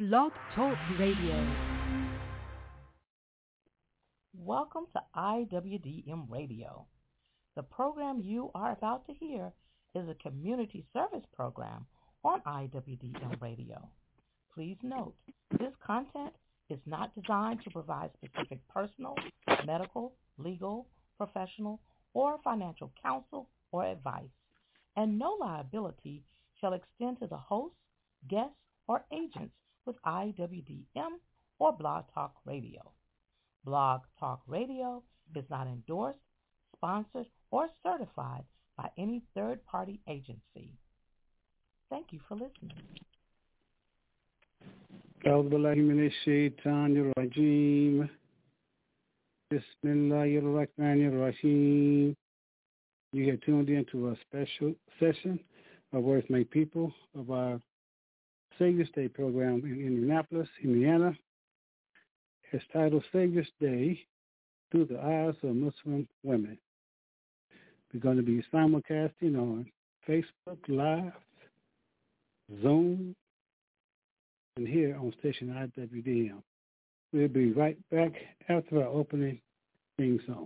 Blog Talk Radio. Welcome to IWDM Radio. The program you are about to hear is a community service program on IWDM Radio. Please note, this content is not designed to provide specific personal, medical, legal, professional, or financial counsel or advice, and no liability shall extend to the hosts, guests, or agents with IWDM or Blog Talk Radio. Blog Talk Radio is not endorsed, sponsored, or certified by any third-party agency. Thank you for listening. أعوذ بالله من الشيطان الرجيم بسم الله الرحمن الرحيم. You have tuned into a special session of Words Make People of our Savior's Day program in Indianapolis, Indiana. It's titled Savior's Day Through the Eyes of Muslim Women. We're going to be simulcasting on Facebook Live, Zoom, and here on station IWDM. We'll be right back after our opening theme song.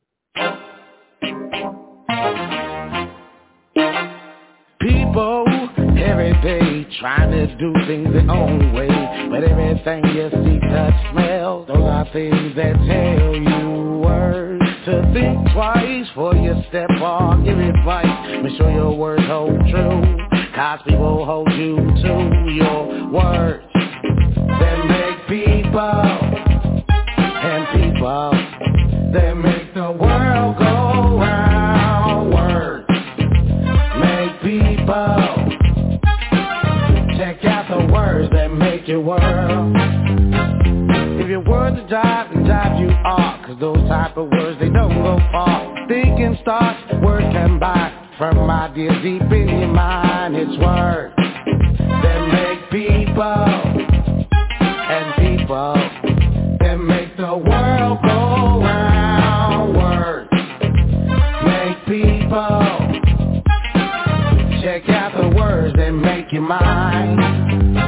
People every day trying to do things their own way, but everything you see, touch, smell, those are things that tell you words to think twice before you step on, give advice, make sure your words hold true, cause people hold you to your words that make people, and people that make the world go round. Words make people, check out the words that make your world. If your words drive you off, cause those type of words, they don't go far. Thinking starts, words come back from ideas deep in your mind. It's words that make people, and people that make the world go round. Words make people, check out the words that make your mind.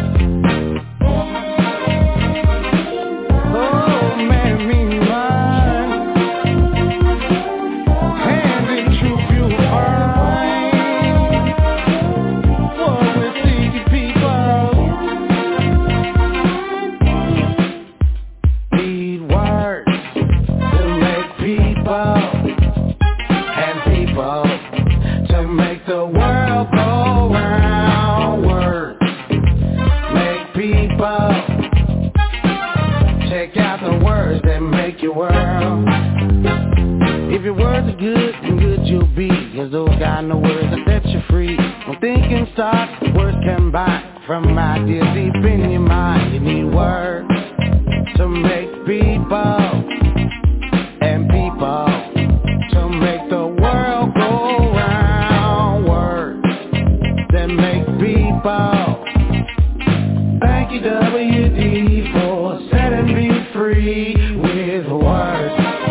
If your words are good, then good you'll be, cause those kind of words that set you free. When thinking starts, words come back from ideas deep in your mind. You need words to make people, and people to make the world go round. Words that make people. Thank you, WD, for setting me free with words.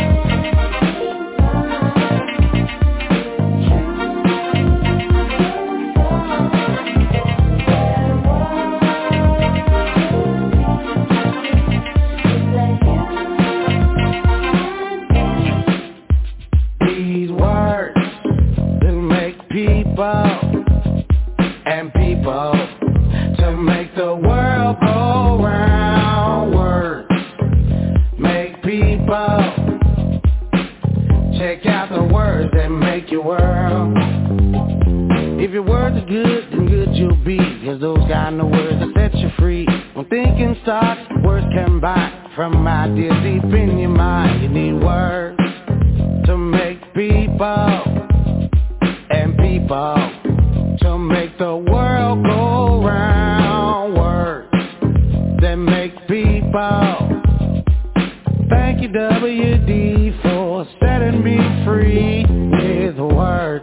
And people to make the world go round. Words make people, check out the words that make your world. If your words are good, then good you'll be, cause those kind of words that set you free. When thinking starts, words come back from ideas deep in your mind. You need words to make people, and people to make the world go round. Words that make people. Thank you, WD, for setting me free with words.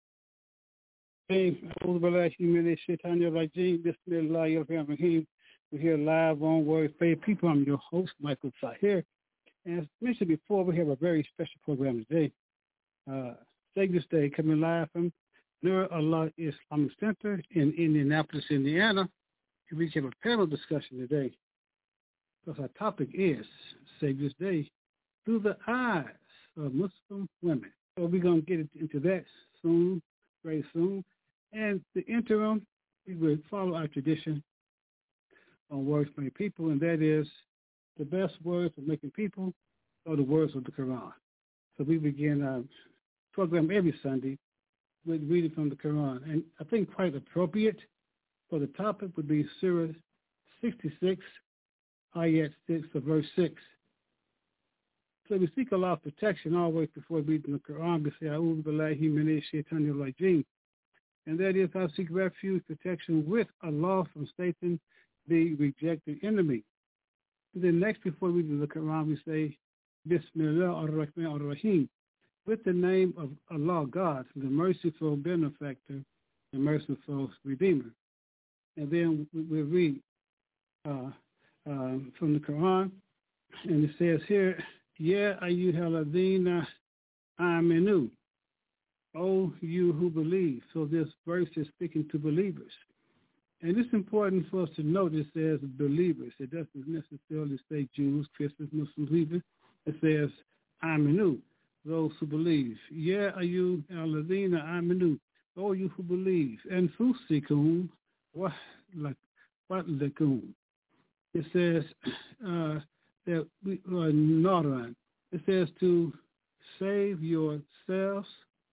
أعوذ بالله من الشيطان الرجيم بسم الله الرحمن الرحيم We're here live on Word Faith People. I'm your host, Michael Tahir. And as mentioned before, we have a very special program today. Savior's Day, coming live from Nur Allah Islamic Center in Indianapolis, Indiana. We have a panel discussion today because our topic is Savior's Day through the eyes of Muslim women. So we're going to get into that soon, very soon. And the interim, we will follow our tradition on Words for Making People, and that is the best words for making people are the words of the Quran. So we begin our program every Sunday with reading from the Quran. And I think quite appropriate for the topic would be Surah 66, Ayat 6 of verse 6. So we seek Allah's protection always before reading the Quran. We say, A'udhu billahi minash shaitanir rajim. And that is, I seek refuge, protection with Allah from Satan, the rejected enemy. And then next, before we read the Quran, we say, Bismillah ar-Rahman ar-Rahim. With the name of Allah, God, the merciful benefactor, the merciful redeemer. And then we read from the Quran, and it says here, Ya ayyuhalladhina aminu, O you who believe. So this verse is speaking to believers. And it's important for us to note it says believers. It doesn't necessarily say Jews, Christians, Muslims even. It says aminu, those who believe. Ya ayyuhalladhina aminu, O you who believe. And fusikum wa lakum. It says that we are naran. It says to save yourselves.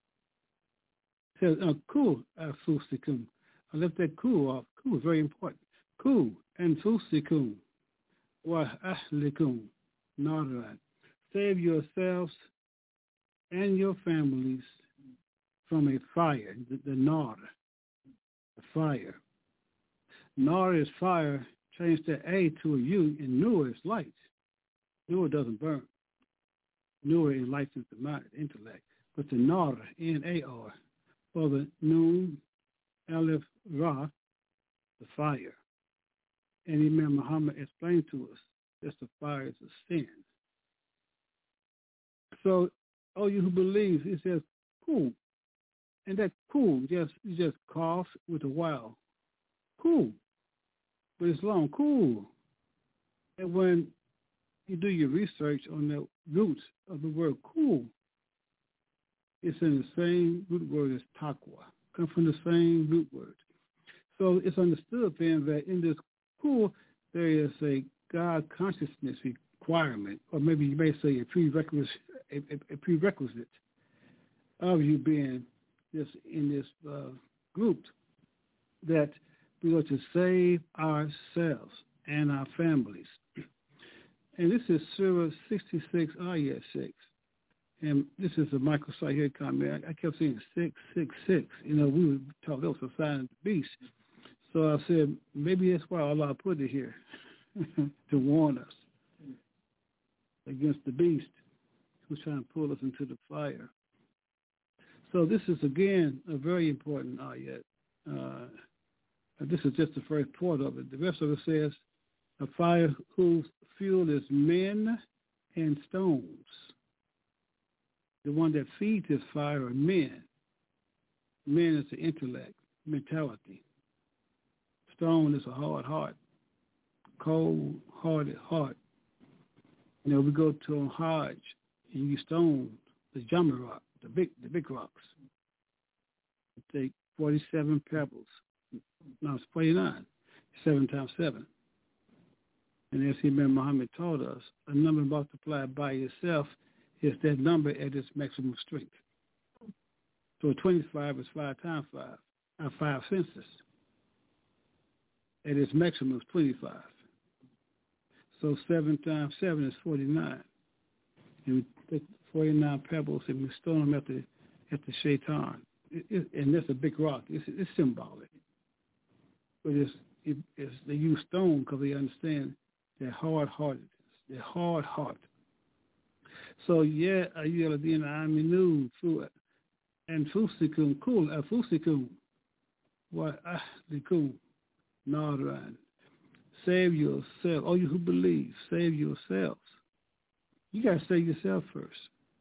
It says ku fusikum. I left that ku off. Ku is very important. Ku and fusikum wa ahlikum naran. Save yourselves and your families from a fire, the nar, the fire. Nar is fire. Change the A to a U, and Nur is light. Nur doesn't burn. Nur enlightens the mind, intellect. But the Nar, N-A-R, or the Noon, Aleph, Ra, the fire. And Imam Muhammad explained to us that the fire is a sin. So, oh, you who believe, it says, cool. And that cool, you just cough with a wow. Cool. But it's long, cool. And when you do your research on the roots of the word cool, it's in the same root word as taqwa. Come from the same root word. So it's understood then that in this cool, there is a God consciousness requirement, or maybe you may say a prerequisite of you being in this group, that we are to save ourselves and our families. And this is Surah 66, Ayat 6. And this is a Michael Tahir comment. I kept saying 666. You know, we were taught that was a sign of the beast. So I said, maybe that's why Allah put it here, to warn us against the beast who's trying to pull us into the fire. So this is, again, a very important ayat. This is just the first part of it. The rest of it says, a fire whose fuel is men and stones. The one that feeds this fire are men. Men is the intellect, mentality. Stone is a hard heart, cold-hearted heart. You know, we go to a Hajj and you stone the Jamar rock, the big rocks. You take 47 pebbles. No, it's 49. 7 times 7. And as Imam Muhammad taught us, a number multiplied by itself is that number at its maximum strength. So 25 is 5 times 5, our 5 senses. At its maximum is 25. So 7 times 7 is 49. And we take 49 pebbles and we stone them at the shaitan. And that's a big rock. It's symbolic. But they use stone because they understand their hard-heartedness, their hard heart. So, yeah, ayyuhalladhina aminu anfusikum anfusikum wa ahlikum naran. save yourself. All you who believe, save yourselves. You got to save yourself first.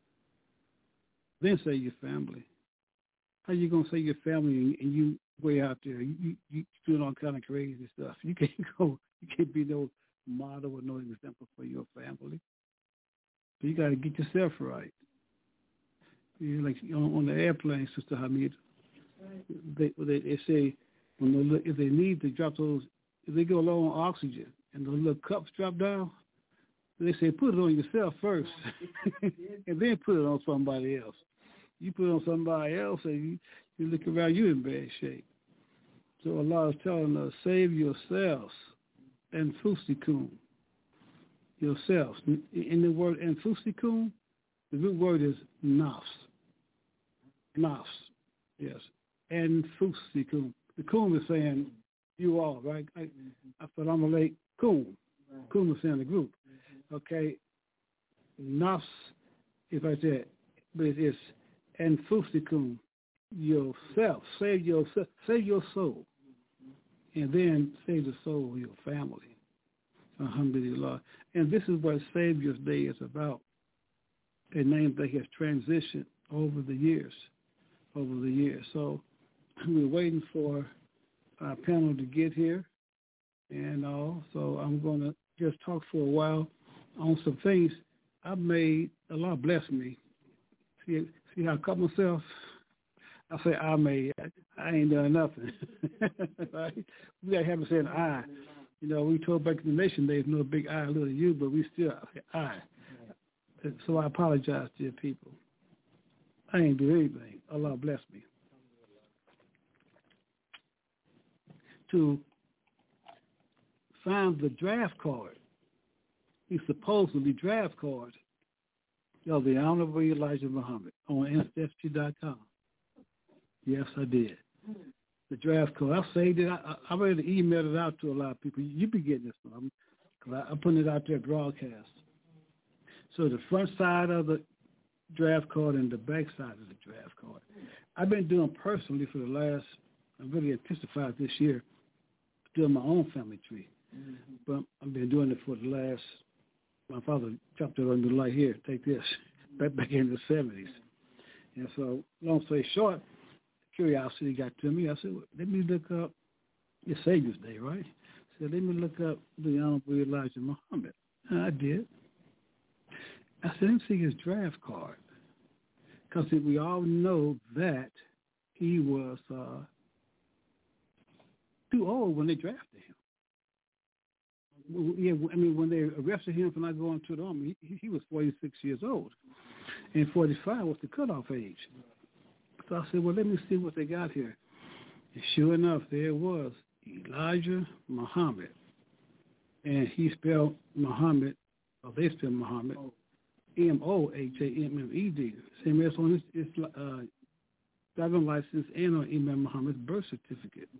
Then save your family. How you going to save your family and you way out there? You doing all kind of crazy stuff. You can't go. You can't be no model or no example for your family. So you got to get yourself right. You like on the airplane, Sister Hamid, they say if they need to drop those, if they go low on oxygen and those little cups drop down, they say put it on yourself first and then put it on somebody else. You put it on somebody else and you look around, you in bad shape. So Allah is telling us, save yourselves and fusikum, yourselves. In the word and fusikum, the root word is nafs. Nafs, yes. And fusikum. The kum is saying you all, right? I thought I'm going to lay kum. Kum is saying the group. Okay. Nafs is right there. But it is and fusikum, yourself. Save yourself. Save your soul. And then save the soul of your family. Alhamdulillah. And this is what Savior's Day is about. A name that has transitioned over the years. So we're waiting for our panel to get here and all. So I'm going to just talk for a while on some things I've made. Allah bless me. See how I cut myself? I say I made. I ain't done nothing. Right? We got to have it saying I. You know, we told back in the nation there's no big I, little you, but we still say I. So I apologize to your people. I ain't do anything. Allah bless me. To find the draft card, the supposedly draft card of the Honorable Elijah Muhammad on Ancestry.com. Yes, I did. The draft code. I saved it. I already emailed it out to a lot of people. You be getting this one because I'm putting it out there broadcast. So the front side of the draft card and the back side of the draft card. I've been doing personally for the last, I'm really intensified this year, doing my own family tree. Mm-hmm. But I've been doing it for the last, my father dropped it on the light here, take this, back in the 70s. And so, long story short, curiosity got to me. I said, well, let me look up, it's Savior's Day, right? I said, let me look up the Honorable Elijah Muhammad. And I did. I said, let me see his draft card. Because we all know that he was too old when they drafted him. Yeah, I mean, when they arrested him for not going to the army, he was 46 years old. And 45 was the cutoff age. So I said, well, let me see what they got here. And sure enough, there it was, Elijah Muhammad. And he spelled Muhammad, or they spelled Muhammad, Mohammed, same as on his driving license and on Imam Muhammad's birth certificate.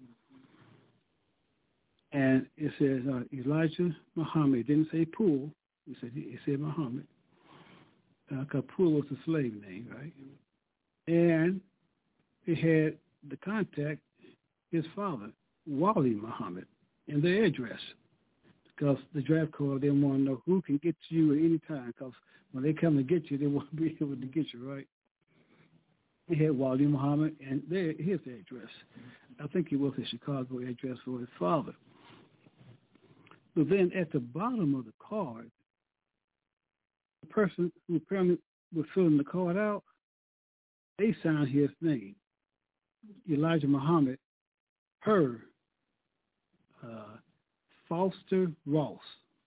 And it says Elijah Muhammad. It didn't say Pool. It said Muhammad. Because Pool was a slave name, right? And it had the contact, his father, Wali Muhammad, and their address. Because the draft card, they want to know who can get to you at any time. Because when they come to get you, they want to be able to get you, right? He had Wali Muhammad, and here's the address. I think it was a Chicago address for his father. But then at the bottom of the card, the person who apparently was filling the card out, they signed his name, Elijah Muhammad, per Foster Ross.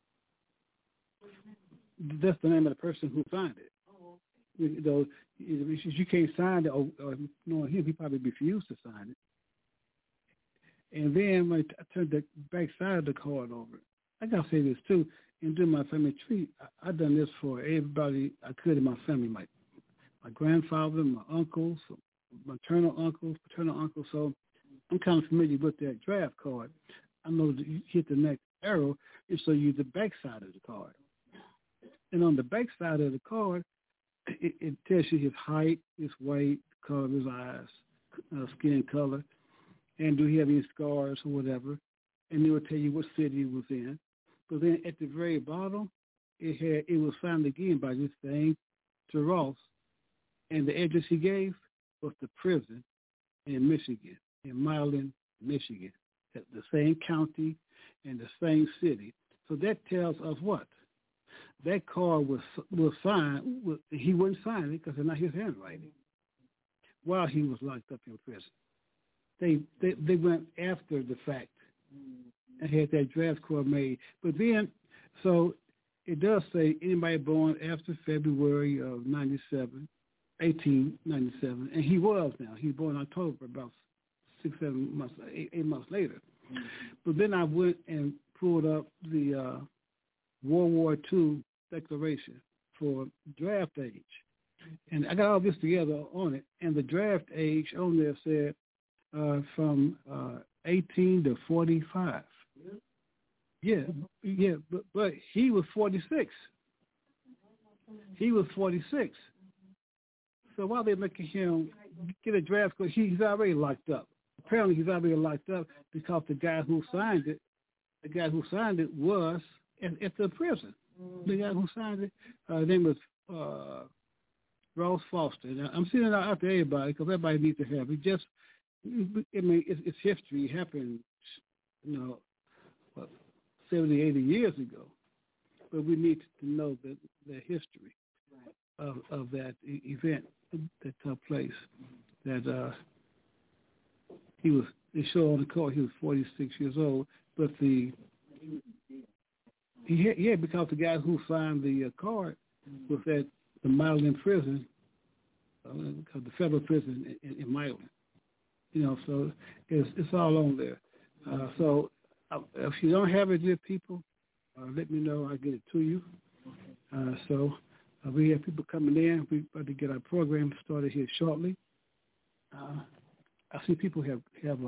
That's the name of the person who signed it. You know, you can't sign it, or knowing him, he probably refused to sign it. And then when I turned the back side of the card over, I got to say this too, in doing my family tree, I've done this for everybody I could in my family, my grandfather, my uncles, maternal uncles, paternal uncles. So I'm kind of familiar with that draft card. I know that you hit the next arrow, it shows you the back side of the card. And on the back side of the card, it tells you his height, his weight, the color of his eyes, skin color, and do he have any scars or whatever. and they will tell you what city it was in. But then at the very bottom, it was found again by this thing to Ross, and the address he gave was the prison in Michigan, in Milan, Michigan, at the same county and the same city. So that tells us what? That card was signed. He wouldn't sign it because it's not his handwriting. While he was locked up in prison, they went after the fact and had that draft card made. But then, so it does say anybody born after February of 1897, and he was now. He was born in October, about 6-7 months, 8 months later. But then I went and pulled up the World War II declaration for draft age. And I got all this together on it. And the draft age on there said from 18 to 45. Yeah, but he was 46. He was 46. So why are they making him get a draft? Because he's already locked up. Apparently he's already locked up because the guy who signed it was at the prison. The guy who signed it, his name was Ross Foster. Now, I'm sending it out to everybody because everybody needs to have it. It's history. It happened, 70, 80 years ago. But we need to know the history of that event that took place. That they show on the card he was 46 years old, but because the guy who signed the card was at the Milan prison, the federal prison in Milan. So it's all on there. So if you don't have it, dear people, let me know. I'll get it to you. We have people coming in. We're about to get our program started here shortly. I see people have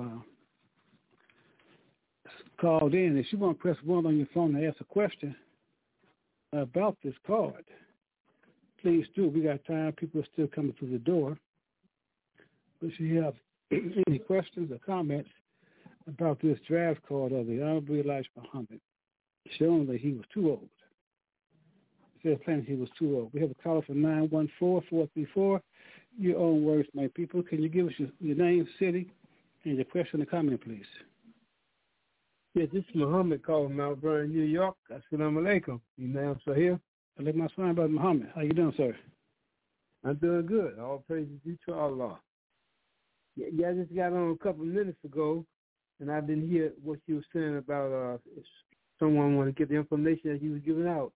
called in. If you want to press 1 on your phone to ask a question about this card, please do. We got time. People are still coming through the door. But if you have any questions or comments about this draft card of the Honorable Elijah Muhammad, showing that he was too old. It says plainly he was too old. We have a caller for 914-434. Your own words, my people. Can you give us your name, city, and your question or comment, please? Yes, this is Muhammad calling Mount Vernon, New York. Assalamu alaikum. Imam Sahir. Alaikum assalam, Brother Muhammad. How you doing, sir? I'm doing good. All praises due to Allah. Yeah, I just got on a couple of minutes ago, and I didn't hear what you were saying about if someone want to get the information that you was giving out.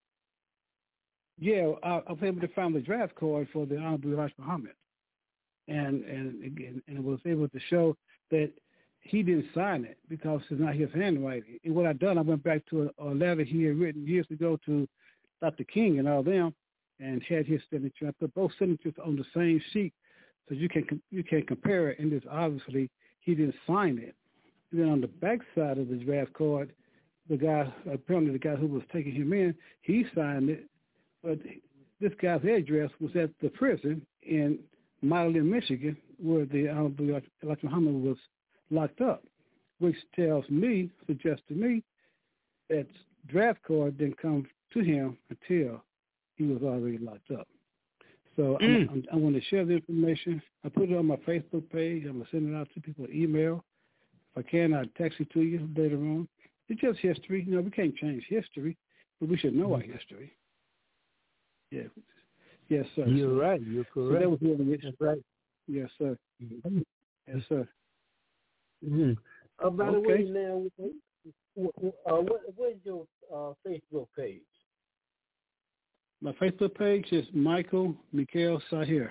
Yeah, I was able to find the draft card for the Honorable Elijah Muhammad, and it was able to show that he didn't sign it because it's not his handwriting. And what I done, I went back to a letter he had written years ago to Dr. King and all them, and had his signature. I put both signatures on the same sheet, so you can compare it. And this obviously he didn't sign it. And then on the back side of the draft card, apparently the guy who was taking him in, he signed it, but this guy's address was at the prison in Milan, Michigan, where the Honorable Elijah Muhammad was locked up, which suggests to me that draft card didn't come to him until he was already locked up. So I want to share the information. I put it on my Facebook page. I'm going to send it out to people by email. If I can, I'll text it to you later on. It's just history. We can't change history, but we should know our history. Yeah. Yes, sir. You're right. You're correct. So that was really it. That's right. Yes, sir. Mm-hmm. Yes, sir. Mm-hmm. By the way, now, what is your Facebook page? My Facebook page is Michael Mikhail Sahir.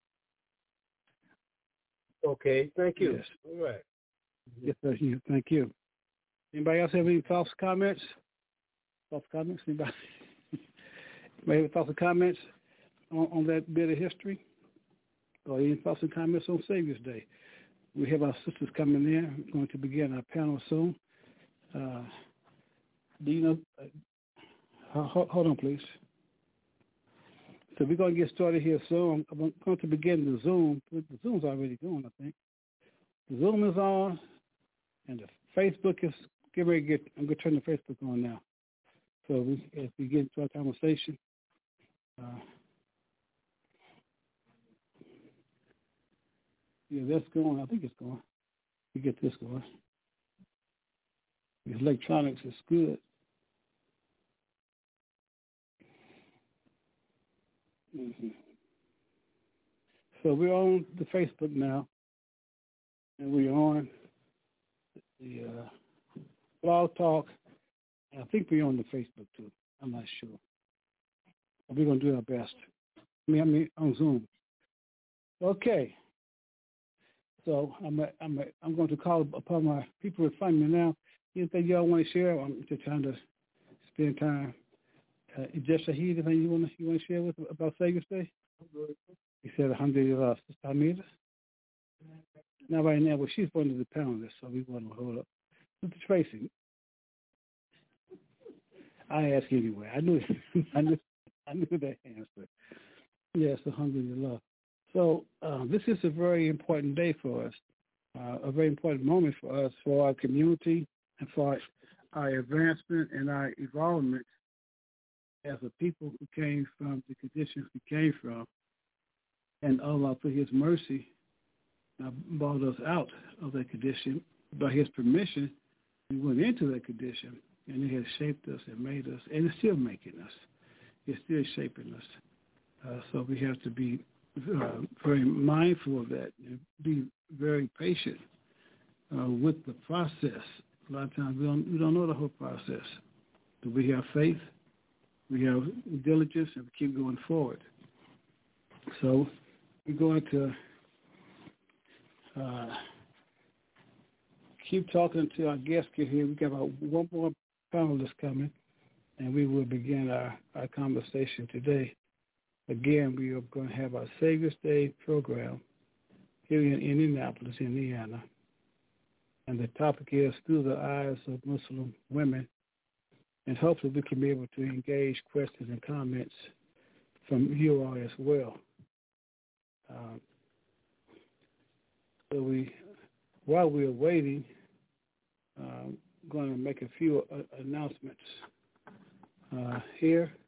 Okay, thank you. Yes. All right. Yes, sir. Thank you. Anybody else have any thoughts, comments? Anybody? Anybody have thoughts or comments on that bit of history? Or any thoughts and comments on Savior's Day? We have our sisters coming in. We're going to begin our panel soon. Do you know? Hold on, please. So we're going to get started here soon. I'm going to begin the Zoom. The Zoom's already going, I think. The Zoom is on, and the Facebook is I'm going to turn the Facebook on now. So as we get into our conversation, yeah, that's going. I think it's going. We get this going. The electronics is good. Mm-hmm. So we're on the Facebook now, and we're on the Blog Talk. I think we're on the Facebook too. I'm not sure. But we're going to do our best. I mean, on Zoom. Okay. So I'm going to call upon my people in front of me now. Anything y'all want to share? I'm just trying to spend time. Just Shahid, anything you want to share with about Savior's Day? He said, alhamdulillah, Sister Hamida. Now, right now, well, she's one of the panelists, so we want to hold up. Sister Tracy, I asked anyway. I knew that answer. Yes, alhamdulillah. So this is a very important day for us, a very important moment for us, for our community, and for our advancement and our evolvement as a people who came from the conditions we came from. And Allah, for His mercy, brought us out of that condition. By His permission, we went into that condition, and it has shaped us and made us, and it's still making us. It's still shaping us. So we have to be very mindful of that and be very patient with the process. A lot of times we don't know the whole process, but we have faith, we have diligence, and we keep going forward. So we're going to keep talking until our guests get here. We got about one more panelist coming, and we will begin our conversation today. Again, we are going to have our Savior's Day program here in Indianapolis, Indiana. And the topic is Through the Eyes of Muslim Women. And hopefully we can be able to engage questions and comments from you all as well. So while we're waiting, going to make a few announcements here.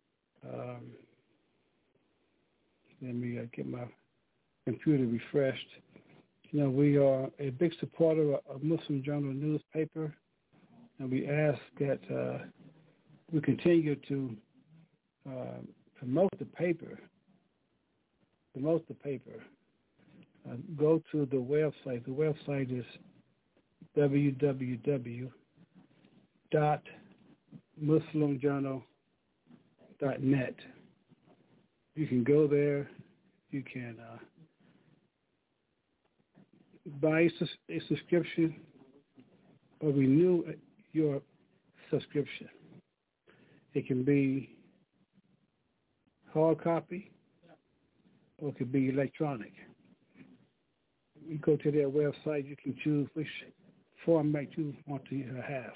Let me get my computer refreshed. You know, we are a big supporter of Muslim Journal newspaper, and we ask that we continue to promote the paper. Go to the website. The website is www.muslimjournal.net. You can go there. You can buy a subscription or renew your subscription. It can be hard copy or it could be electronic. You go to their website, you can choose which format you want to have.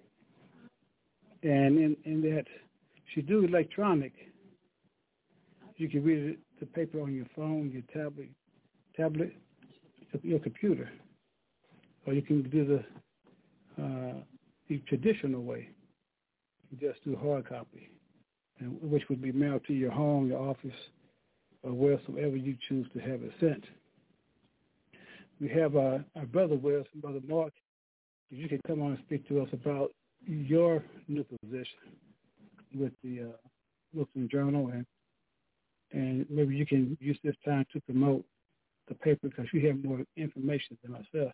And in that, if you do electronic, you can read the paper on your phone, your tablet, your computer, or you can do the traditional way. You just do hard copy, which would be mailed to your home, your office, or wheresoever you choose to have it sent. We have our brother with us, Brother Mark. If you can come on and speak to us about your new position with the Muslim Journal, and maybe you can use this time to promote the paper because you have more information than myself.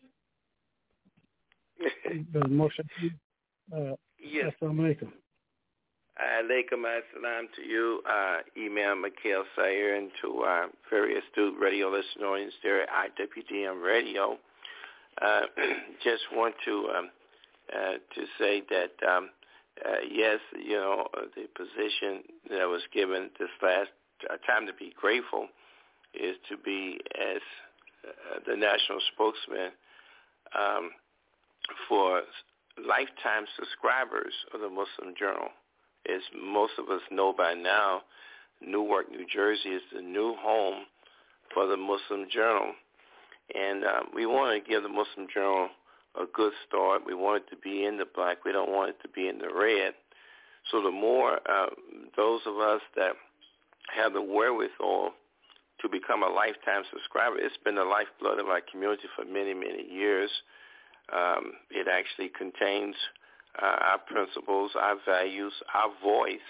Brother Mark, yes. Assalamu alaikum. Alaikum assalam to you, Imam Mikhail Sayer, and to our very astute radio listeners there at IWDM Radio. Just want to say that, yes, you know, the position that was given this last time to be grateful is to be as the national spokesman for lifetime subscribers of the Muslim Journal. As most of us know by now, Newark, New Jersey is the new home for the Muslim Journal. And we want to give the Muslim Journal a good start. We want it to be in the black. We don't want it to be in the red. So the more those of us that have the wherewithal to become a lifetime subscriber, it's been the lifeblood of our community for many, many years. It actually contains our principles, our values, our voice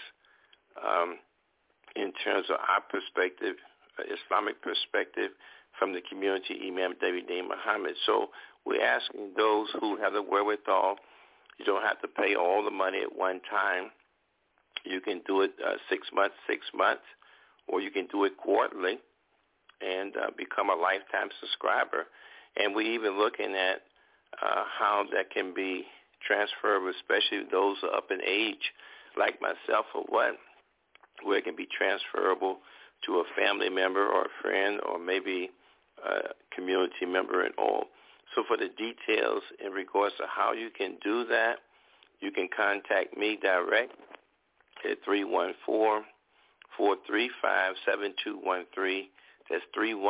in terms of our perspective, Islamic perspective from the community, Imam David Deen Muhammad. So we're asking those who have the wherewithal, you don't have to pay all the money at one time. You can do it 6 months, or you can do it quarterly and become a lifetime subscriber. And we're even looking at how that can be transferable, especially those who are up in age, like myself or what, where it can be transferable to a family member or a friend or maybe a community member and all. So for the details in regards to how you can do that, you can contact me direct at 314-435-7213. That's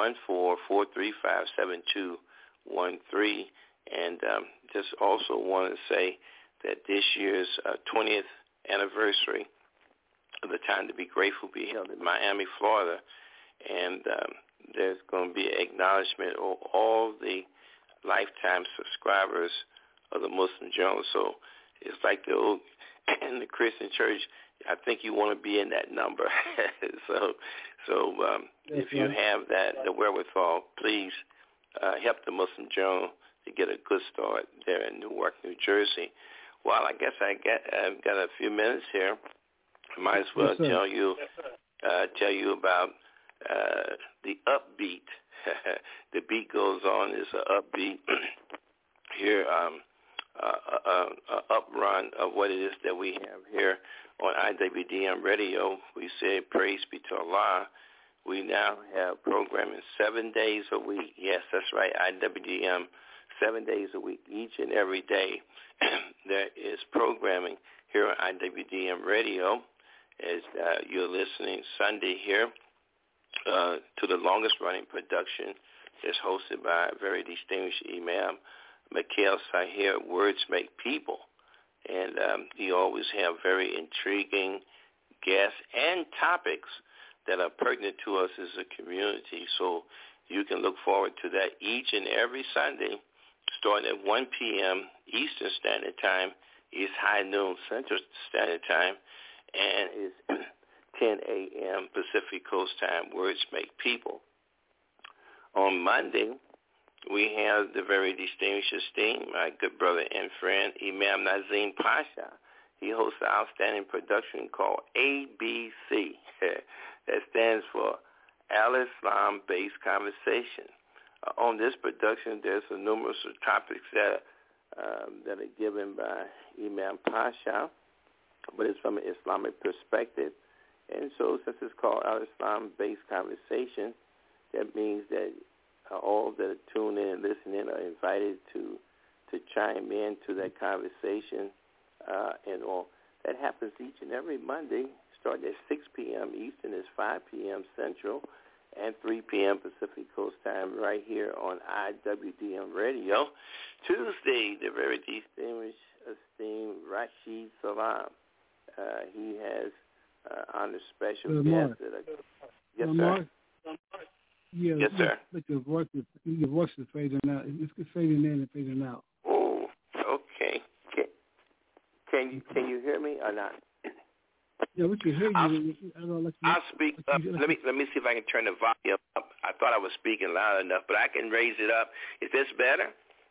314-435-7213. And just also want to say that this year's 20th anniversary of the Time to Be Grateful will be held in Miami, Florida. And there's going to be an acknowledgement of all the lifetime subscribers of the Muslim Journal. So it's like the old in the Christian church, I think you want to be in that number. so if you have that, the wherewithal, please help the Muslim Journal to get a good start there in Newark, New Jersey. Well, I guess I've got a few minutes here. I might as well tell you about the upbeat. The beat goes on. It's an upbeat here, uprun of what it is that we have here on IWDM Radio. We say praise be to Allah. We now have programming 7 days a week. Yes, that's right, IWDM, 7 days a week, each and every day. There is programming here on IWDM Radio as you're listening Sunday here to the longest-running production. It's hosted by a very distinguished Imam, Mikhail Sahir, Words Make People. And he always have very intriguing guests and topics that are pertinent to us as a community. So you can look forward to that each and every Sunday, starting at 1 p.m. Eastern Standard Time. It's high noon Central Standard Time, and it's 10 a.m. Pacific Coast Time. Words Make People. On Monday, we have the very distinguished esteemed, my good brother and friend, Imam Nazim Pasha. He hosts an outstanding production called ABC. That stands for Al-Islam-Based Conversation. On this production, there's a numerous of topics that are given by Imam Pasha, but it's from an Islamic perspective. And so since it's called Al-Islam-Based Conversation, that means that all that tune in and listen in are invited to chime in to that conversation and all. That happens each and every Monday, starting at 6 p.m. Eastern, is 5 p.m. Central, and 3 p.m. Pacific Coast Time right here on IWDM Radio. Tuesday, the very distinguished, esteemed Rashid Salam. He has honored special guests. Yes, sir. Yeah, yes, sir. But your voice is fading out. It's fading in and fading out. Oh, okay. Can you hear me or not? Yeah, we can hear you. I'll speak up. Let me see if I can turn the volume up. I thought I was speaking loud enough, but I can raise it up. Is this better?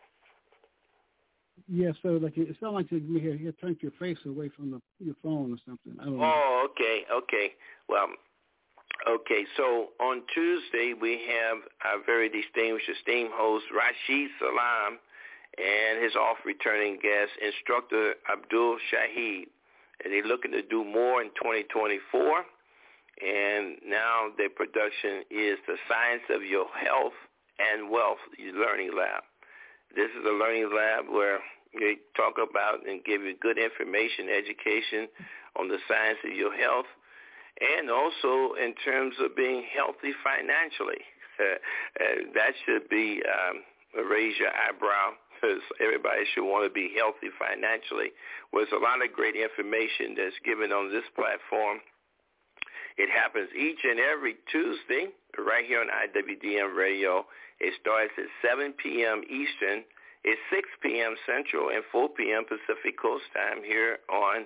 Yeah, so like it sounds like you turned your face away from your phone or something. I don't know. Oh, okay. Well, okay. So on Tuesday we have our very distinguished, esteemed host Rashid Salam and his off-returning guest, Instructor Abdul Shahid. And they're looking to do more in 2024. And now their production is The Science of Your Health and Wealth Learning Lab. This is a learning lab where they talk about and give you good information, education on the science of your health, and also in terms of being healthy financially. That should be raise your eyebrow Everybody should want to be healthy financially. Well, there's a lot of great information that's given on this platform. It happens each and every Tuesday right here on IWDM Radio. It starts at 7 p.m. Eastern. It's 6 p.m. Central and 4 p.m. Pacific Coast time here on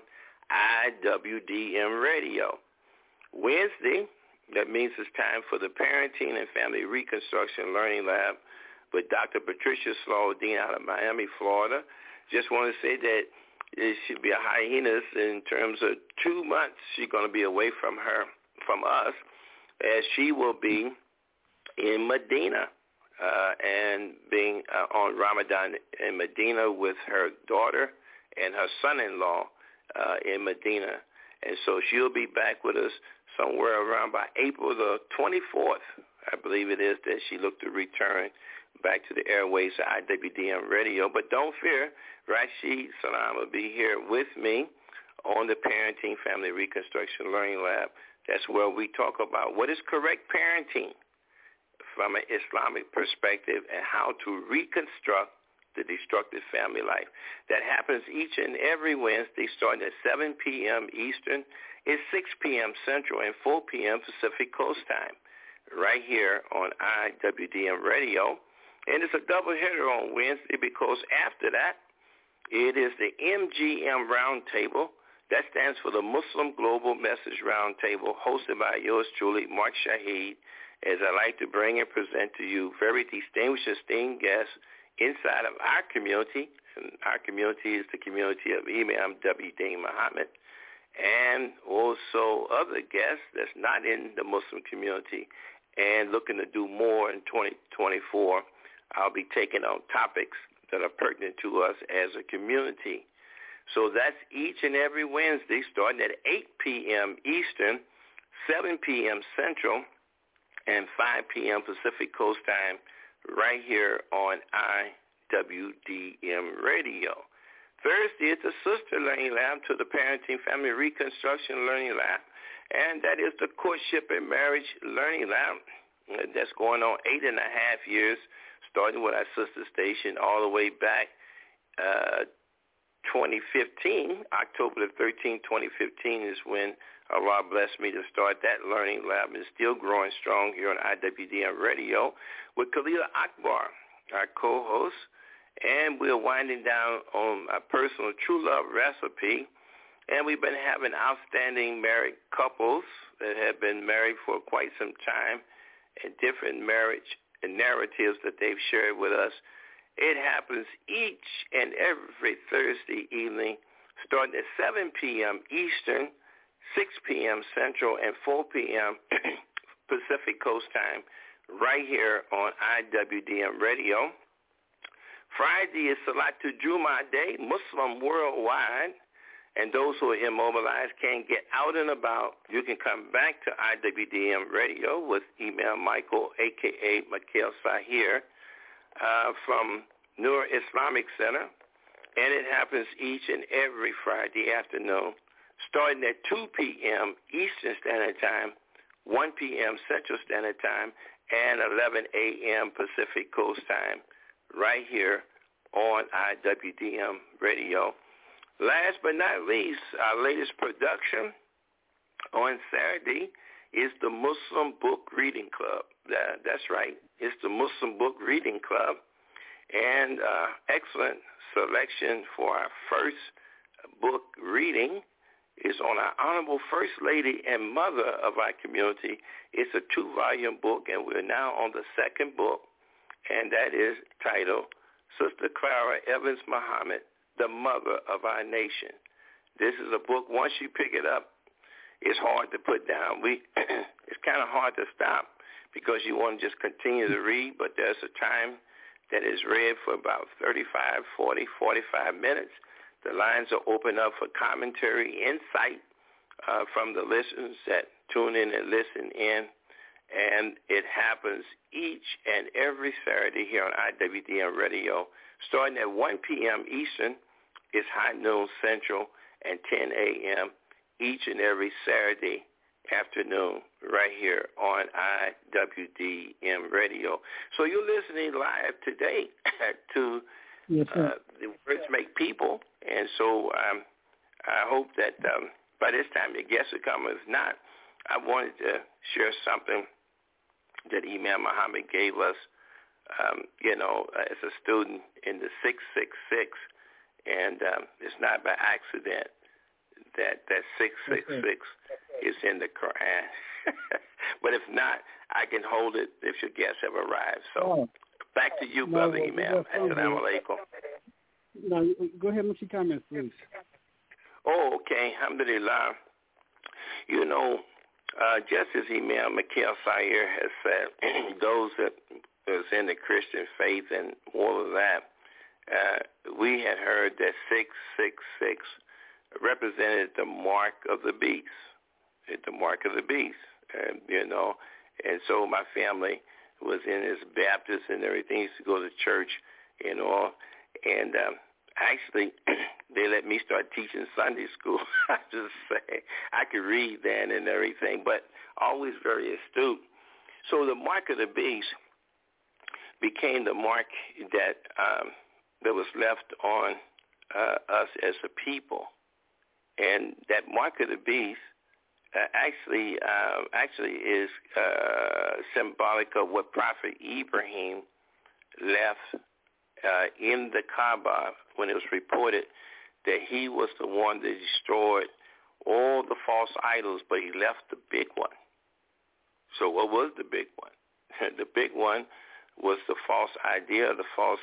IWDM Radio. Wednesday, that means it's time for the Parenting and Family Reconstruction Learning Lab with Dr. Patricia Slauldine out of Miami, Florida. Just want to say that it should be a hiatus in terms of 2 months. She's going to be away from us, as she will be in Medina and being on Ramadan in Medina with her daughter and her son-in-law in Medina. And so she'll be back with us somewhere around by April the 24th, I believe it is, that she looked to return back to the airways of IWDM Radio. But don't fear, Rashid Salam will be here with me on the Parenting Family Reconstruction Learning Lab. That's where we talk about what is correct parenting from an Islamic perspective and how to reconstruct the destructive family life. That happens each and every Wednesday starting at 7 p.m. Eastern. It's 6 p.m. Central and 4 p.m. Pacific Coast time right here on IWDM Radio. And it's a double header on Wednesday because after that, it is the MGM Roundtable. That stands for the Muslim Global Message Roundtable, hosted by yours truly, Mark Shahid, as I like to bring and present to you very distinguished, esteemed guests inside of our community. And our community is the community of Imam W. Deen Muhammad, and also other guests that's not in the Muslim community and looking to do more in 2024. I'll be taking on topics that are pertinent to us as a community. So that's each and every Wednesday starting at 8 p.m. Eastern, 7 p.m. Central, and 5 p.m. Pacific Coast time right here on IWDM Radio. Thursday is the Sister Learning Lab to the Parenting Family Reconstruction Learning Lab, and that is the Courtship and Marriage Learning Lab. That's going on 8.5 years, starting with our sister station all the way back 2015, October the 13th, 2015 is when Allah blessed me to start that learning lab, and still growing strong here on IWDM Radio with Khalila Akbar, our co-host, and we're winding down on a personal true love recipe, and we've been having outstanding married couples that have been married for quite some time and different marriage and narratives that they've shared with us. It happens each and every Thursday evening, starting at 7 p.m. Eastern, 6 p.m. Central, and 4 p.m. Pacific Coast time, right here on IWDM Radio. Friday is Salatul Jummah Day, Muslim worldwide, and those who are immobilized can't get out and about. You can come back to IWDM Radio with Imam Michael, a.k.a. Mikhail Sahir, from Nur Islamic Center, and it happens each and every Friday afternoon, starting at 2 p.m. Eastern Standard Time, 1 p.m. Central Standard Time, and 11 a.m. Pacific Coast Time, right here on IWDM Radio. Last but not least, our latest production on Saturday is the Muslim Book Reading Club. That's right. It's the Muslim Book Reading Club, and excellent selection for our first book reading is on our Honorable First Lady and Mother of our community. It's a 2-volume book, and we're now on the second book, and that is titled Sister Clara Evans Muhammad, the Mother of Our Nation. This is a book, once you pick it up, it's hard to put down. It's kind of hard to stop because you want to just continue to read, but there's a time that is read for about 35, 40, 45 minutes. The lines are open up for commentary, insight from the listeners that tune in and listen in, and it happens each and every Saturday here on IWDM Radio, starting at 1 p.m. Eastern. It's high noon Central, and 10 a.m. each and every Saturday afternoon right here on IWDM Radio. So you're listening live today to Yes, sir. The words make people, and so I hope that by this time your guests will come. If not, I wanted to share something that Imam Muhammad gave us, as a student in the 666, and it's not by accident that 666 is in the Quran. But if not, I can hold it if your guests have arrived. So back to you, Brother Imam. Assalamu alaikum. No, go ahead and make your comments, please. Oh, okay. Alhamdulillah. Just as Imam Mikhail Sayer has said, those that is in the Christian faith and all of that, we had heard that 666 represented the mark of the beast. The mark of the beast, and so my family was in his Baptist and everything. Used to go to church and all, and actually they let me start teaching Sunday school. I just say I could read then and everything, but always very astute. So the mark of the beast became the mark that was left on us as a people, and that mark of the beast actually is symbolic of what Prophet Ibrahim left in the Kaaba when it was reported that he was the one that destroyed all the false idols, but he left the big one. So what was the big one? The big one was the false idea, the false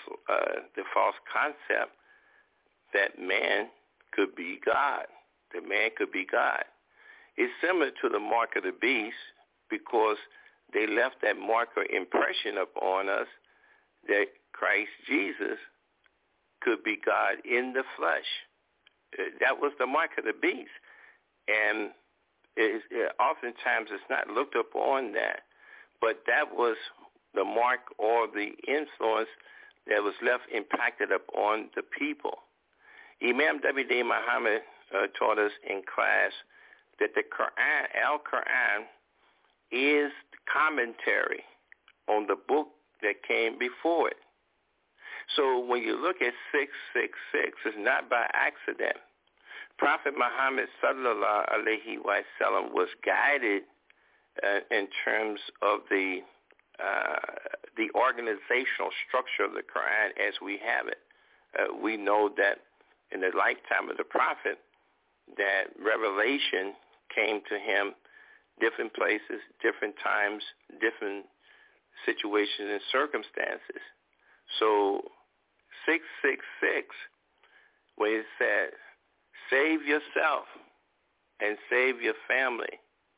concept that man could be God. That man could be God. It's similar to the mark of the beast because they left that marker impression upon us that Christ Jesus could be God in the flesh. That was the mark of the beast. And oftentimes it's not looked upon that, but that was the mark or the influence that was left impacted upon the people. Imam W.D. Muhammad taught us in class that the Quran, Al-Quran, is commentary on the book that came before it. So when you look at 666, it's not by accident. Prophet Muhammad sallallahu alaihi wasallam was guided in terms of the organizational structure of the Quran as we have it. We know that in the lifetime of the Prophet, that revelation came to him different places, different times, different situations and circumstances. So 666, when it said, save yourself and save your family,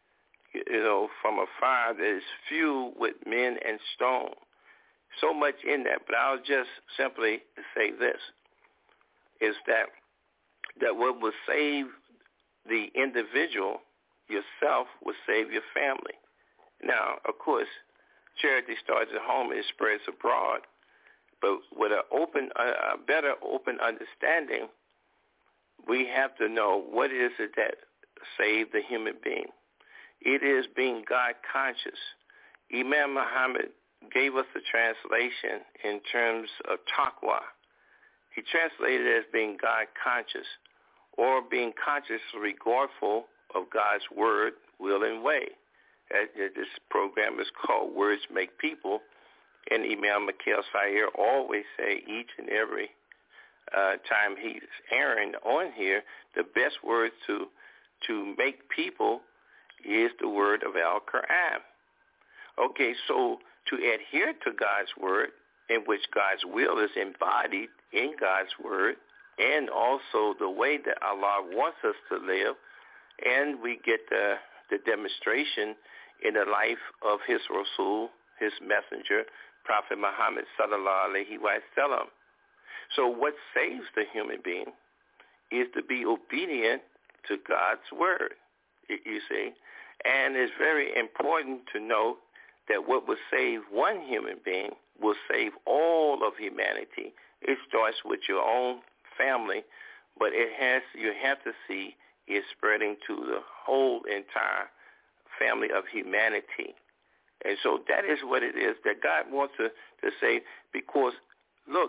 from a fire that is fueled with men and stone. So much in that, but I'll just simply say this, is that what will save the individual, yourself, will save your family. Now, of course, charity starts at home and spreads abroad, but with a better open understanding, we have to know what is it that saved the human being. It is being God conscious. Imam Muhammad gave us the translation in terms of taqwa. He translated it as being God conscious, or being consciously regardful of God's word, will, and way. This program is called Words Make People, and Imam Mikhail Sayer always say each and every time he's airing on here, the best word to make people is the word of Al-Quran. Okay, so to adhere to God's word, in which God's will is embodied in God's word, and also the way that Allah wants us to live, and we get the demonstration in the life of his Rasul, his messenger, Prophet Muhammad sallallahu alaihi wasallam. So what saves the human being is to be obedient to God's word, you see. And it's very important to know that what will save one human being will save all of humanity. It starts with your own family, but you have to see it spreading to the whole entire family of humanity. And so that is what it is that God wants to say, because, look,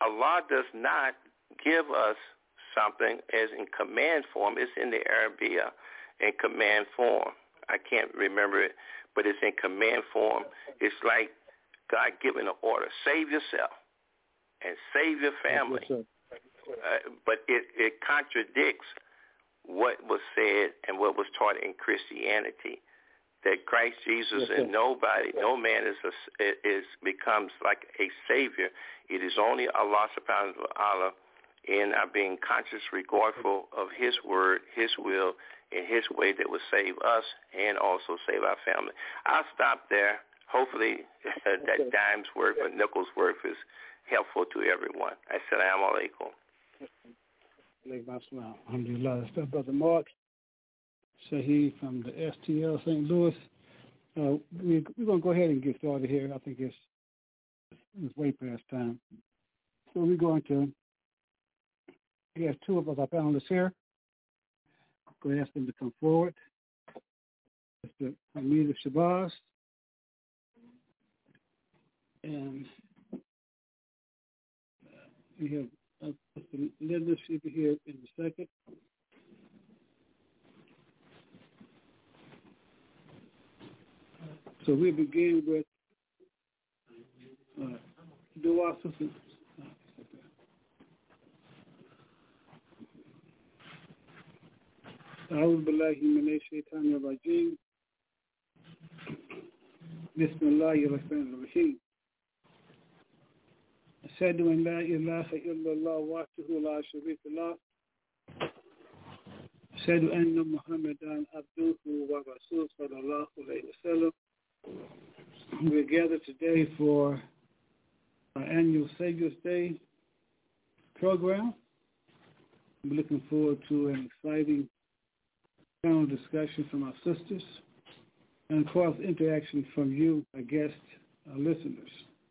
Allah does not give us something as in command form. It's in the Arabiya in command form. I can't remember it, but it's in command form. It's like God giving an order: save yourself and save your family. Yes, But it contradicts what was said and what was taught in Christianity, that Christ Jesus and no man becomes like a savior. It is only Allah subhanahu wa ta'ala, in our being conscious, regardful of his word, his will, and his way that will save us and also save our family. I'll stop there. Hopefully that dime's worth or nickel's worth is helpful to everyone. Assalamu alaikum. Alhamdulillah. That's Brother Mark Shaheed from the STL St. Louis. We're going to go ahead and get started here. I think it's way past time. So we're going to have two of our panelists here. I'm going to ask them to come forward. Mr. Hamid Shabazz and we have Mr. Linda should be here in a second. So we begin with Dua Sister. أعوذ بالله من الشيطان الرجيم بسم الله الرحمن الرحيم أشهد أن لا إله إلا الله وحده لا شريك له أشهد أن محمدا عبده ورسوله صلى الله عليه وسلم. We're gathered today for our annual Savior's Day program. I'm looking forward to an exciting panel discussion from our sisters and, of course, interaction from you, our guests, our listeners.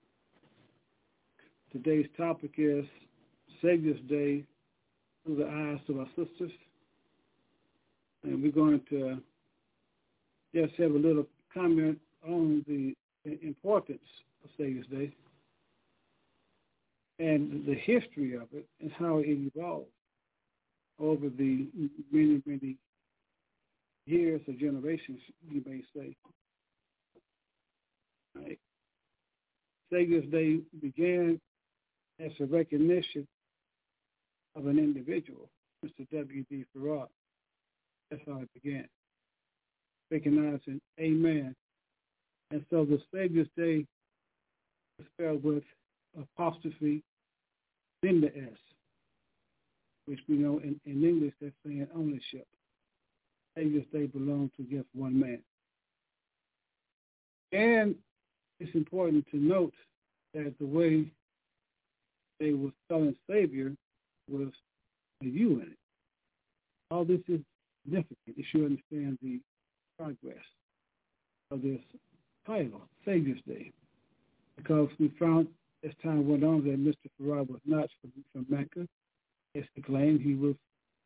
Today's topic is Savior's Day through the eyes of our sisters. And we're going to just have a little comment on the importance of Savior's Day and the history of it and how it evolved over the many, many years or generations, you may say. Right. Savior's Day began as a recognition of an individual, Mr. W.D. Farad. That's how it began, recognizing a man. And so the Savior's Day is spelled with apostrophe, then the S, which we know in English that's saying ownership. Savior's Day belongs to just one man. And it's important to note that the way they were spelling Savior was a U in it. All this is significant if you understand the progress of this title, Savior's Day, because we found as time went on that Mr. Farad was not from Mecca. As he claimed, he was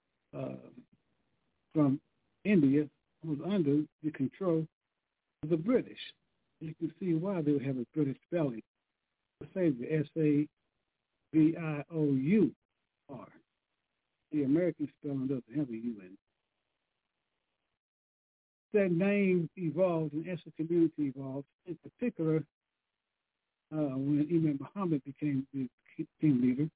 from India, who was under the control of the British. You can see why they would have a British spelling. Savior, S-A-V-I-O-U-R. The American spelling doesn't have a U in it. That name evolved and as the community evolved, in particular when Imam Muhammad became the king leader,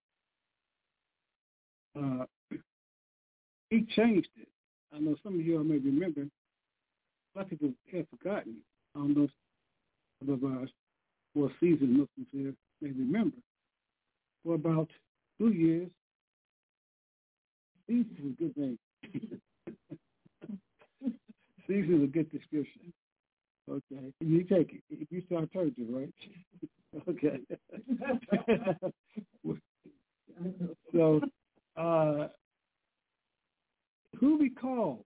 he changed it. I know some of you all may remember, a lot of people have forgotten, I don't know some of our more seasoned Muslims here may remember, for about 2 years, Caesar is a good name. Caesar is a good description. Okay. You take it. If you start turning, right? Okay. So, who recalls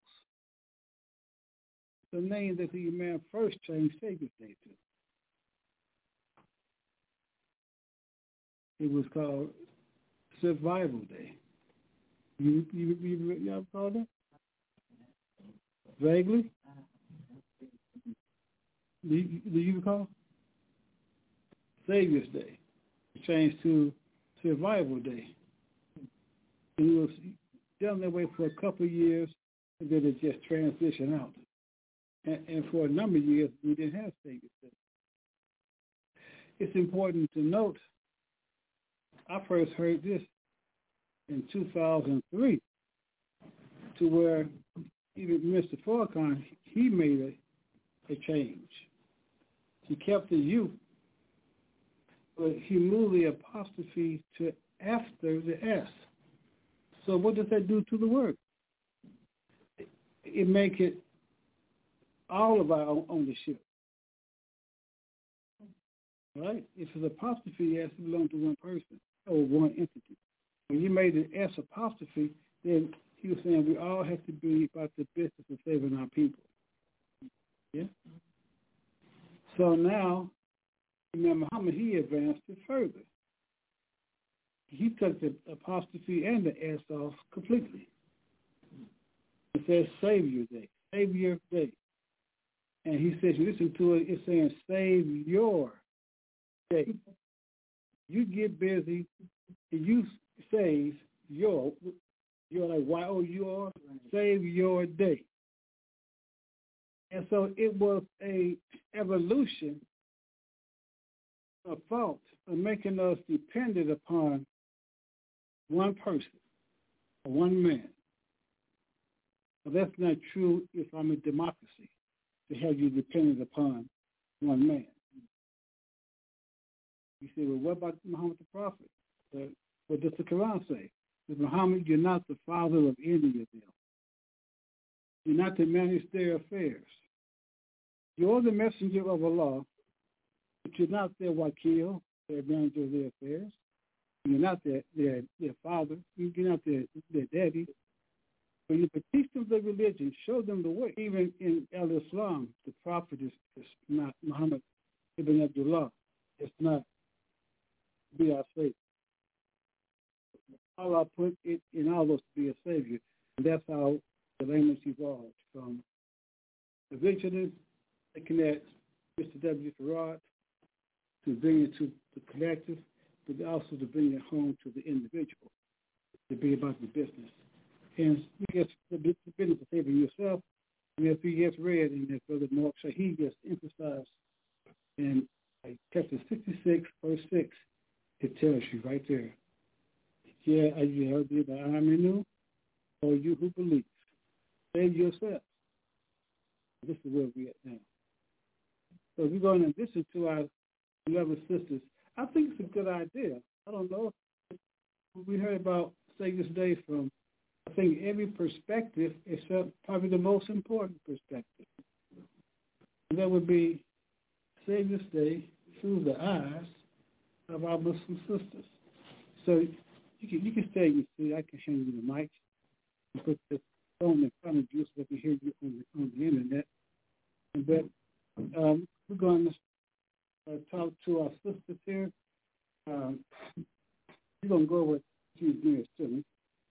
the name that the Imam first changed Savior's Day to? It was called Survival Day. You ever called it? Vaguely? Do you recall? Savior's Day. Changed to Survival Day. And it was done that way for a couple of years, and then it just transitioned out. And for a number of years, we didn't have Savior's Day. It's important to note, I first heard this in 2003, to where even Mr. Farrakhan, he made a change. He kept the U, but he moved the apostrophe to after the S. So what does that do to the word? It make it all of our ownership. Right? If it's apostrophe, it has to belong to one person or one entity. When you made the S apostrophe, then he was saying we all have to be about the business of saving our people. Yeah? So now, remember Muhammad, he advanced it further. He took the apostrophe and the S off completely. It says Savior Day. Savior Day. And he says, you listen to it, it's saying save your day. You get busy and you save your like Y-O-U-R, save your day. And so it was a evolution of thought of making us dependent upon one person, or one man. But that's not true Islamic democracy, to have you dependent upon one man. You say, well, what about Muhammad the Prophet? What does the Quran say? That Muhammad, you're not the father of any of them. You're not to manage their affairs. You're the messenger of Allah, but you're not their wakil, their manager of their affairs. You're not their father. You're not their daddy. When you teach them the religion, show them the way. Even in Al-Islam, the Prophet is not Muhammad ibn Abdullah. It's not be our Savior. Allah put it in all of us to be a Savior. And that's how the language evolved from eventually looking at Mr. W. Farad to bring it to the collective, but also to bring it home to the individual, to be about the business. And you get the business of saving yourself, and if he gets read in that Brother Mark Shahid gets emphasized in chapter 66, verse 6, it tells you right there. Yeah, as you heard me by Aminu, or you who believe, save yourself. This is where we're at now. So we're going to listen to our beloved sisters. I think it's a good idea. I don't know. We heard about Savior's Day from, I think, every perspective except probably the most important perspective. And that would be Savior's Day through the eyes of our Muslim sisters. So you can stay, you see, I can hand you the mic and put this phone in front of you so they can hear you on the internet. But we're going to talk to our sisters here. We're going to go with she's nearest to me.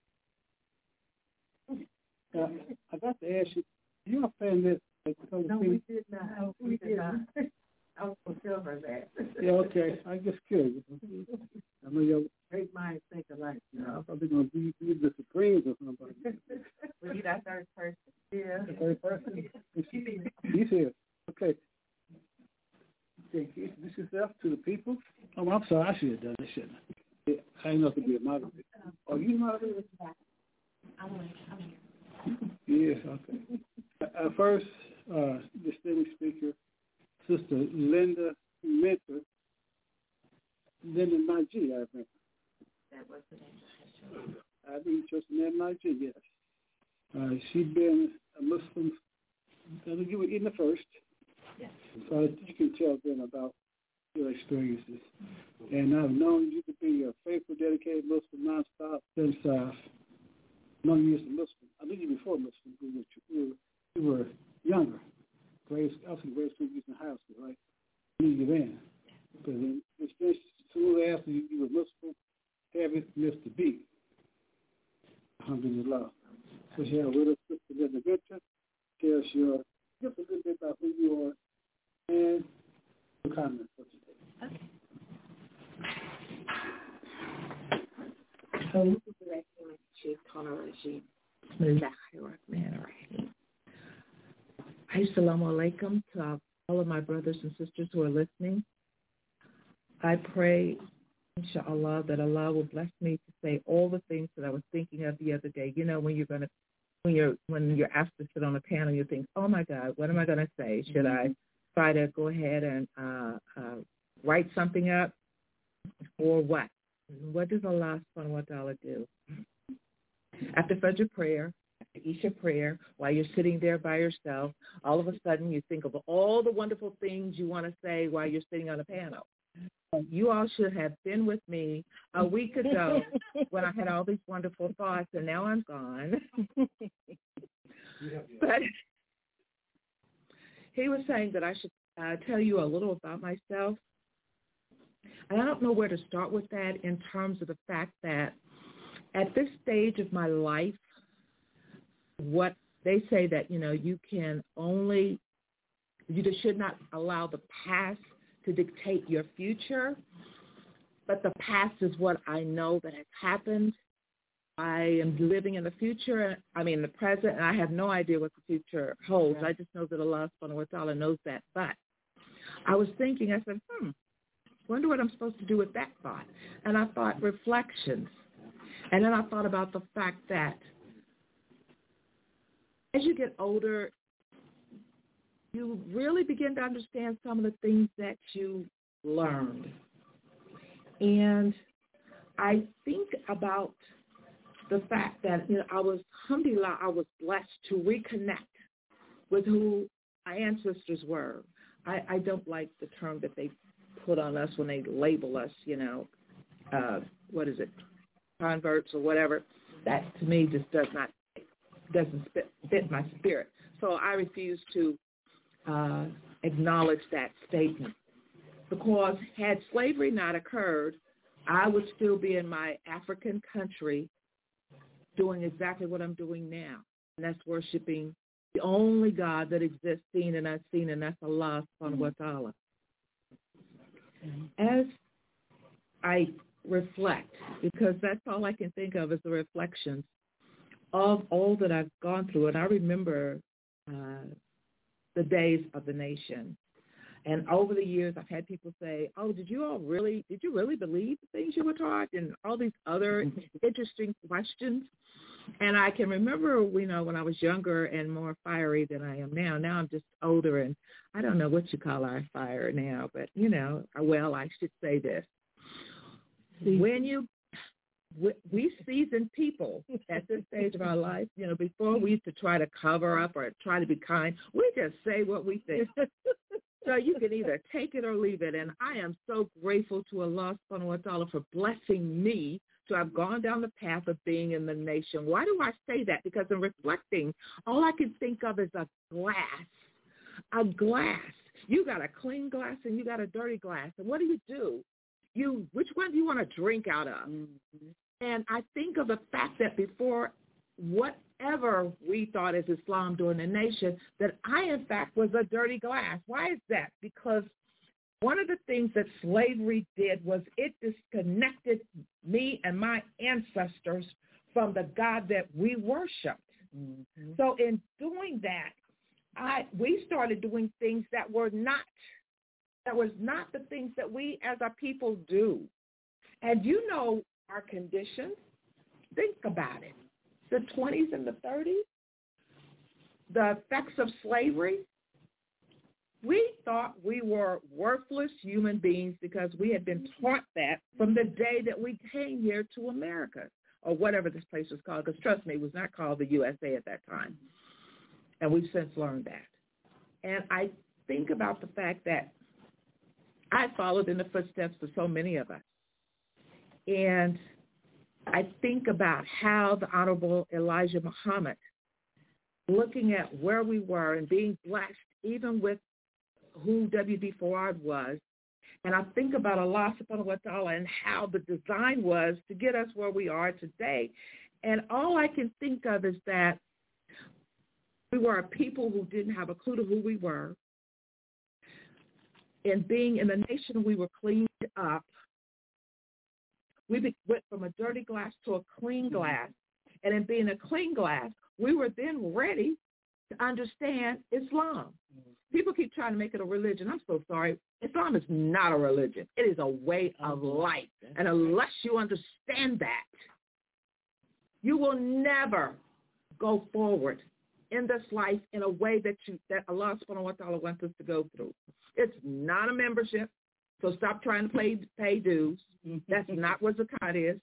I got to ask you, you are saying this? No, we did not. We did not. I was going to tell her that. Yeah, okay. I just curious. I know your great minds think alike. You know, I'm probably going to be the Supremes or somebody. Well, you're that third person. Yeah. The third person? He's here. Okay. Introduce yourself to the people. Oh, I'm sorry. I should have done this, shouldn't I? I didn't know to be a moderator. Oh, you moderator? I'm here. Yes, okay. First, distinguished speaker, Sister Linda Mentor. Linda Najee, I remember. That was the name. I think just Linda Najee, yes. She'd been a Muslim, you were in the first. Yes. So you can tell them about your experiences. And I've known you to be a faithful, dedicated Muslim, nonstop, since known you as a Muslim. I knew you before Muslim. You were younger. I was in grade school, you was in high school, right? I knew you then. But then, soon after you were Muslim, haven't missed a beat. Alhamdulillah. So here with us, Sister Linda Mentor, tells you just a little bit about who you are and your comments for today. Okay. Assalamu alaikum to all of my brothers and sisters who are listening. I pray, inshallah, that Allah will bless me to say all the things that I was thinking of the other day. You know, when you're asked to sit on a panel, you think, oh my God, what am I going to say? Should I try to go ahead and write something up, or what? What does Allah subhanahu wa ta'ala do? After Fajr prayer, after Isha prayer, while you're sitting there by yourself, all of a sudden you think of all the wonderful things you want to say while you're sitting on a panel. You all should have been with me a week ago when I had all these wonderful thoughts, and now I'm gone. But he was saying that I should tell you a little about myself. And I don't know where to start with that in terms of the fact that at this stage of my life, what they say that, you just should not allow the past to dictate your future, but the past is what I know that has happened. I am living in the future, the present, and I have no idea what the future holds. Yeah. I just know that Allah subhanahu wa ta'ala knows that. But I was thinking, I said, wonder what I'm supposed to do with that thought. And I thought reflections. And then I thought about the fact that as you get older, you really begin to understand some of the things that you learned. And I think about the fact that, alhamdulillah, I was blessed to reconnect with who my ancestors were. I don't like the term that they put on us when they label us, converts or whatever. That to me just doesn't fit my spirit. So I refuse to acknowledge that statement, because had slavery not occurred, I would still be in my African country doing exactly what I'm doing now, and that's worshiping the only God that exists, seen and unseen, and that's Allah subhanahu wa ta'ala. As I reflect, because that's all I can think of is the reflections of all that I've gone through, and I remember the days of the nation. And over the years, I've had people say, oh, did you really believe the things you were taught? And all these other interesting questions. And I can remember, when I was younger and more fiery than I am now. Now I'm just older, and I don't know what you call our fire now, but, I should say this. We seasoned people at this stage of our life, before we used to try to cover up or try to be kind, we just say what we think. So you can either take it or leave it. And I am so grateful to Allah subhanahu wa ta'ala for blessing me to have gone down the path of being in the nation. Why do I say that? Because in reflecting, all I can think of is a glass. A glass. You got a clean glass and you got a dirty glass. And what do? Which one do you want to drink out of? Mm-hmm. And I think of the fact that before whatever we thought as Islam doing the nation, that I, in fact, was a dirty glass. Why is that? Because one of the things that slavery did was it disconnected me and my ancestors from the God that we worshiped. Mm-hmm. So in doing that, we started doing things that was not the things that we as a people do. And our conditions, think about it. The 20s and the 30s, the effects of slavery, we thought we were worthless human beings because we had been taught that from the day that we came here to America, or whatever this place was called, because trust me, it was not called the USA at that time. And we've since learned that. And I think about the fact that I followed in the footsteps of so many of us. And I think about how the Honorable Elijah Muhammad, looking at where we were and being blessed even with who W.D. Fard was, and I think about Allah subhanahu wa ta'ala and how the design was to get us where we are today. And all I can think of is that we were a people who didn't have a clue to who we were. And being in the nation, we were cleaned up. We went from a dirty glass to a clean glass. And in being a clean glass, we were then ready to understand Islam. People keep trying to make it a religion. I'm so sorry. Islam is not a religion. It is a way of life. And unless you understand that, you will never go forward in this life in a way that Allah subhanahu wa ta'ala wants us to go through. It's not a membership, so stop trying to pay dues. That's not what zakat is.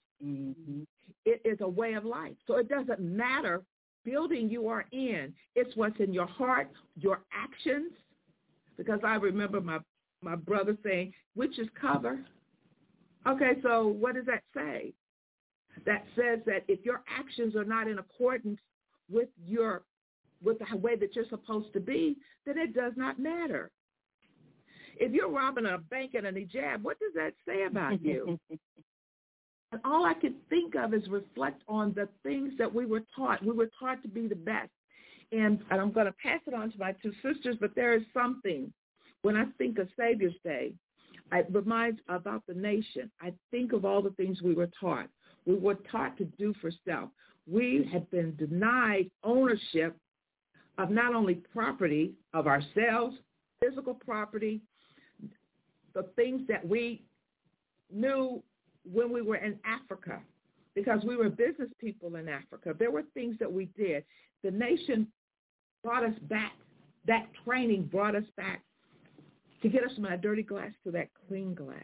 It is a way of life. So it doesn't matter building you are in. It's what's in your heart, your actions. Because I remember my brother saying, which is cover. Okay, so what does that say? That says that if your actions are not in accordance with the way that you're supposed to be, then it does not matter. If you're robbing a bank in a hijab, what does that say about you? And all I could think of is reflect on the things that we were taught. We were taught to be the best. And I'm going to pass it on to my two sisters, but there is something. When I think of Savior's Day, it reminds about the nation. I think of all the things we were taught. We were taught to do for self. We have been denied ownership of not only property of ourselves, physical property, the things that we knew when we were in Africa, because we were business people in Africa. There were things that we did. The nation brought us back. That training brought us back to get us from that dirty glass to that clean glass.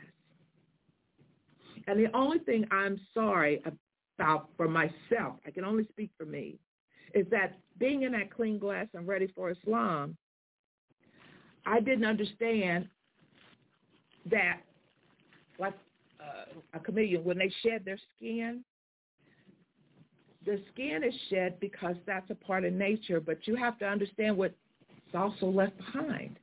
And the only thing I'm sorry about for myself, I can only speak for me, is that being in that clean glass and ready for Islam, I didn't understand that, like a chameleon, when they shed their skin is shed because that's a part of nature, but you have to understand what's also left behind.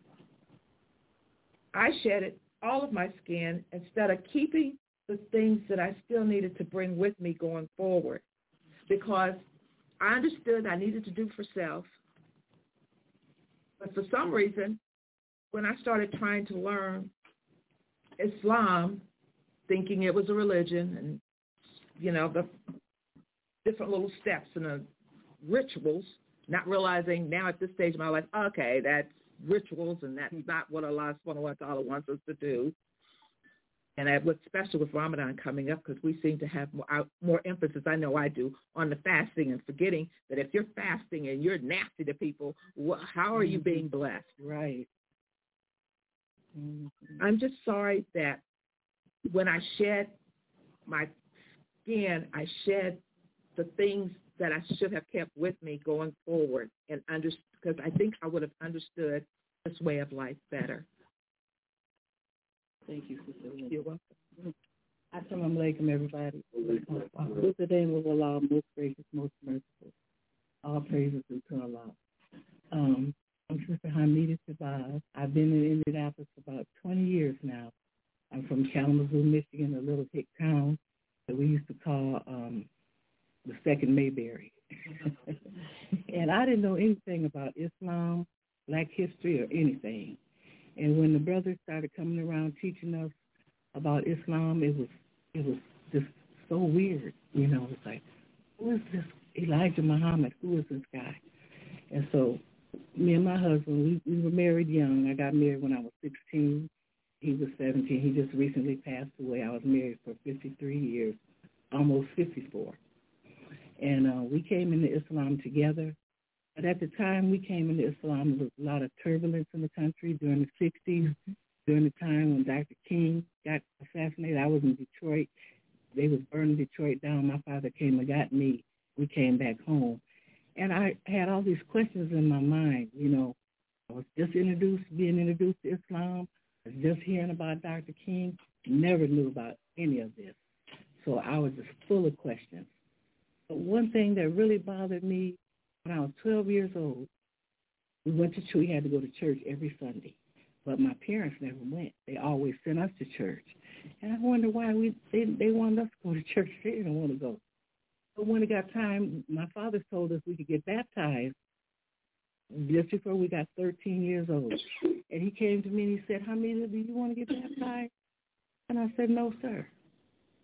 I shedded all of my skin instead of keeping the things that I still needed to bring with me going forward, because I understood I needed to do for self. But for some reason, when I started trying to learn Islam, thinking it was a religion and, the different little steps and the rituals, not realizing now at this stage of my life, okay, that's rituals and that's not what Allah subhanahu wa ta'ala wants us to do. And what's special with Ramadan coming up, because we seem to have more emphasis, I know I do, on the fasting and forgetting that if you're fasting and you're nasty to people, how are you being blessed? Right. I'm just sorry that when I shed my skin, I shed the things that I should have kept with me going forward, and because I think I would have understood this way of life better. Thank you, Sister. You're welcome. Assalamu alaikum, everybody. With the name of Allah, most gracious, most merciful. All praises to Allah. I'm Sister Hamida Shabazz. I've been in Indianapolis for about 20 years now. I'm from Kalamazoo, Michigan, a little hick town that we used to call the Second Mayberry. And I didn't know anything about Islam, Black history, or anything. And when the brothers started coming around teaching us about Islam, it was just so weird. It's like, who is this Elijah Muhammad? Who is this guy? And so me and my husband, we were married young. I got married when I was 16. He was 17. He just recently passed away. I was married for 53 years, almost 54. And we came into Islam together. But at the time we came into Islam, there was a lot of turbulence in the country during the 60s, during the time when Dr. King got assassinated. I was in Detroit. They was burning Detroit down. My father came and got me. We came back home. And I had all these questions in my mind. I was just being introduced to Islam. I was just hearing about Dr. King. Never knew about any of this. So I was just full of questions. But one thing that really bothered me, when I was 12 years old, we went to church. We had to go to church every Sunday. But my parents never went. They always sent us to church. And I wonder why they wanted us to go to church. They didn't want to go. But when it got time, my father told us we could get baptized just before we got 13 years old. And he came to me and he said, Hamida, do you want to get baptized? And I said, no, sir.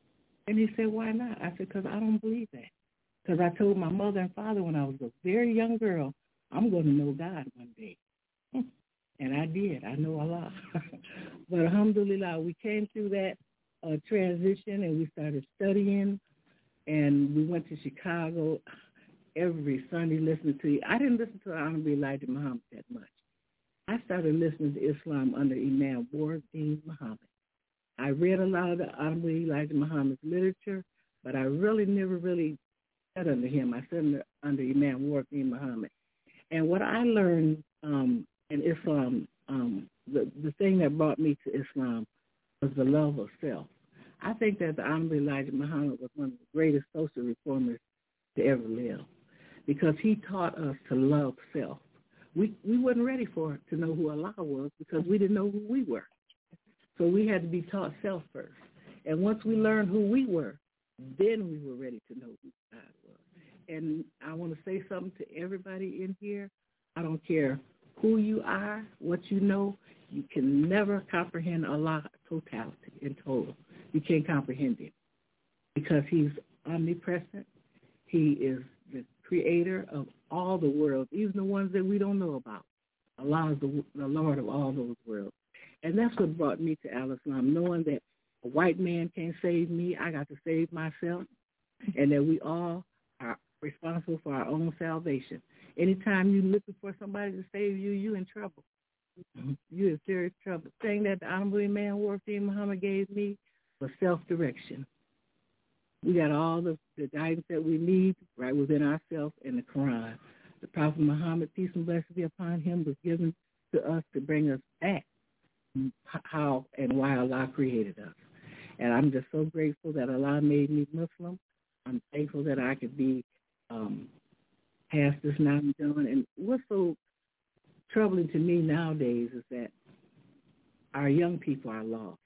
And he said, why not? I said, because I don't believe that. Because I told my mother and father when I was a very young girl, I'm going to know God one day. And I did. I know Allah. But alhamdulillah, we came through that transition and we started studying. And we went to Chicago every Sunday listening to you. I didn't listen to Honorable Elijah Muhammad that much. I started listening to Islam under Imam Ward-Din Muhammad. I read a lot of the Honorable Elijah Muhammad's literature, but I really never sat under him. I sat under Imam Ward-Din Muhammad. And what I learned in Islam, the thing that brought me to Islam was the love of self. I think that the Honorable Elijah Muhammad was one of the greatest social reformers to ever live because he taught us to love self. We weren't ready to know who Allah was because we didn't know who we were. So we had to be taught self first. And once we learned who we were, then we were ready to know who God was. And I want to say something to everybody in here. I don't care who you are, what you know, you can never comprehend Allah totality in total. You can't comprehend him because he's omnipresent. He is the creator of all the worlds, even the ones that we don't know about. Allah is the Lord of all those worlds. And that's what brought me to Al-Islam, knowing that a white man can't save me. I got to save myself, and that we all are responsible for our own salvation. Anytime you're looking for somebody to save you, you're in trouble. You're in serious trouble. The thing that the Honorable Imam Ward-Din Muhammad gave me was self-direction. We got all the guidance that we need right within ourselves in the Quran. The Prophet Muhammad, peace and blessings be upon him, was given to us to bring us back how and why Allah created us. And I'm just so grateful that Allah made me Muslim. I'm thankful that I could be past this now and done. And what's so troubling to me nowadays is that our young people are lost.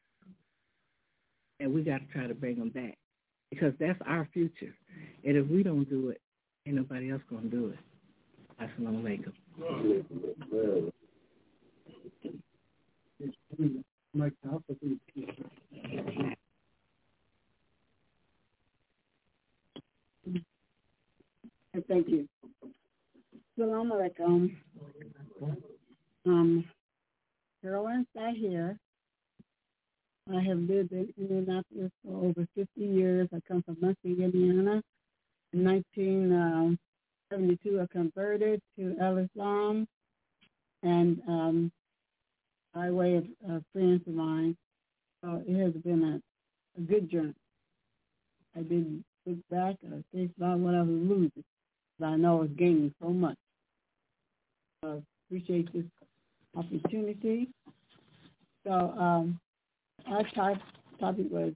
And we got to try to bring them back because that's our future. And if we don't do it, ain't nobody else going to do it. Assalamu alaikum. Thank you. Assalamu alaikum. Carolyn Sahir. I have lived in Indianapolis for over 50 years. I come from Muncie, Indiana. In 1972, I converted to Al-Islam, and by way of friends of mine. So it has been a good journey. I didn't look back or think about what I was losing, but I know I was gaining so much. I appreciate this opportunity. So our topic was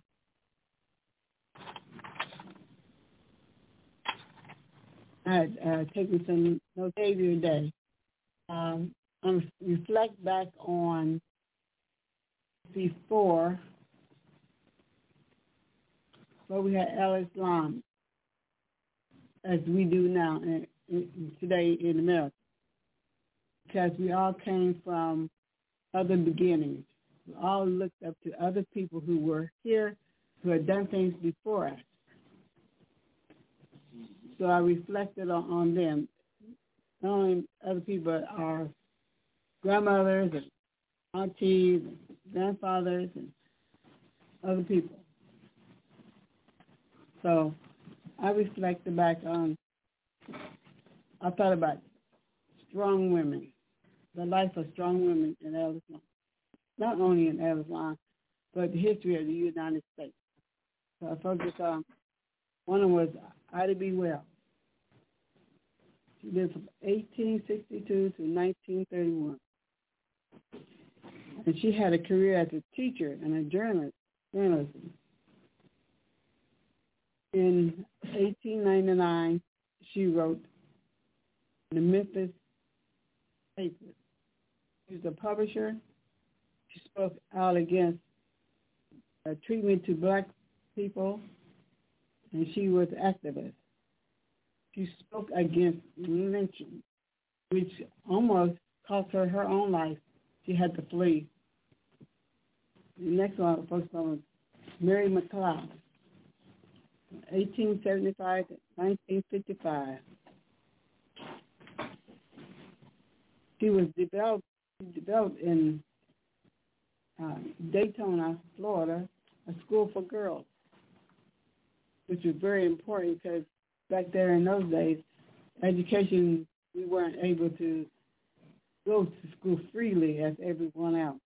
taking some notes every day. Reflect back on before where we had Al-Islam as we do now today in America, because we all came from other beginnings. We all looked up to other people who were here, who had done things before us. So I reflected on them, not only other people, but our grandmothers and aunties and grandfathers and other people. So I reflected back on, I thought about strong women, the life of strong women in Al-Islam. Not only in Al-Islam, but the history of the United States. So I focused on, one of them was Ida B. Wells. She lived from 1862 to 1931. And she had a career as a teacher and a journalism. In 1899, she wrote the Memphis Papers. She was a publisher. She spoke out against treatment to black people, and she was an activist. She spoke against lynching, which almost cost her her own life. She had to flee. The next one I focused on was Mary McLeod. 1875 to 1955. She was developed in Daytona, Florida, a school for girls, which was very important because back there in those days, education, we weren't able to go to school freely as everyone else.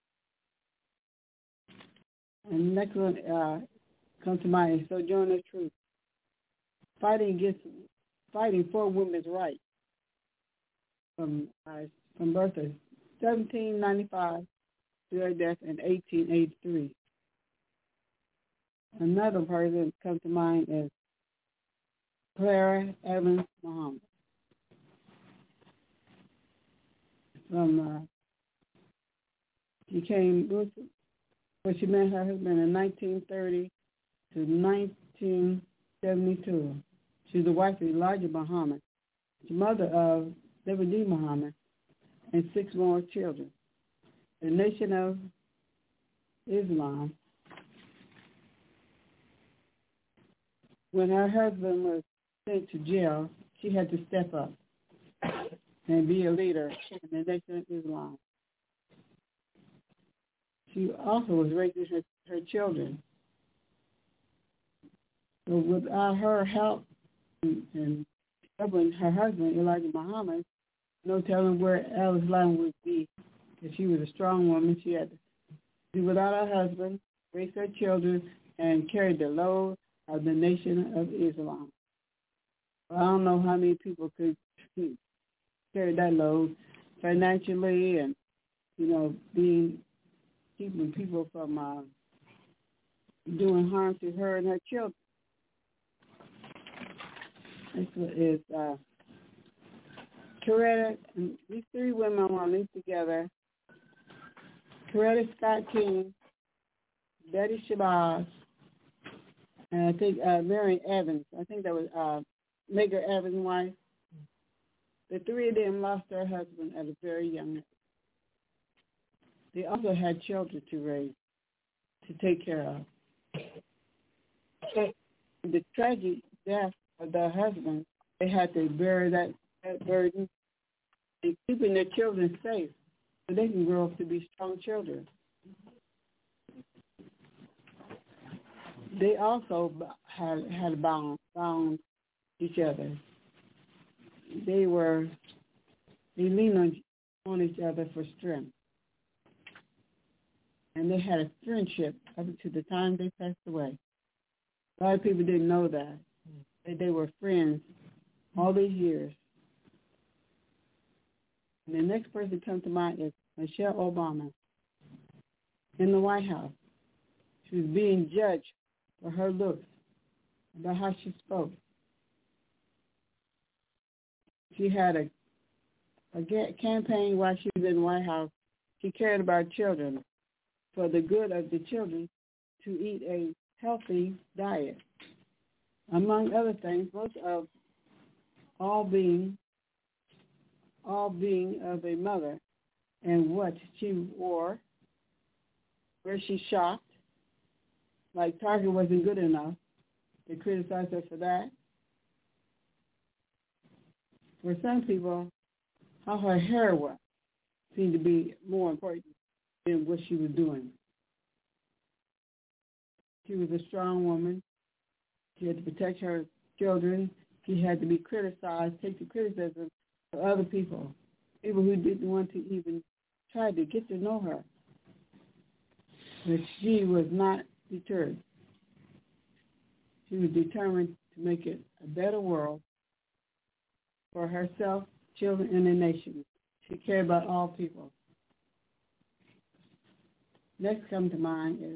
And the next one comes to mind is Sojourner Truth, fighting for women's rights from birth of 1795 to her death in 1883. Another person that comes to mind is Clara Evans Muhammad. She met her husband in 1930 to 1972. She was the wife of Elijah Muhammad, the mother of Deborah D. Muhammad, and 6 more children. The Nation of Islam. When her husband was sent to jail, she had to step up and be a leader in the Nation of Islam. She also was raising her children. So without her help and helping her husband, Elijah Muhammad, no telling where Al-Islam would be. If she was a strong woman, she had to do without her husband, raise her children, and carry the load of the Nation of Islam. I don't know how many people could carry that load financially and, keeping people from doing harm to her and her children. This is Coretta, and these 3 women I want to link together. Coretta Scott King, Betty Shabazz, and I think Mary Evans. I think that was Medgar Evans' wife. The 3 of them lost their husband at a very young age. They also had children to raise, to take care of. The tragic death of their husband, they had to bear that burden and keeping their children safe so they can grow up to be strong children. They also had bound each other. They leaned on each other for strength. And they had a friendship up to the time they passed away. A lot of people didn't know that they were friends all these years. And the next person that comes to mind is Michelle Obama in the White House. She was being judged for her looks, about how she spoke. She had a campaign while she was in the White House. She cared about children, for the good of the children to eat a healthy diet. Among other things, most of all being of a mother and what she wore, where she shopped, like Target wasn't good enough. They criticized her for that. For some people, how her hair was seemed to be more important than what she was doing. She was a strong woman. She had to protect her children. She had to be criticized, take the criticism of other people who didn't want to even try to get to know her. But she was not deterred. She was determined to make it a better world for herself, children, and the nation. She cared about all people. Next come to mind is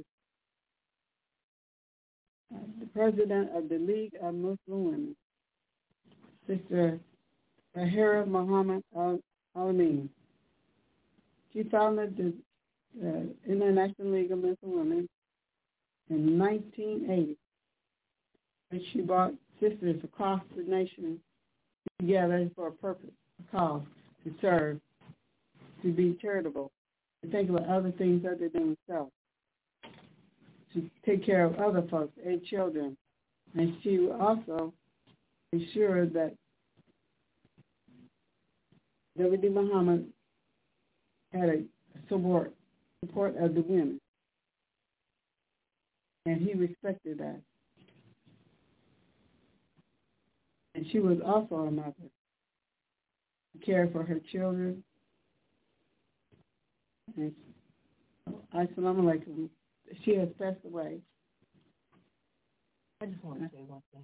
the president of the League of Muslim Women, Sister Tahira Muhammad Al-Amin. She founded the International League of Muslim Women in 1980, and she brought sisters across the nation together for a purpose, a cause, to serve, to be charitable, to think about other things other than themselves, to take care of other folks and children And she also ensured that W.D. Muhammad had a support of the women. And he respected that. And she was also a mother. She cared for her children. And Assalamu alaikum. She has passed away. I just want to say one thing.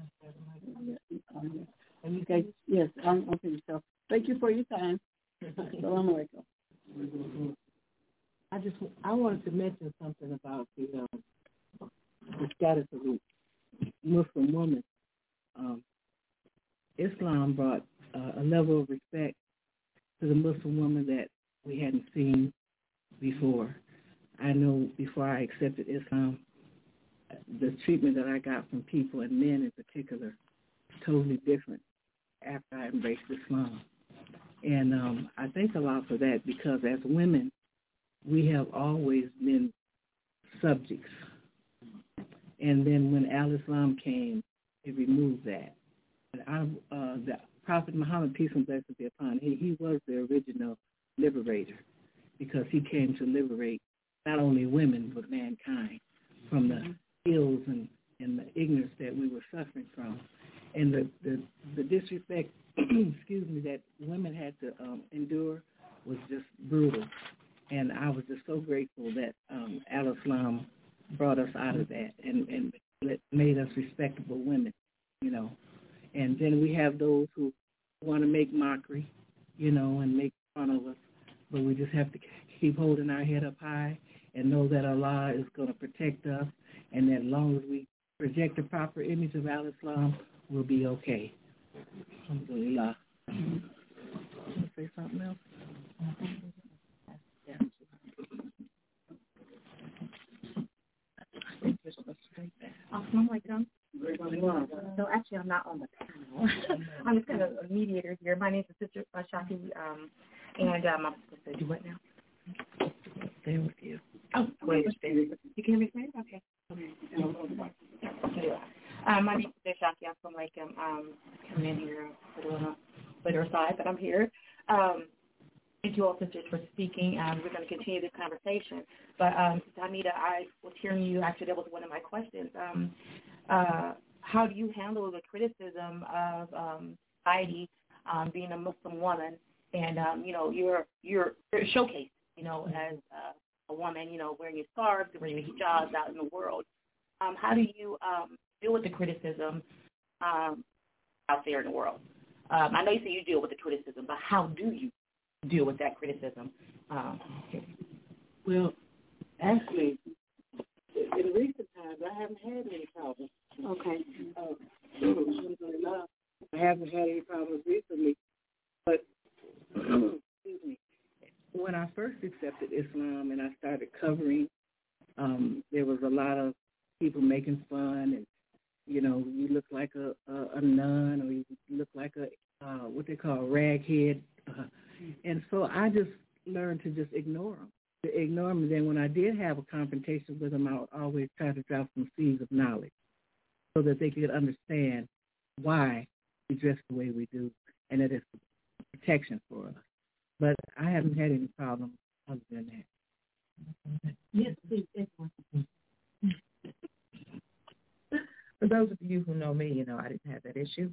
And you guys, yes, I'm okay. So thank you for your time. Assalamu alaikum. I wanted to mention something about the status of the Muslim woman. Islam brought a level of respect to the Muslim woman that we hadn't seen before. I know before I accepted Islam, the treatment that I got from people, and men in particular, was totally different after I embraced Islam. And I thank Allah for that, because as women, we have always been subjects. And then when Al-Islam came, it removed that. And the Prophet Muhammad, peace and blessings be upon him, he was the original liberator, because he came to liberate not only women, but mankind from the ills and the ignorance that we were suffering from. And the disrespect, excuse me, that women had to endure was just brutal. And I was just so grateful that Al-Islam brought us out of that and made us respectable women, you know. And then we have those who want to make mockery, you know, and make fun of us. But we just have to keep holding our head up high and know that Allah is going to protect us, and that as long as we project the proper image of Al-Islam, we'll be okay. Alhamdulillah. Want to say something else? Yeah. I think you're supposed to take that. Assalamu alaikum. So actually, I'm not on the panel. I'm just kind of a mediator here. My name is Sister Shaki, and I'm supposed to do what now? Stay with you. Oh, wait. You can hear me say it? Okay. My name is Sister Shaki. I'm from coming in here a little on the later side, but I'm here. Thank you all, sisters, for speaking. We're going to continue this conversation. But, Anita, I was hearing you. Actually, that was one of my questions. How do you handle the criticism of society being a Muslim woman, and you know, you're showcased, you know, as a woman, you know, wearing your scarves, wearing your hijabs out in the world. How do you deal with the criticism out there in the world? I know you say you deal with the criticism, but how do you deal with that criticism? Well, actually, in recent times, I haven't had any problems. Okay. I haven't had any problems recently, but excuse me. When I first accepted Islam and I started covering, there was a lot of people making fun, and you know, you look like a nun, or you look like a what they call a raghead, and so I just learned to just ignore them. And then when I did have a confrontation with them, I would always try to drop some seeds of knowledge so that they could understand why we dress the way we do, and that it's protection for us. But I haven't had any problems other than that. Yes, please. For those of you who know me, you know I didn't have that issue.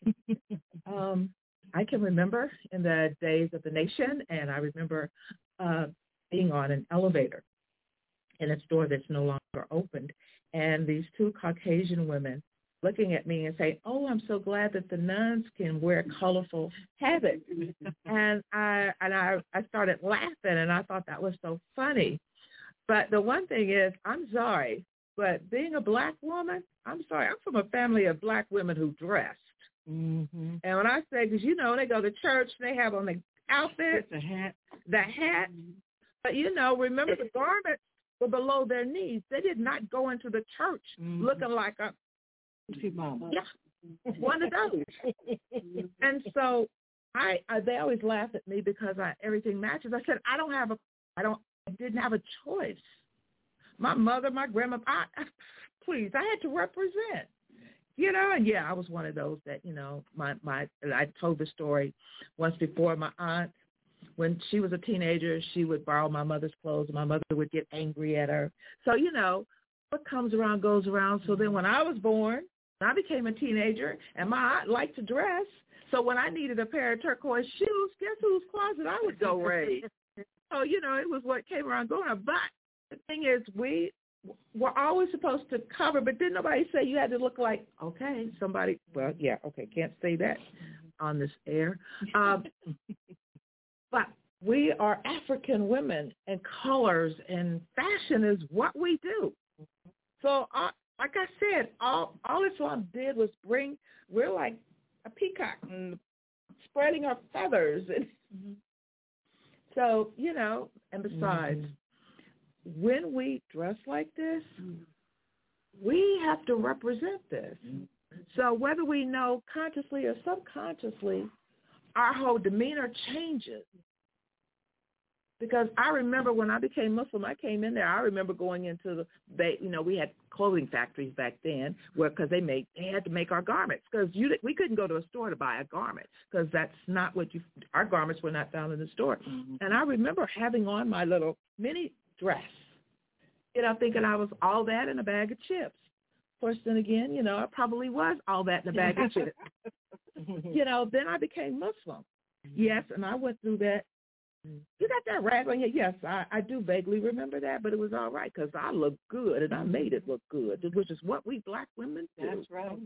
I can remember in the days of the nation, and I remember being on an elevator in a store that's no longer opened, and these two Caucasian women looking at me and saying, "Oh, I'm so glad that the nuns can wear colorful habits." And I started laughing, and I thought that was so funny. But the one thing is, I'm sorry, but being a black woman, I'm sorry, I'm from a family of black women who dressed. Mm-hmm. And when I say, because, you know, they go to church, they have on the outfit, the hat. Mm-hmm. But, you know, remember the garments were below their knees. They did not go into the church looking like a one of those. And so they always laugh at me because everything matches. I said, I didn't have a choice. My mother, my grandma, please, I had to represent. And I was one of those that, I told the story once before. My aunt, when she was a teenager, she would borrow my mother's clothes, and my mother would get angry at her. So, what comes around goes around. So then when I was born, I became a teenager, and my aunt liked to dress. So when I needed a pair of turquoise shoes, guess whose closet I would go raid? So, it was what came around going on. But the thing is, we were always supposed to cover, but didn't nobody say you had to look like, okay, somebody, can't say that on this air. But we are African women, and colors and fashion is what we do. So, like I said, all Islam did was we're like a peacock and spreading our feathers. And so, and besides, when we dress like this, we have to represent this. So whether we know consciously or subconsciously, our whole demeanor changes. Because I remember when I became Muslim, I came in there. I remember going into we had clothing factories back then because they had to make our garments because we couldn't go to a store to buy a garment because that's not our garments were not found in the store. And I remember having on my little mini dress, thinking I was all that in a bag of chips. Of course, then again, I probably was all that in a bag of chips. Then I became Muslim. Yes, and I went through that. You got that rag on you? Yes, I do vaguely remember that, but it was all right because I looked good and I made it look good, which is what we black women do. That's right.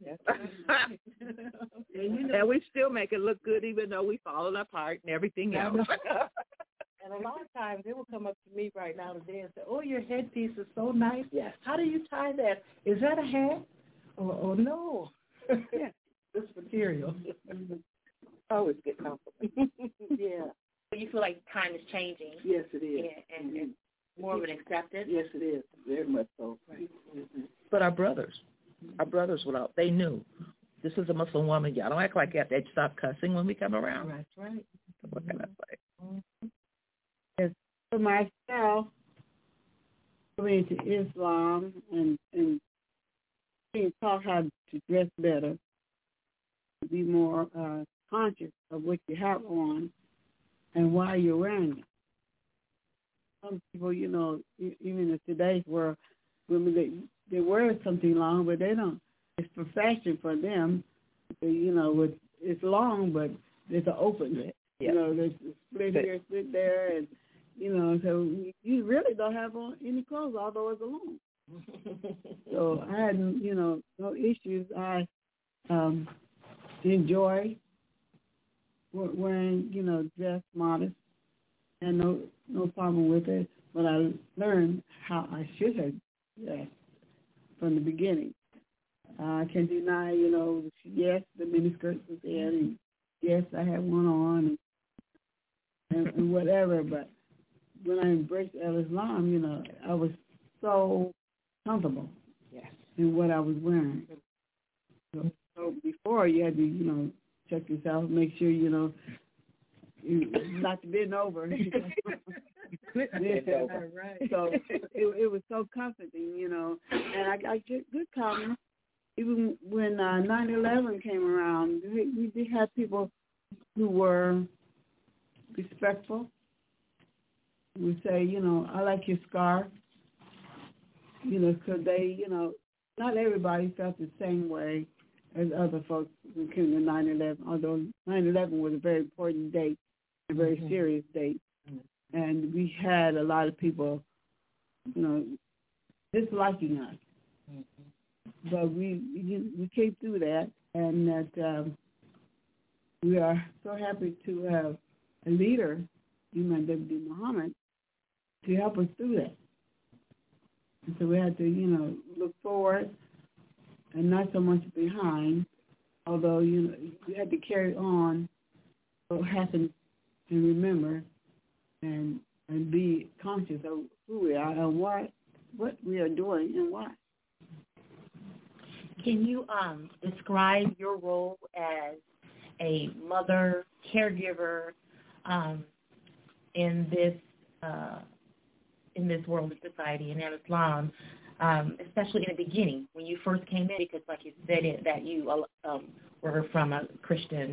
And we still make it look good even though we falling apart and everything else. And a lot of times they will come up to me right now today and say, "Oh, your headpiece is so nice. Yes. How do you tie that? Is that a hat? Oh no. Yeah. This material." Always get comfortable. Yeah. You feel like time is changing. Yes, it is. Yeah, and more of an acceptance. Yes, it is. Very much so. Right. But our brothers they knew this is a Muslim woman. Y'all don't act like that. They stop cussing when we come around. That's right. What can I say? For myself, coming to Islam and being taught how to dress better, to be more conscious of what you have on and why you're wearing it. Some people, even in today's world, women, they wear something long, but they don't. It's for fashion for them. It's long, but it's an open. Yeah. There's a split here, split there, and so you really don't have on any clothes, although it's long. So I had, no issues. I enjoy wearing, dress modest, and no problem with it. But I learned how I should have dressed from the beginning. I can deny, yes, the miniskirt was there, and yes, I had one on, and whatever. But when I embraced Islam, I was so comfortable in what I was wearing. So before you had to, check yourself, make sure, you not to bend over. So it was so comforting, and I got good comments. Even when 9/11 came around, we did have people who were respectful. We say, I like your scarf, because they, not everybody felt the same way as other folks who came to 9/11, although 9/11 was a very important date, a very serious date. And we had a lot of people, disliking us. But we came through that, and that we are so happy to have a leader, Imam W.D. Muhammad, to help us through that. And so we had to, look forward and not so much behind, although, we had to carry on what happened and remember and be conscious of who we are and what we are doing and why. Can you describe your role as a mother, caregiver in this world of society and in Islam? especially in the beginning when you first came in, because like you said that you were from a Christian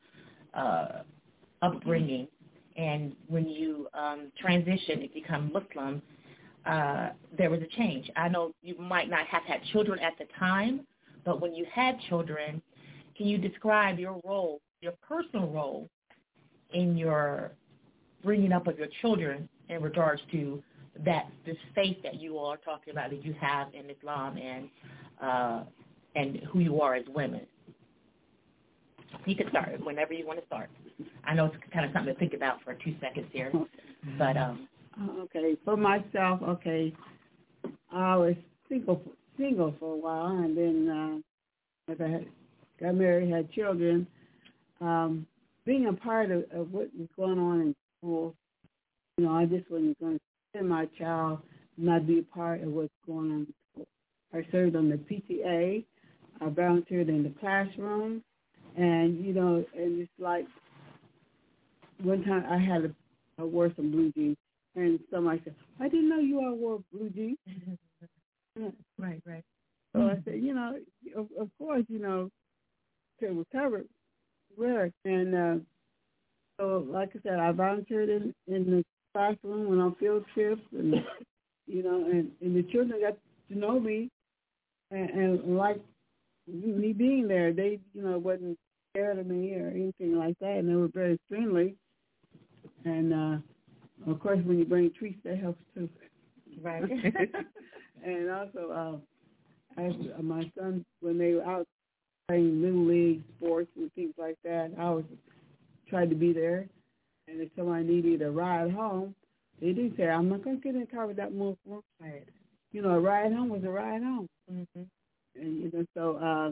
upbringing, and when you transitioned and become Muslim, there was a change. I know you might not have had children at the time, but when you had children, can you describe your role, your personal role in your bringing up of your children in regards to this faith that you all are talking about that you have in Islam and who you are as women? You can start whenever you want to start. I know it's kind of something to think about for 2 seconds here, but okay, for myself, okay, I was single for a while, and then as I got married, had children. Being a part of what was going on in school, I just wasn't going to send my child not be a part of what's going on in school. I served on the PTA. I volunteered in the classroom, and and it's like one time I wore some blue jeans, and somebody said, "I didn't know you all wore blue jeans." Right. So I said, of course, to recover, wear it. And so, like I said, I volunteered in the classroom, went on field trips, and and the children got to know me, and like me being there, they wasn't scared of me or anything like that, and they were very friendly. And of course, when you bring treats, that helps too. Right. And also, my son, when they were out playing little league sports and things like that, I was tried to be there. And if somebody needed a ride home, they did say, "I'm not going to get in the car with that more." Right. A ride home was a ride home. Mm-hmm. And so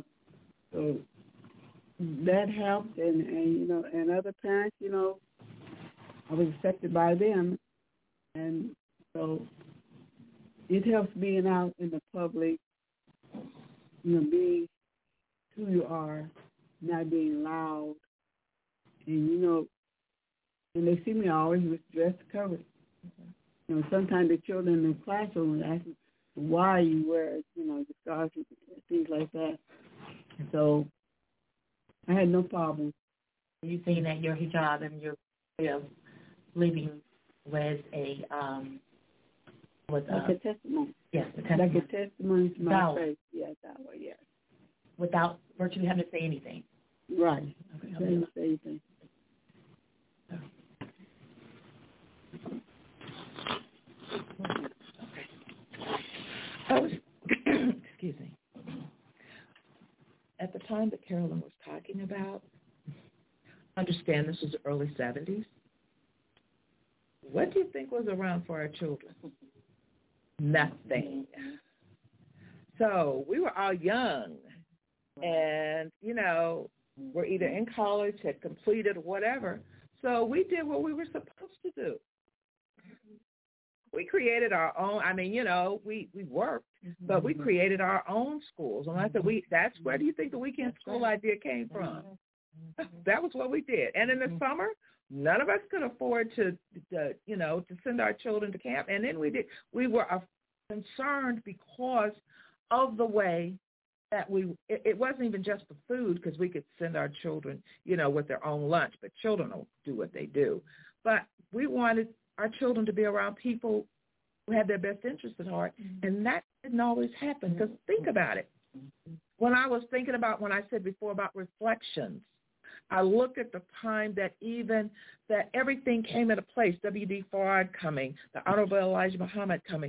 that helped. And other parents, I was accepted by them, and so it helps being out in the public, being who you are, not being loud, and when they see me, I always was dressed covered. Mm-hmm. Sometimes the children in the classroom would ask me, why you wear, the scarves and things like that. So I had no problem. You saying that your hijab and your way of living was like a testimony. Yes, a testimony. Like a testimony to my faith. Yes, that way, yes. Without virtually having to say anything. Right. Okay. Didn't say anything. Excuse me. At the time that Carolyn was talking about, understand this was the early 70s. What do you think was around for our children? Nothing. So we were all young, and, we're either in college, had completed, whatever. So we did what we were supposed to do. We created our own, we worked, but we created our own schools. And I said, that's where do you think the weekend school idea came from? That was what we did. And in the summer, none of us could afford to send our children to camp. And then we were concerned because of the way that it wasn't even just the food, because we could send our children, with their own lunch, but children don't do what they do. But we wanted our children to be around people who had their best interests at heart, and that didn't always happen. Because think about it. When I said before about reflections, I looked at the time that everything came into place. W.D. Fard coming, the Honorable Elijah Muhammad coming,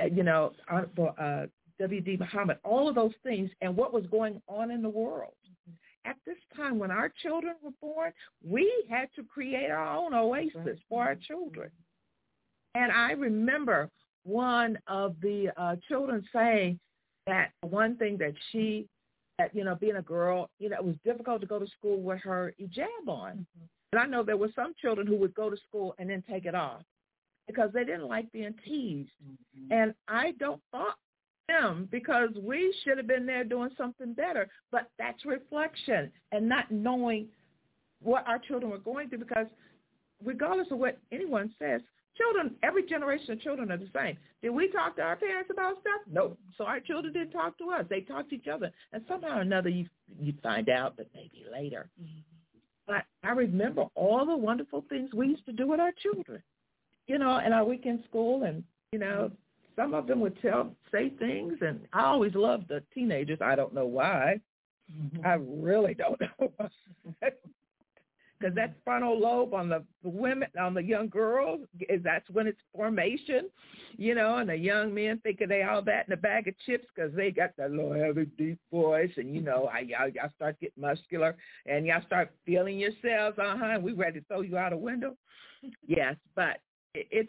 W.D. Muhammad, all of those things, and what was going on in the world. At this time, when our children were born, we had to create our own oasis for our children. And I remember one of the children saying that one thing that being a girl, it was difficult to go to school with her hijab on. Mm-hmm. And I know there were some children who would go to school and then take it off because they didn't like being teased. Mm-hmm. And I don't fault them, because we should have been there doing something better. But that's reflection and not knowing what our children were going through, because regardless of what anyone says, Children, every generation of children are the same. Did we talk to our parents about stuff? No. So our children didn't talk to us. They talked to each other. And somehow or another you find out, but maybe later. Mm-hmm. But I remember all the wonderful things we used to do with our children, in our weekend school. And, some of them would say things. And I always loved the teenagers. I don't know why. Mm-hmm. I really don't know why. Because that frontal lobe on the women, on the young girls, that's when it's formation, and the young men thinking they all that in a bag of chips because they got that little heavy, deep voice, and, y'all start getting muscular, and y'all start feeling yourselves, and we ready to throw you out a window. Yes, but it's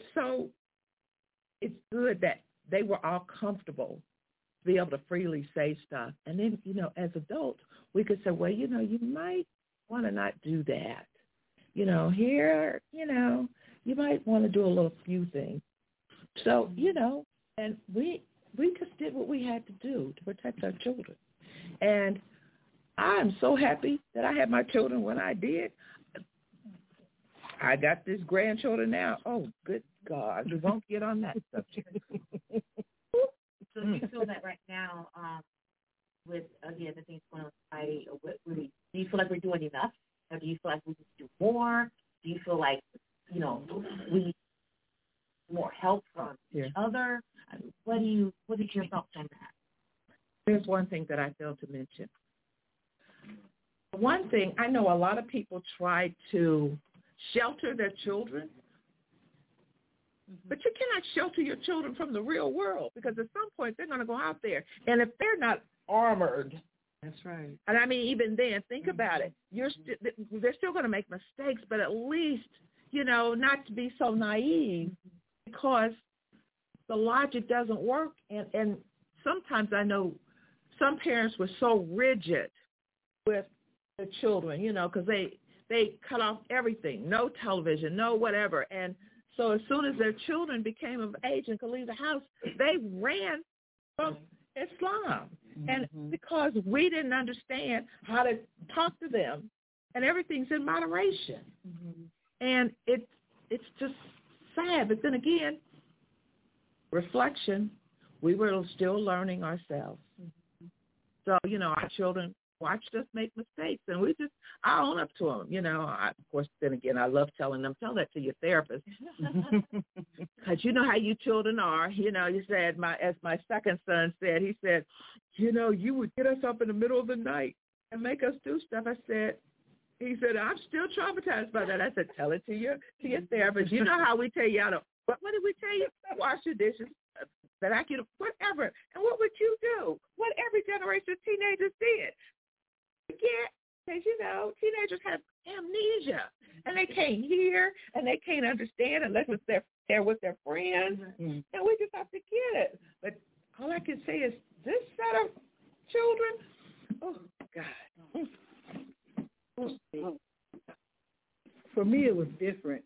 good that they were all comfortable to be able to freely say stuff. And then, as adults, we could say, well, you might want to not do that. Here, you might want to do a little few things. So, and we just did what we had to do to protect our children. And I'm so happy that I had my children when I did. I got these grandchildren now. Oh, good God. We won't get on that subject. So do you feel that right now, with, again, the things going on in society, do you feel like we're doing enough? Or do you feel like we need to do more? Do you feel like, we need more help from each other? What is your thoughts on that? There's one thing that I failed to mention. One thing, I know a lot of people try to shelter their children, but you cannot shelter your children from the real world because at some point they're going to go out there. And if they're not armored, that's right. And I mean, even then, think about it. They're still going to make mistakes, but at least, not to be so naive because the logic doesn't work. And sometimes I know some parents were so rigid with their children, because they cut off everything, no television, no whatever. And so as soon as their children became of age and could leave the house, they ran from Islam. And because we didn't understand how to talk to them, and everything's in moderation. And it's just sad. But then again, reflection, we were still learning ourselves. So, our children watched us make mistakes, and I own up to them. Of course, then again, I love telling them, tell that to your therapist. Because you know how you children are. You said, as my second son said, he said, you would get us up in the middle of the night and make us do stuff. He said, I'm still traumatized by that. I said, tell it to your therapist. You know how we tell you how to, what did we tell you? Wash your dishes, vacuum, whatever. And what would you do? What every generation of teenagers did. Forget, because, teenagers have amnesia, and they can't hear, and they can't understand unless they're there with their friends, and we just have to get it. But all I can say is this set of children, oh, God. For me, it was different.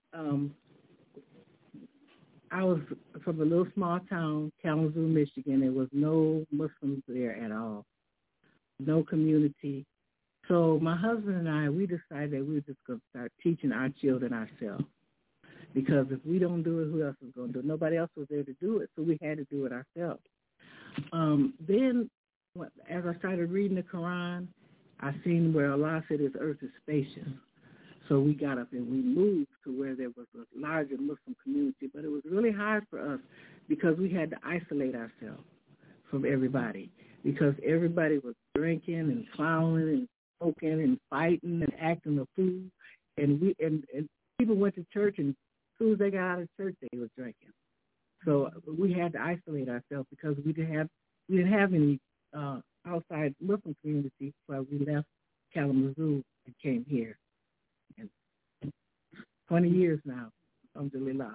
I was from a little small town, Kalamazoo, Michigan. There was no Muslims there at all, no community. So my husband and I, we decided that we were just going to start teaching our children ourselves. Because if we don't do it, who else is going to do it? Nobody else was there to do it, so we had to do it ourselves. Then, as I started reading the Quran, I seen where Allah said His earth is spacious. So we got up and we moved to where there was a larger Muslim community. But it was really hard for us because we had to isolate ourselves from everybody because everybody was drinking and clowning and smoking and fighting and acting a fool. And people went to church, and as soon as they got out of church, they were drinking. So we had to isolate ourselves because we didn't have any outside Muslim community. So we left Kalamazoo and came here. And 20 years now, alhamdulillah.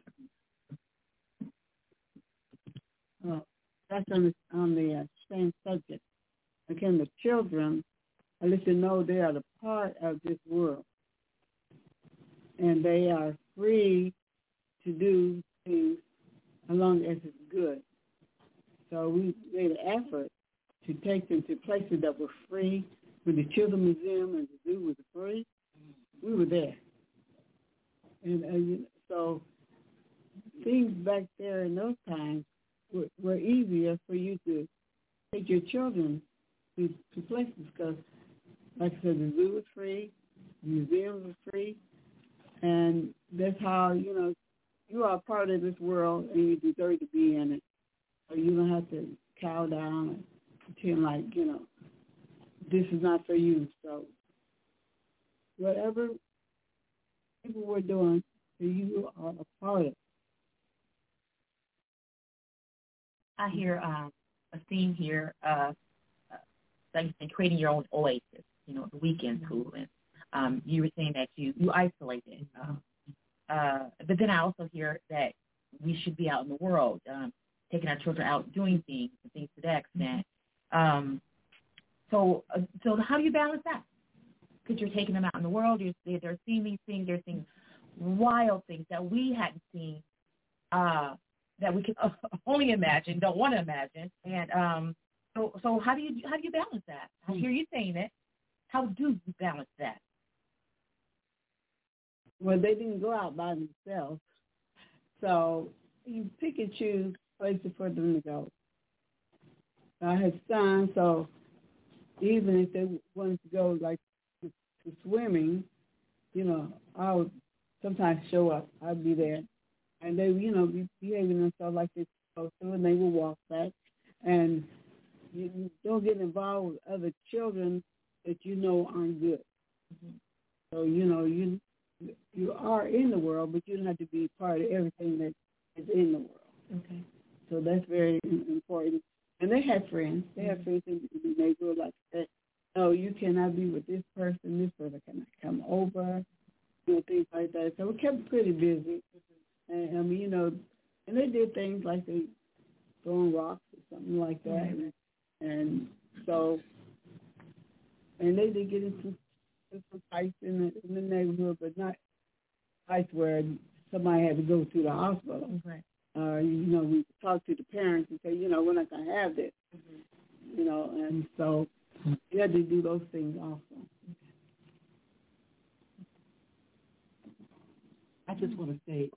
That's on the same subject. Again, the children, I let you know they are the part of this world. And they are free to do things as long as it's good. So we made an effort to take them to places that were free. When the Children's Museum and the zoo was free, we were there. And so things back there in those times were easier for you to take your children to places because, like I said, the zoo was free, museums were free, and that's how, you are part of this world and you deserve to be in it. So you don't have to cow down and pretend like, this is not for you. So whatever people were doing, you are a part of it. I hear a theme here of creating your own oasis, the weekend school. And you were saying that you isolated. But then I also hear that we should be out in the world, taking our children out doing things and things to that extent. So how do you balance that? Because you're taking them out in the world, they're seeing these things, they're seeing wild things that we hadn't seen, that we can only imagine, don't want to imagine. And so how do you balance that? I hear you saying it. How do you balance that? Well, they didn't go out by themselves, so you pick and choose places for them to go. I had sons, so even if they wanted to go like to swimming, I would sometimes show up. I'd be there, and they, be behaving themselves like they're supposed to, and they will walk back. And you don't get involved with other children that aren't good. Mm-hmm. So you are in the world, but you don't have to be part of everything that is in the world. Okay. So that's very important. And they have friends. They have friends in the neighborhood like that. No, you cannot be with this person. This person cannot come over. Things like that. So we kept pretty busy. And and they did things like they throwing rocks or something like that. Mm-hmm. And so, and they did get into some fights in the neighborhood, but not fights where somebody had to go to the hospital. Right. We talk to the parents and say, we're not going to have this. Mm-hmm. And so you had to do those things also. I just want to say,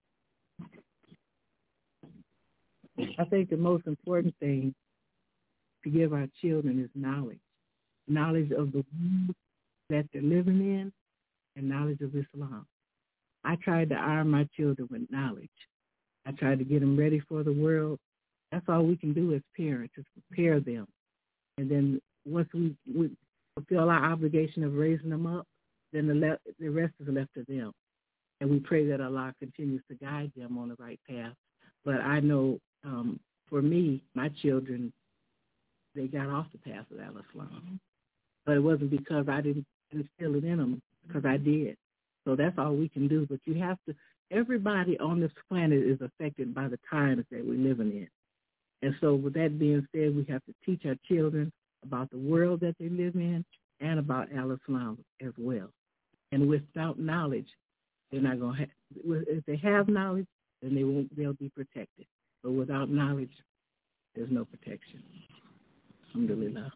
I think the most important thing to give our children is knowledge of the world that they're living in and knowledge of Islam. I tried to arm my children with knowledge. I tried to get them ready for the world. That's all we can do as parents, is prepare them. And then once we fulfill our obligation of raising them up, then the rest is left to them. And we pray that Allah continues to guide them on the right path. But I know for me, my children, they got off the path of Al-Islam. Mm-hmm. But it wasn't because I didn't instill it in them, because I did. So that's all we can do. But you have to, everybody on this planet is affected by the times that we're living in. And so with that being said, we have to teach our children about the world that they live in and about Al-Islam as well. And without knowledge, they're not going to have, if they have knowledge, then they'll be protected. But without knowledge, there's no protection. Alhamdulillah.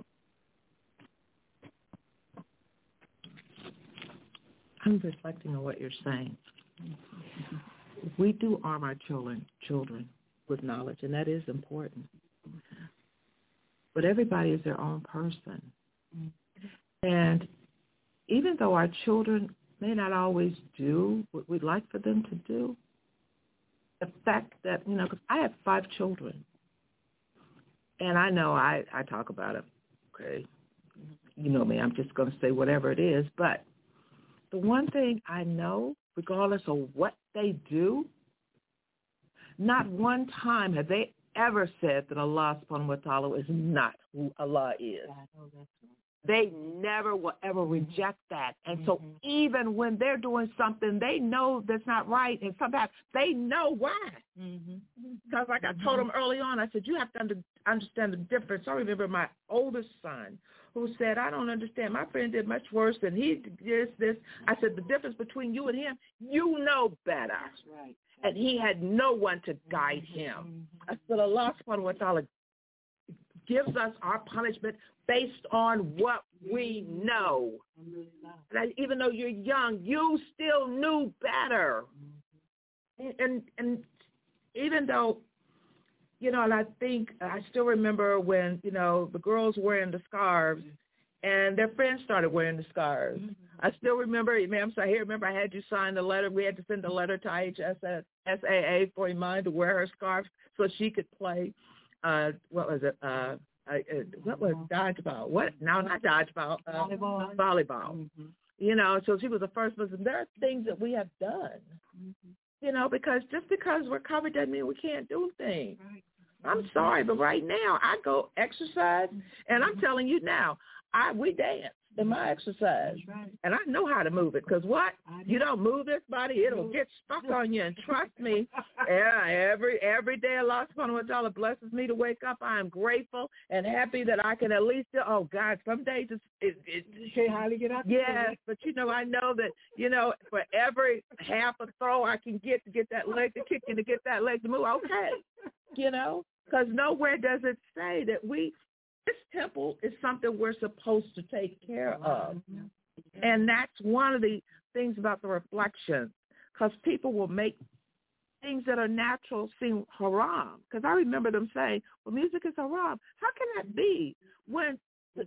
I'm reflecting on what you're saying. We do arm our children with knowledge, and that is important. But everybody is their own person. And even though our children may not always do what we'd like for them to do, the fact that, because I have 5 children, and I know I talk about it, okay, you know me, I'm just going to say whatever it is, but the one thing I know, regardless of what they do, not one time have they ever said that Allah subhanahu wa ta'ala is not who Allah is. They never will ever reject that. And so even when they're doing something they know that's not right, and sometimes they know why. Because like I told them early on, I said, you have to understand the difference. I remember my oldest son who said, I don't understand. My friend did much worse than he did this. I said, the difference between you and him, you know better. That's right. And he had no one to guide him. I said, Allah subhanahu wa ta'ala gives us our punishment based on what we know. And even though you're young, you still knew better. And even though, you know, and I think I still remember when, you know, the girls wearing the scarves and their friends started wearing the scarves. Mm-hmm. I still remember, ma'am, so I remember I had you sign the letter. We had to send a letter to IHSAA for Iman to wear her scarf so she could play, what was it, what was dodgeball? What? No, not dodgeball. Volleyball. Mm-hmm. You know, so she was the first person. There are things that we have done, mm-hmm. you know, because just because we're covered doesn't mean we can't do things. Right. I'm sorry, but right now I go exercise, and I'm telling you now, we dance in my exercise, right. And I know how to move it. Because what? You don't move this body, it'll get stuck on you. And trust me, every day Allah subhanahu wa ta'ala blesses me to wake up. I am grateful and happy that I can at least do, oh, God, some days you can't hardly get out. Yes, but, you know, I know that, you know, for every half a throw I can get to get that leg to kick and to get that leg to move, okay, you know, because nowhere does it say that this temple is something we're supposed to take care of. And that's one of the things about the reflection, because people will make things that are natural seem haram. Because I remember them saying, well, music is haram. How can that be when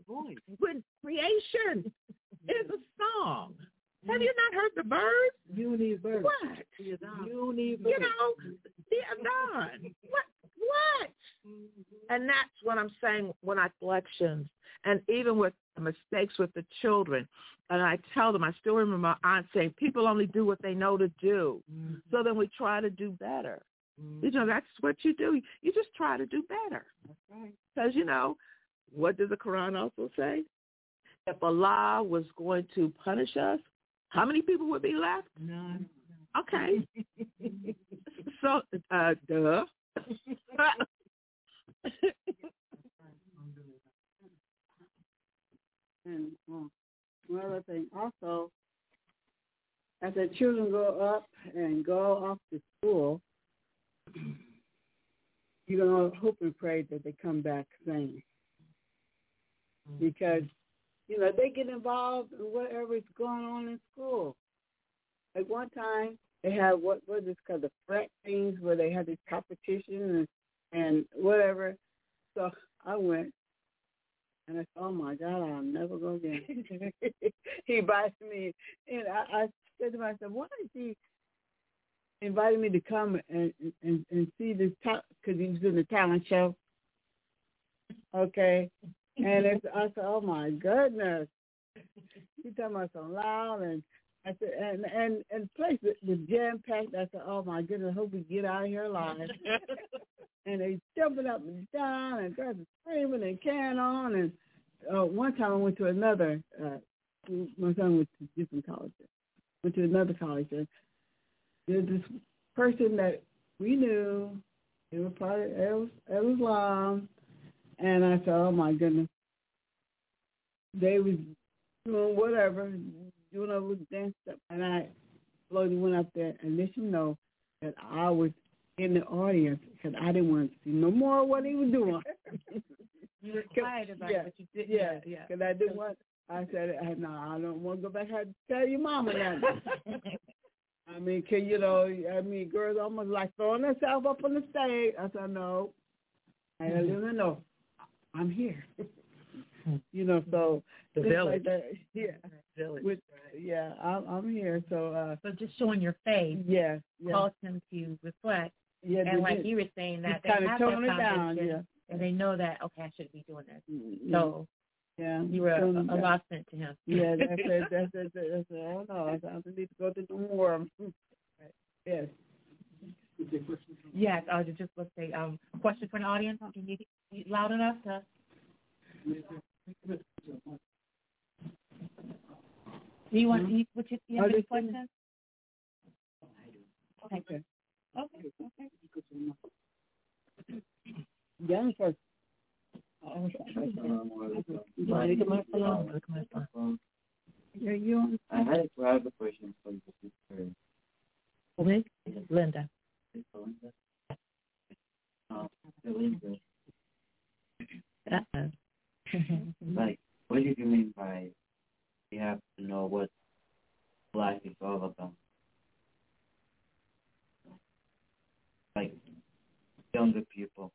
creation is a song? Have you not heard the birds? You need birds. What? You need birds. You know, the Adhan. What? And that's what I'm saying when I collections, and even with the mistakes with the children. And I tell them, I still remember my aunt saying, people only do what they know to do. Mm-hmm. So then we try to do better. Mm-hmm. You know, that's what you do. You just try to do better. That's right. Because, you know, what does the Quran also say? If Allah was going to punish us, how many people would be left? None. Okay. So, duh. And one other thing also, as the children grow up and go off to school, you're going to hope and pray that they come back sane. Because, you know, they get involved in whatever is going on in school. At one time, they have what is called the frat things where they have these competitions and whatever. So I went, and I said, oh, my God, I'll never go again. He invited me, and I said to myself, why is he inviting me to come and see this talk? Because he was doing the talent show. Okay. And I said, oh, my goodness. He talking about so loud, and I said, and the place was jam-packed. I said, oh, my goodness, I hope we get out of here alive. And they jumping up and down, and girls are screaming and carrying on. And one time I went to another, my son went to different colleges. Went to another college. And there's this person that we knew. They were part of Islam. And I said, oh, my goodness. They was doing whatever, doing a little dance stuff. And I slowly went up there and let you know that I was in the audience because I didn't want to see no more of what he was doing. You were quiet about it, but you did. Yeah, because I didn't want. I said, no, I don't want to go back and tell your mama that. I mean, girls almost like throwing themselves up on the stage. I said, no. I let them know I'm here. You know, so the village. Like Village. I'm here. So just showing your face. Yeah. Caused him to reflect. Yeah, and like you were saying, that they have that foundation, and they know that, okay, I shouldn't be doing this. Mm-hmm. So you were a lot sent to him. Yeah, that's it. Oh no, I don't need to go to no more. Yes. Yes, I was just going to say, question for the audience. Can you be loud enough to? Do you want? You have any questions? Okay. Young first. I had a private question for you, sister. Linda. Like, what did you mean by you have to know what life is all about? before.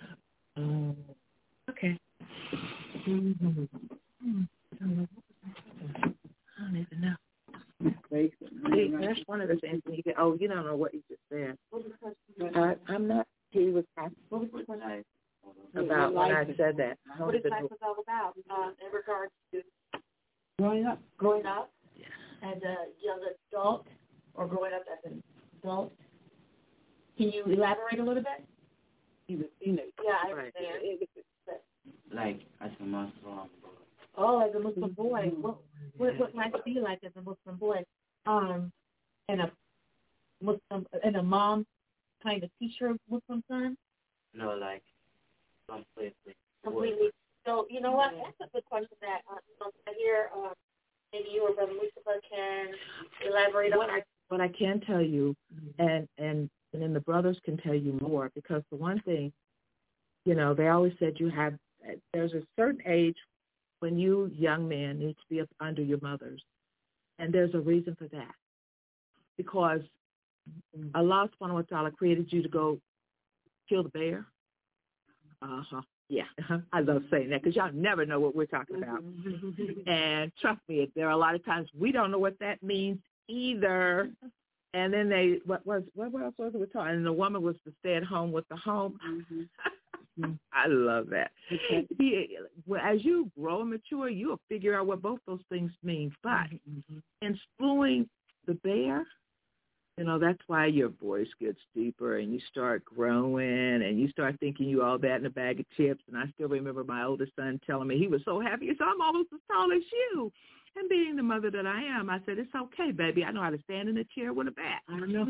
Okay. Mm-hmm. I don't even know. See, that's one of the things when you get, you don't know what you just said. I'm not, he was asking about when I said that. What is life all about in regards to growing up? As a young adult or growing up as an adult? Can you elaborate a little bit? He was a teenager. Yeah, I understand. Like as a Muslim boy. Oh, as a Muslim boy. What life be like as a Muslim boy? And a mom kind of teach her Muslim son? No, like completely. So, you know what? That's a good question that I hear maybe you or Brother Mustafa can elaborate on. What I can tell you, and then the brothers can tell you more, because the one thing, they always said there's a certain age when you young men need to be up under your mothers. And there's a reason for that. Because Allah subhanahu wa ta'ala created you to go kill the bear. Yeah, I love saying that because y'all never know what we're talking about. And trust me, there are a lot of times we don't know what that means either. And then what else was it talking? And the woman was to stay at home with the home. I love that. As you grow and mature, you'll figure out what both those things mean. But in schooling the bear, that's why your voice gets deeper and you start growing and you start thinking you all that in a bag of chips. And I still remember my oldest son telling me he was so happy. He said, I'm almost as tall as you. And being the mother that I am, I said, it's okay, baby. I know how to stand in a chair with a bat. I know.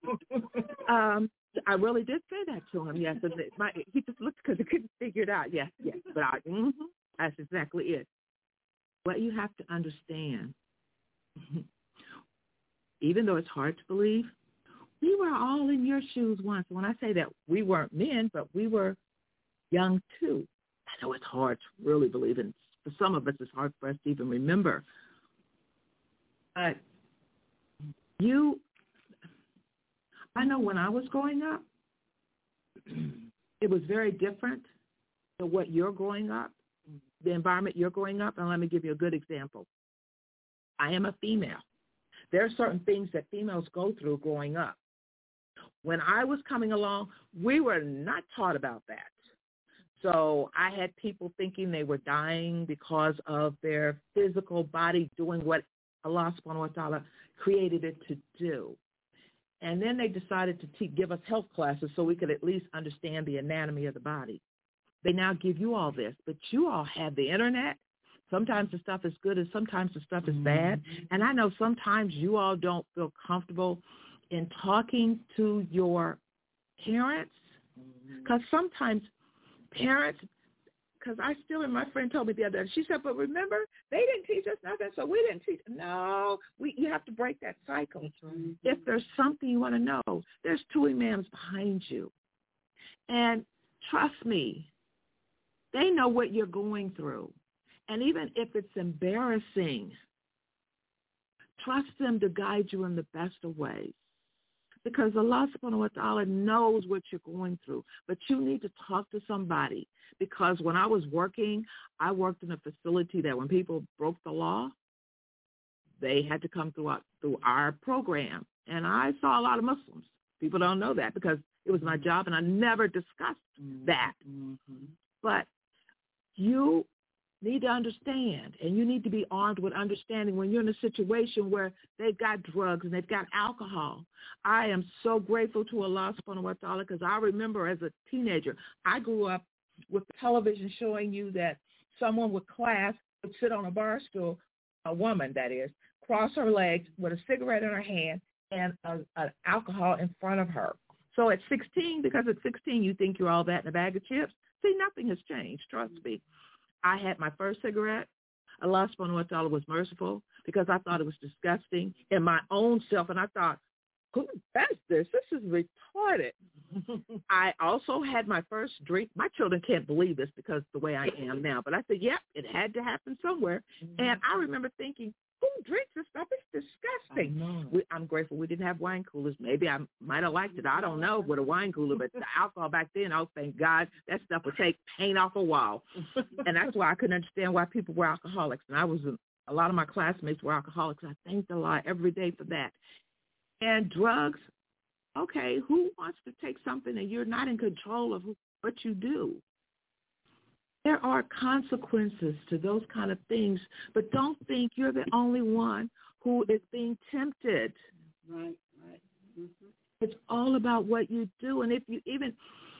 I really did say that to him, yes. And he just looked because he couldn't figure it out. Yes. But that's exactly it. What you have to understand, even though it's hard to believe, we were all in your shoes once. When I say that, we weren't men, but we were young too. I know it's hard to really believe, and for some of us, it's hard for us to even remember. But I know when I was growing up, it was very different than what you're growing up, the environment you're growing up. And let me give you a good example. I am a female. There are certain things that females go through growing up. When I was coming along, we were not taught about that. So I had people thinking they were dying because of their physical body doing what Allah subhanahu wa ta'ala created it to do. And then they decided to give us health classes so we could at least understand the anatomy of the body. They now give you all this, but you all have the internet. Sometimes the stuff is good and sometimes the stuff is bad. And I know sometimes you all don't feel comfortable in talking to your parents because sometimes parents, because my friend told me the other day, she said, but remember, they didn't teach us nothing, so we didn't teach. No, you have to break that cycle. Right. If there's something you want to know, there's two imams behind you. And trust me, they know what you're going through. And even if it's embarrassing, trust them to guide you in the best of ways. Because Allah subhanahu wa ta'ala knows what you're going through. But you need to talk to somebody. Because when I was working, I worked in a facility that when people broke the law, they had to come through our program. And I saw a lot of Muslims. People don't know that because it was my job and I never discussed that. Mm-hmm. But you need to understand, and you need to be armed with understanding when you're in a situation where they've got drugs and they've got alcohol. I am so grateful to Allah subhanahu wa ta'ala because I remember as a teenager, I grew up with television showing you that someone with class would sit on a bar stool, a woman that is, cross her legs with a cigarette in her hand and alcohol in front of her. So at 16, because at 16 you think you're all that in a bag of chips, see, nothing has changed, trust me. I had my first cigarette. Allah subhanahu wa ta'ala was merciful because I thought it was disgusting in my own self. And I thought, who does this? This is retarded. I also had my first drink. My children can't believe this because the way I am now. But I said, yep, it had to happen somewhere. And I remember thinking, Who drinks this stuff? It's disgusting. I'm grateful we didn't have wine coolers. Maybe I might have liked it. I don't know with a wine cooler, but the alcohol back then, oh, thank God, that stuff would take paint off a wall. And that's why I couldn't understand why people were alcoholics. And a lot of my classmates were alcoholics. I thanked Allah every day for that. And drugs, okay, who wants to take something and you're not in control of what you do? There are consequences to those kind of things, but don't think you're the only one who is being tempted. Right. Mm-hmm. It's all about what you do. And if you even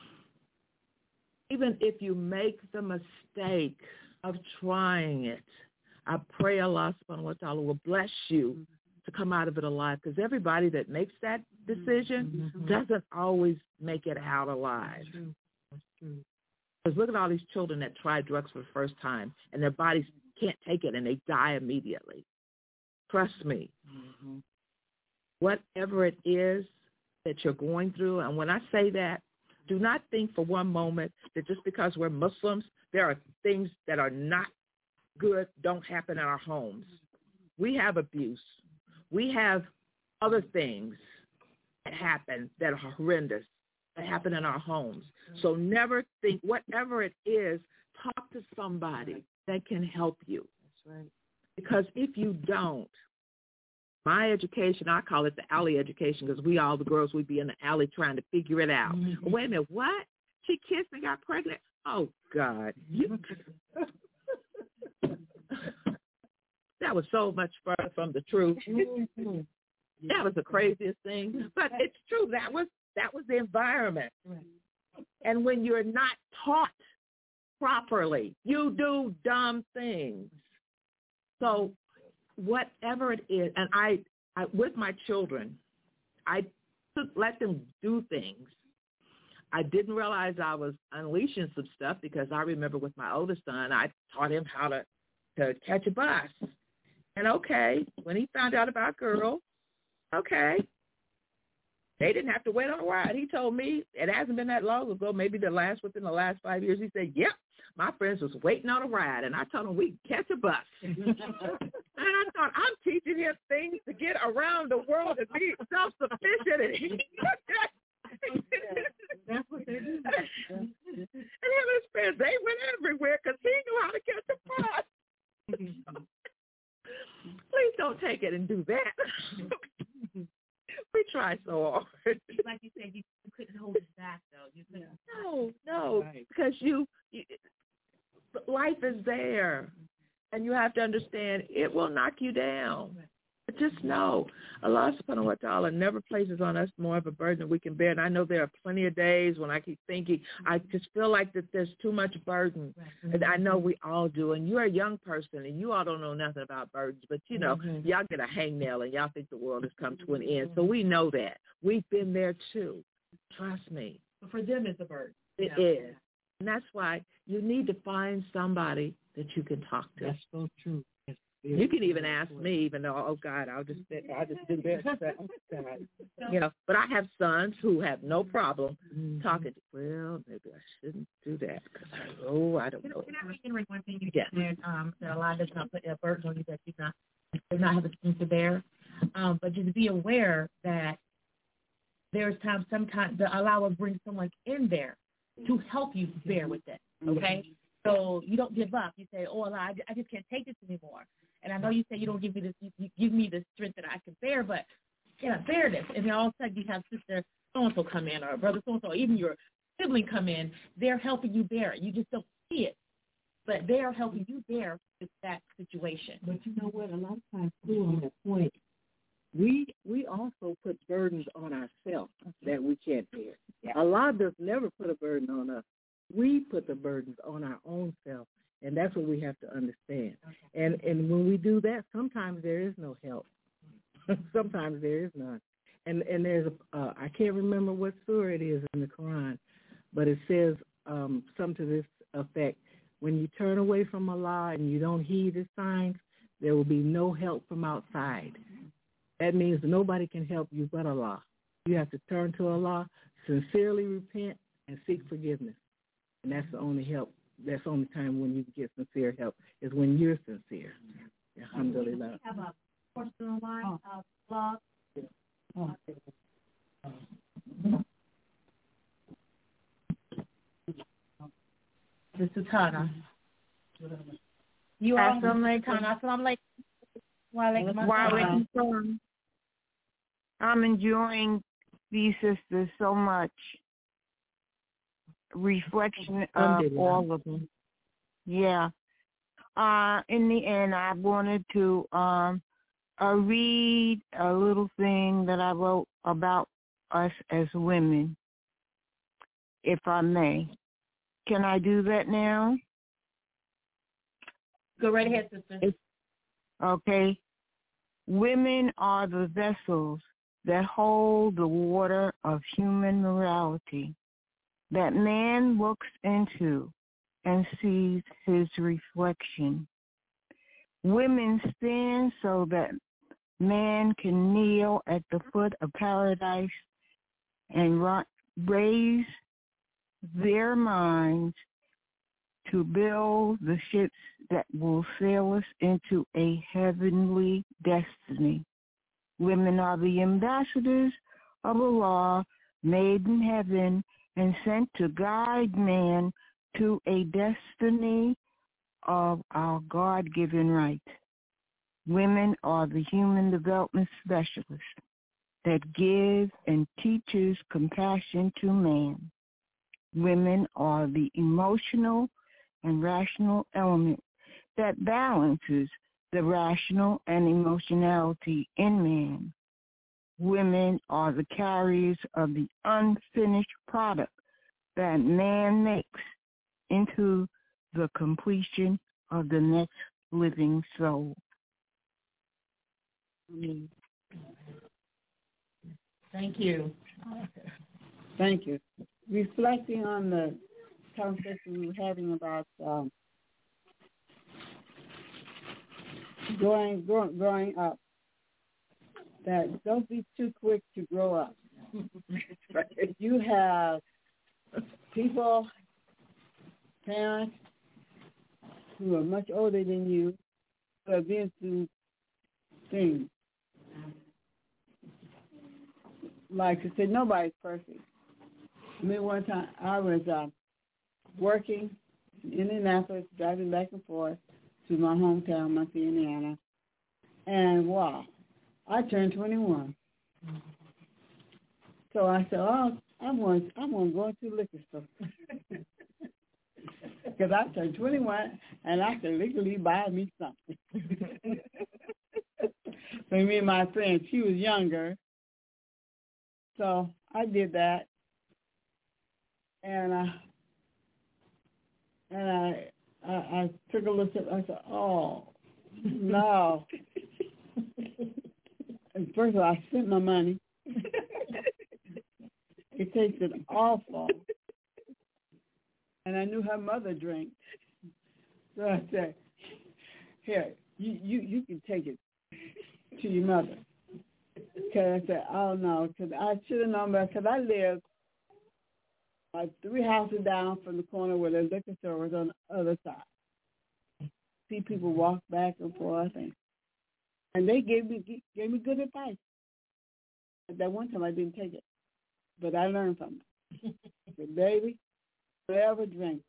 if you make the mistake of trying it, I pray Allah subhanahu wa ta'ala will bless you to come out of it alive, because everybody that makes that decision doesn't always make it out alive. That's true. Because look at all these children that try drugs for the first time, and their bodies can't take it, and they die immediately. Trust me. Mm-hmm. Whatever it is that you're going through, and when I say that, do not think for one moment that just because we're Muslims, there are things that are not good, don't happen in our homes. We have abuse. We have other things that happen that are horrendous, that happen in our homes. So never think, whatever it is, talk to somebody that can help you. That's right. Because if you don't, my education, I call it the alley education, because we all, the girls, we'd be in the alley trying to figure it out. Mm-hmm. Wait a minute, what? She kissed and got pregnant? Oh, God. That was so much further from the truth. Mm-hmm. That was the craziest thing. But it's true. That was the environment. Right. And when you're not taught properly, you do dumb things. So whatever it is, and I with my children, I let them do things. I didn't realize I was unleashing some stuff, because I remember with my oldest son, I taught him how to catch a bus. And okay, when he found out about girls, okay, they didn't have to wait on a ride. He told me, it hasn't been that long ago, maybe within the last 5 years, he said, yep, my friends was waiting on a ride, and I told them we catch a bus. And I thought, I'm teaching him things to get around the world and be self-sufficient. That's what they do. And him and his friends, they went everywhere because he knew how to catch a bus. Please don't take it and do that. We try so hard. Like you said, you couldn't hold it back, though. You couldn't. No, right. Because life is there, and you have to understand it will knock you down. But just know, Allah subhanahu wa ta'ala never places on us more of a burden than we can bear. And I know there are plenty of days when I keep thinking, I just feel like that there's too much burden. And I know we all do. And you're a young person, and you all don't know nothing about burdens. But, y'all get a hangnail, and y'all think the world has come to an end. So we know that. We've been there, too. Trust me. But for them, it's a burden. It is. And that's why you need to find somebody that you can talk to. That's so true. You can even ask me, even though, oh, God, I'll just do this. But I have sons who have no problem talking to, well, maybe I shouldn't do that because I don't know. Can I reiterate one thing you said, that Allah does not put a burden on you that you does not have a strength to bear. But just be aware that there's times, sometimes that Allah will bring someone in there to help you bear with it, okay? So you don't give up. You say, oh, Allah, I just can't take this anymore. And I know you say you don't give me this, you give me the strength that I can bear, but can I bear this? And then all of a sudden you have sister so-and-so come in, or brother so-and-so, or even your sibling come in. They're helping you bear it. You just don't see it. But they are helping you bear that situation. But you know what? A lot of times, too, on that point, we also put burdens on ourselves that we can't bear. Yeah. Allah does never put a burden on us. We put the burdens on our own self, and that's what we have to understand. Okay. And when we do that, sometimes there is no help. Sometimes there is none. And there's I can't remember what surah it is in the Quran, but it says something to this effect: when you turn away from Allah and you don't heed His signs, there will be no help from outside. That means nobody can help you but Allah. You have to turn to Allah, sincerely repent, and seek forgiveness. And that's the only help. That's the only time when you get sincere help is when you're sincere. Alhamdulillah. We have a personal line, blog. This is Hannah. You are Assalamu alaikum. I'm enjoying these sisters so much. Reflection of all of them. Yeah. In the end, I wanted to read a little thing that I wrote about us as women, if I may. Can I do that now? Go right ahead, sister. Okay. Women are the vessels that hold the water of human morality that man looks into and sees his reflection. Women stand so that man can kneel at the foot of paradise and raise their minds to build the ships that will sail us into a heavenly destiny. Women are the ambassadors of Allah, made in heaven and sent to guide man to a destiny of our God-given right. Women are the human development specialists that give and teaches compassion to man. Women are the emotional and rational element that balances the rational and emotionality in man. Women are the carriers of the unfinished product that man makes into the completion of the next living soul. Thank you. Thank you. Reflecting on the conversation we were having about growing up, that don't be too quick to grow up. You have people, parents who are much older than you, who have been through things. Like I said, nobody's perfect. I mean, one time I was working in Indianapolis, driving back and forth to my hometown, Muncie, Indiana, and wow, I turned 21. So I said, oh, I'm going to go to the liquor store. Because I turned 21, and I could legally buy me something. So me and my friend, she was younger, so I did that, and I took a look at. I said, "Oh, no!" And first of all, I spent my money. It tasted awful, and I knew her mother drank, so I said, "Here, you can take it to your mother." Because I said, "Oh no," because I should have known better. Because I lived like 3 houses down from the corner where the liquor store was on the other side. See people walk back and forth, and they gave me good advice. At that one time, I didn't take it, but I learned from it. I said, "Baby, don't ever drink.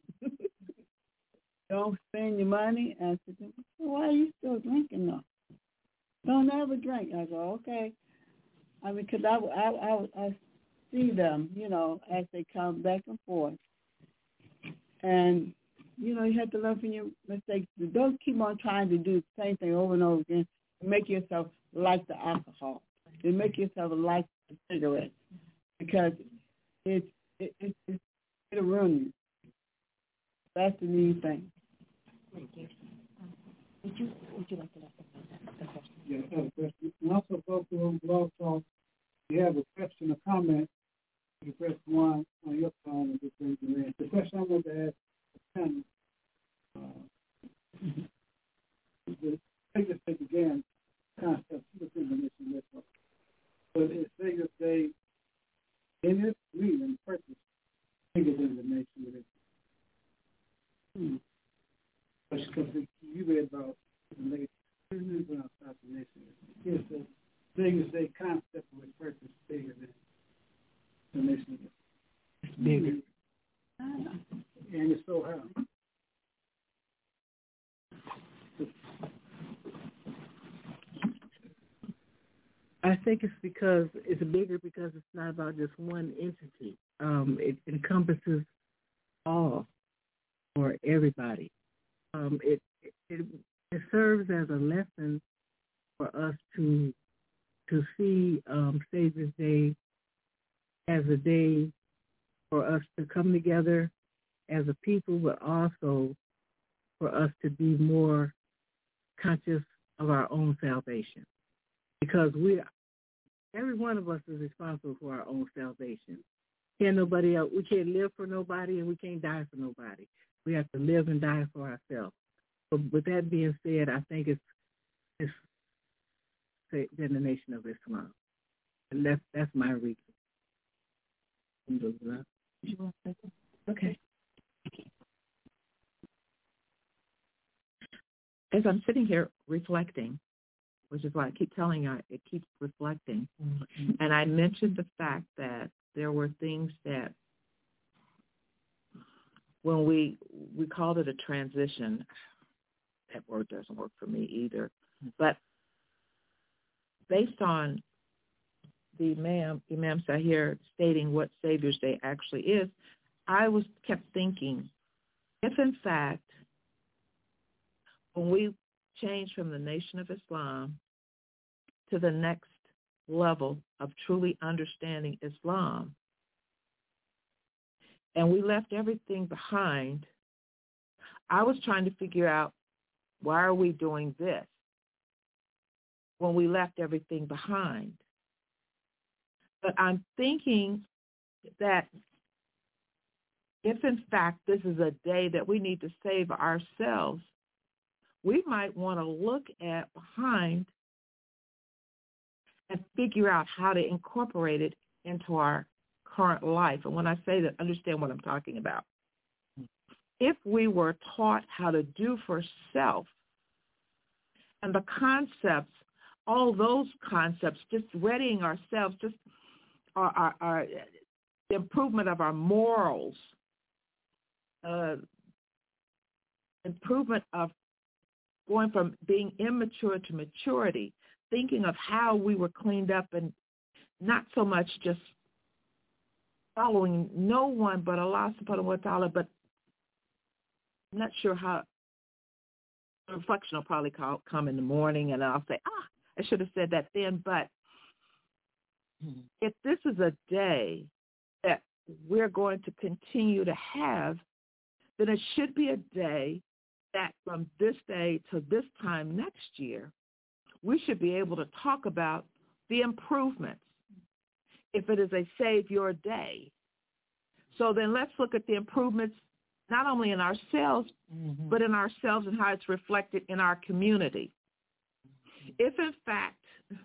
Don't spend your money." And I said, "Why are you still drinking though? Don't ever drink." I go, "Okay." I mean, because I see them, as they come back and forth. And, you have to learn from your mistakes. Don't keep on trying to do the same thing over and over again and make yourself like the alcohol. And make yourself like the cigarette. Because it'll ruin you. That's the new thing. Thank you. Would you like to ask the question? Yeah, I have a question. And also, folks on Blog Talk, if you have a question or comment, you press 1 on your phone and just bring it in. The question I want to ask is take this again, concept within the mission network. But it's bigger, say, in its reason, purpose, bigger than the nation with it. Because you read about the is an assassination. It's the biggest day concept with purpose bigger than the nation. It's bigger. And it's so hard. I think it's because it's bigger because it's not about just one entity. It encompasses all or everybody. It serves as a lesson for us to see Savior's Day as a day for us to come together as a people, but also for us to be more conscious of our own salvation. Because every one of us is responsible for our own salvation. Can't nobody else. We can't live for nobody, and we can't die for nobody. We have to live and die for ourselves. So with that being said, I think it's the nation of Islam, and that's my reason. Okay. As I'm sitting here reflecting, which is why I keep telling you, it keeps reflecting. Mm-hmm. And I mentioned the fact that there were things that when we called it a transition, that word doesn't work for me either. But based on the Imam Sahir stating what Savior's Day actually is, I kept thinking, if in fact, when we change from the Nation of Islam to the next level of truly understanding Islam, and we left everything behind, I was trying to figure out, why are we doing this when we left everything behind? But I'm thinking that if in fact this is a day that we need to save ourselves, we might want to look at behind and figure out how to incorporate it into our current life. And when I say that, understand what I'm talking about. If we were taught how to do for self, and the concepts, all those concepts, just readying ourselves, just our the improvement of our morals, improvement of going from being immature to maturity, thinking of how we were cleaned up and not so much just following no one but Allah subhanahu wa ta'ala, but I'm not sure how. Reflection will probably come in the morning, and I'll say, I should have said that then. But if this is a day that we're going to continue to have, then it should be a day that from this day to this time next year, we should be able to talk about the improvements if it is a Save Your Day. So then let's look at the improvements not only in ourselves, but in ourselves and how it's reflected in our community. If, in fact,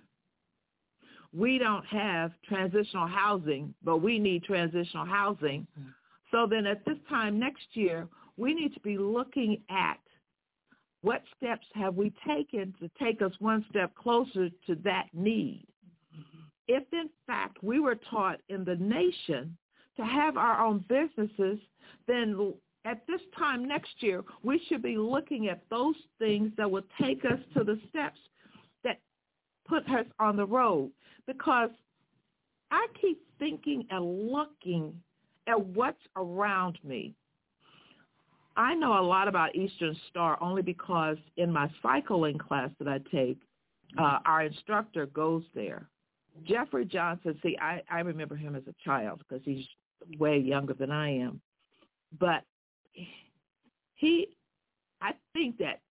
we don't have transitional housing, but we need transitional housing, so then at this time next year, we need to be looking at what steps have we taken to take us one step closer to that need. If, in fact, we were taught in the nation to have our own businesses, then at this time next year, we should be looking at those things that will take us to the steps that put us on the road. Because I keep thinking and looking at what's around me. I know a lot about Eastern Star only because in my cycling class that I take, our instructor goes there. Jeffrey Johnson, see, I remember him as a child because he's way younger than I am. But I think that,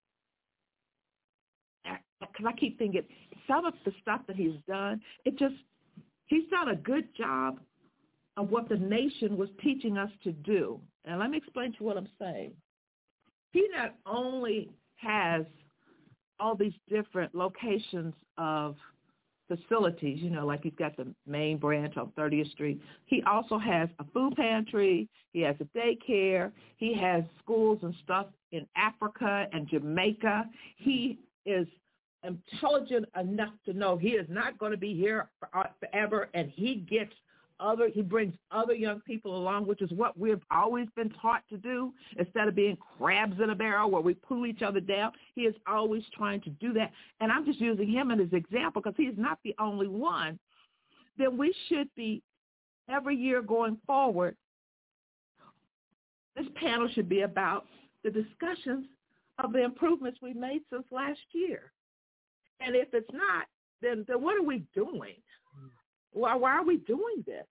because I keep thinking, some of the stuff that he's done, he's done a good job of what the nation was teaching us to do. And let me explain to you what I'm saying. He not only has all these different locations of facilities, like he's got the main branch on 30th Street. He also has a food pantry. He has a daycare. He has schools and stuff in Africa and Jamaica. He is intelligent enough to know he is not going to be here forever, and he brings other young people along, which is what we've always been taught to do. Instead of being crabs in a barrel where we pull each other down, he is always trying to do that. And I'm just using him as an example because he's not the only one. Then we should be, every year going forward, this panel should be about the discussions of the improvements we made since last year. And if it's not, then what are we doing? Why are we doing this?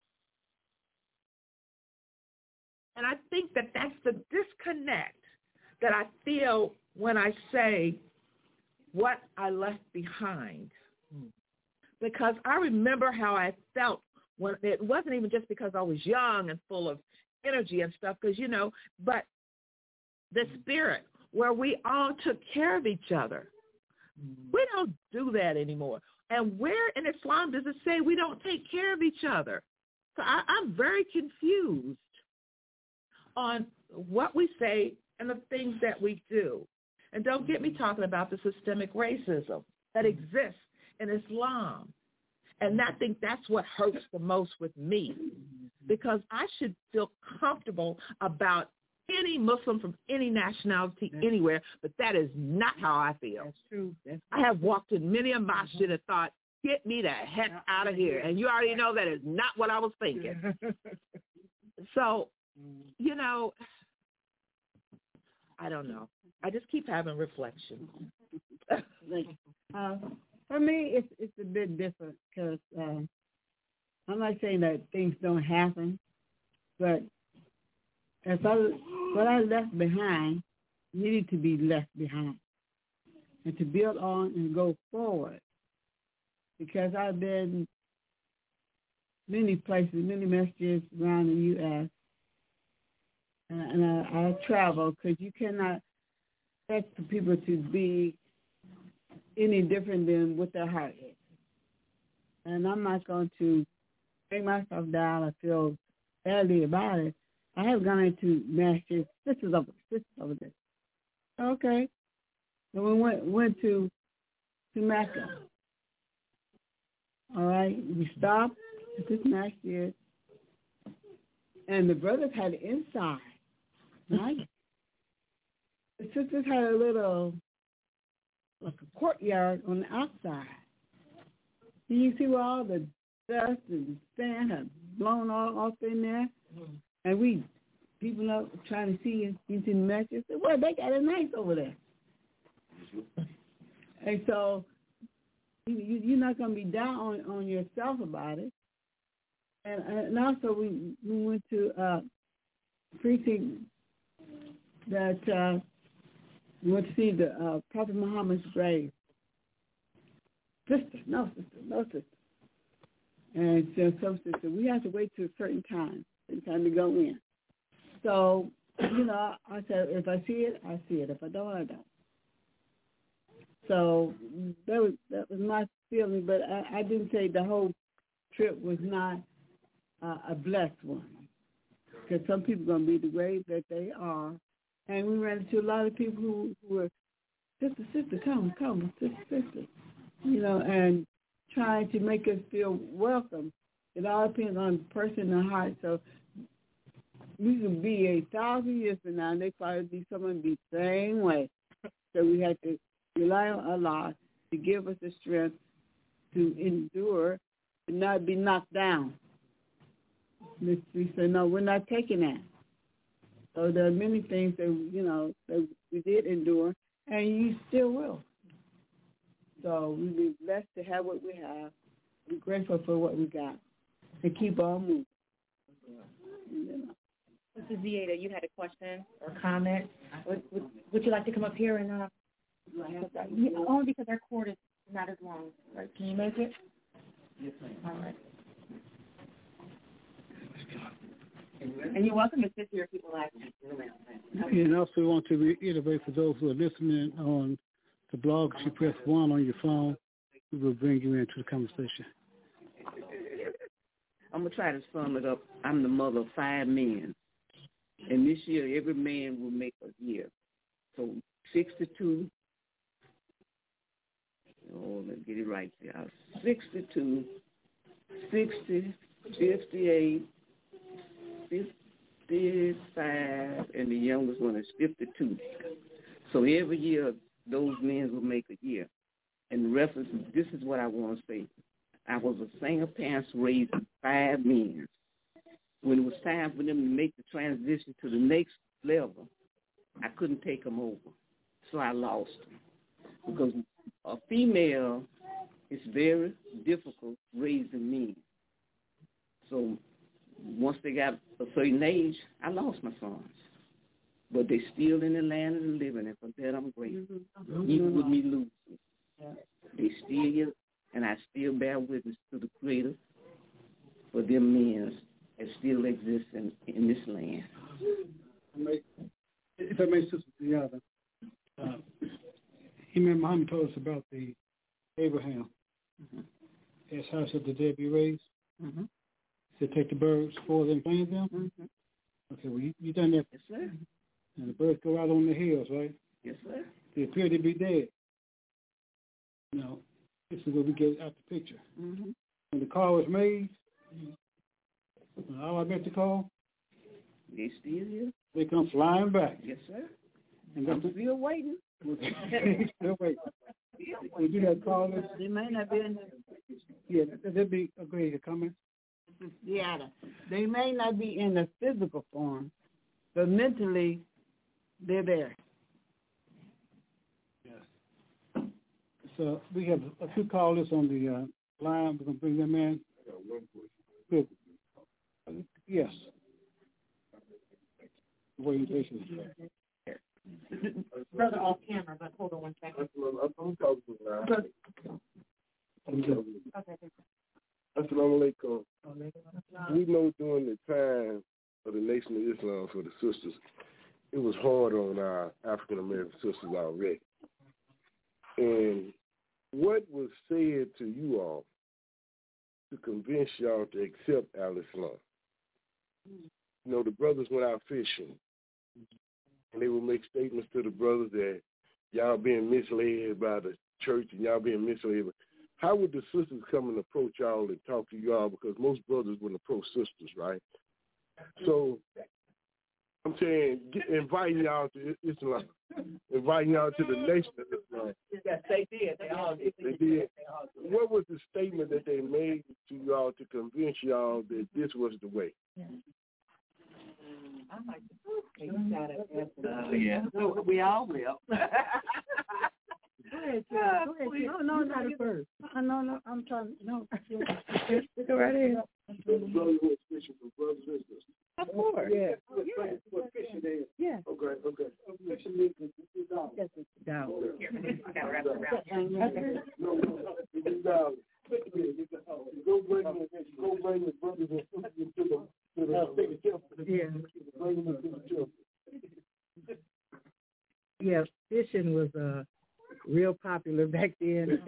And I think that that's the disconnect that I feel when I say what I left behind. Because I remember how I felt when it wasn't even just because I was young and full of energy and stuff, because, but the spirit where we all took care of each other. We don't do that anymore. And where in Islam does it say we don't take care of each other? So I'm very confused on what we say and the things that we do. And don't get me talking about the systemic racism that exists in Islam. And I think that's what hurts the most with me, because I should feel comfortable about any Muslim from any nationality anywhere, but that is not how I feel. That's true. I have walked in many a masjid and thought, get me the heck out of here. And you already know that is not what I was thinking. So, I don't know. I just keep having reflections. For me, it's a bit different because I'm not saying that things don't happen, but what I left behind needed to be left behind and to build on and go forward. Because I've been many places, many messages around the U.S., and I travel because you cannot expect for people to be any different than what their heart is. And I'm not going to bring myself down or feel badly about it. I have gone into messages, sisters over there. Okay. So we went to Mecca. All right. We stopped at this masjid, and the brothers had it inside, right? The sisters had a little, like a courtyard on the outside. And you see where all the dust and sand had blown all off in there? And people up trying to see into the masjid, said, well, they got it nice over there. And so you're not going to be down on yourself about it. And also we went to a precinct that we went to see the Prophet Muhammad's grave. No sister. And so some sister, we have to wait till a certain time to go in. So, I said, if I see it, I see it. If I don't, I don't. So that was my feeling, but I didn't say the whole trip was not a blessed one, because some people are going to be the way that they are. And we ran into a lot of people who were, sister, come, sister, and trying to make us feel welcome. It all depends on the person in the heart. So we can be 1,000 years from now, and they probably be someone be the same way. So we have to rely on Allah to give us the strength to endure and not be knocked down. We said, no, we're not taking that. So there are many things that, that we did endure, and you still will. So we'll be blessed to have what we have. We're grateful for what we got, and keep on moving. Mrs. Zieda, you had a question or comment. Would you like to come up here and only because our cord is not as long. Right? Can you make it? Yes, ma'am. All right. And you're welcome to sit here if people like. And also we want to reiterate for those who are listening on the blog, if you press 1 on your phone, we will bring you into the conversation. I'm going to try to sum it up. I'm the mother of 5 men. And this year, every man will make a year. So 62 let's get it right there. 62, 60, 58, 55, and the youngest one is 52. So every year, those men will make a year. And reference, this is what I want to say. I was a single parent raising 5 men. When it was time for them to make the transition to the next level, I couldn't take them over. So I lost them. Because a female is very difficult raising men. So once they got a certain age, I lost my sons. But they still in the land of the living, and for that I'm grateful. Even with me losing. They still here, and I still bear witness to the Creator for them men that still exist in this land. If I may, Sister Deanna, Imam Muhammad told us about the Abraham. His house of the dead be raised. To take the birds for them, plant them. Okay, well, you done that. Yes, sir. And the birds go out on the hills, right? Yes, sir. They appear to be dead. Now, this is where we get out the picture. When the call was made, when Allah met the call, they still here. They come flying back. Yes, sir. And I'm still waiting. Still waiting. Would you have called us? They may not be in. Yeah, there'd be a great comment. Yeah, they may not be in the physical form, but mentally, they're there. Yes. So we have a few callers on the line. We're going to bring them in. I got one question. Good. Yes. Waiting patiently. Brother off camera, but hold on one second. I'm talking now. Okay. Assalamu alaikum. We know during the time of the Nation of Islam for the sisters, it was hard on our African American sisters already. And what was said to you all to convince y'all to accept Al-Islam? You know, the brothers went out fishing, and they would make statements to the brothers that y'all being misled by the church and y'all being misled. How would the sisters come and approach y'all and talk to y'all? Because most brothers wouldn't approach sisters, right? So I'm saying inviting y'all to Islam, inviting y'all to the Nation of Islam. Yes, they did. They all did. They did. What was the statement that they made to y'all to convince y'all that this was the way? I'm like, yeah, we all will. Go ahead, No, not at first. No, I'm trying. No, go right ahead. Brothers who are fishing for brothers and sisters. Of course. Yeah. What fishing is? Yeah. Okay. Fishing means it's down. Yes, it's down. No, it's down. Go bring the brothers and sisters to the temple. Yeah. Bring them to the temple. Yeah, fishing was real popular back then.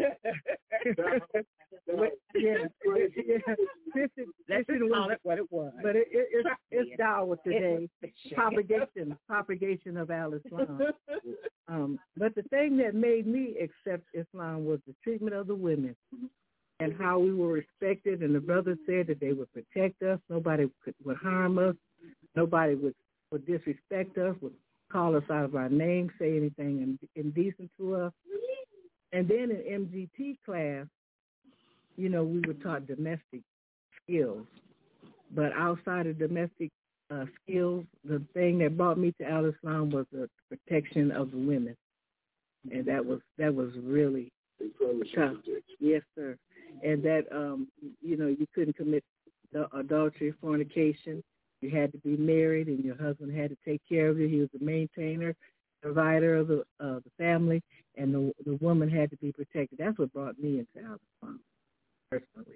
Fishing was what it was. But it's dawah today. Propagation of Al-Islam. But the thing that made me accept Islam was the treatment of the women and how we were respected. And the brothers said that they would protect us. Nobody would harm us. Nobody would disrespect us, would call us out of our name, say anything indecent to us. And then in MGT class, we were taught domestic skills. But outside of domestic skills, the thing that brought me to Al-Islam was the protection of the women. And that was really tough. Yes, sir. And that, you couldn't commit adultery, fornication. You had to be married, and your husband had to take care of you. He was the maintainer, provider of the family, and the woman had to be protected. That's what brought me into Al-Islam, personally.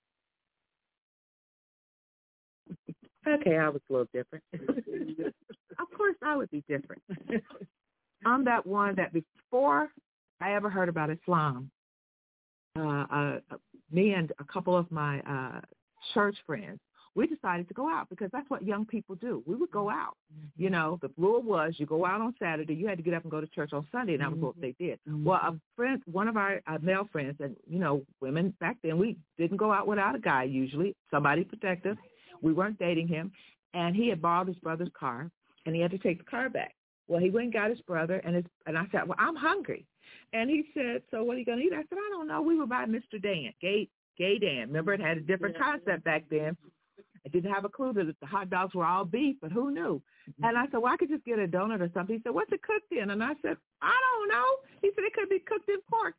Okay, I was a little different. Of course, I would be different. I'm that one that before I ever heard about Islam, me and a couple of my church friends, we decided to go out because that's what young people do. We would go out. You know, the rule was you go out on Saturday, you had to get up and go to church on Sunday, and that was what they did. Well, a friend, one of our male friends, and, you know, women back then, we didn't go out without a guy usually, somebody protective. We weren't dating him, and he had borrowed his brother's car, and he had to take the car back. Well, he went and got his brother, and I said, well, I'm hungry. And he said, so what are you going to eat? I said, I don't know. We were by Mr. Dan, Gay Dan. Remember, it had a different concept back then. I didn't have a clue that the hot dogs were all beef, but who knew? And I said, well, I could just get a donut or something. He said, what's it cooked in? And I said, I don't know. He said, it could be cooked in pork.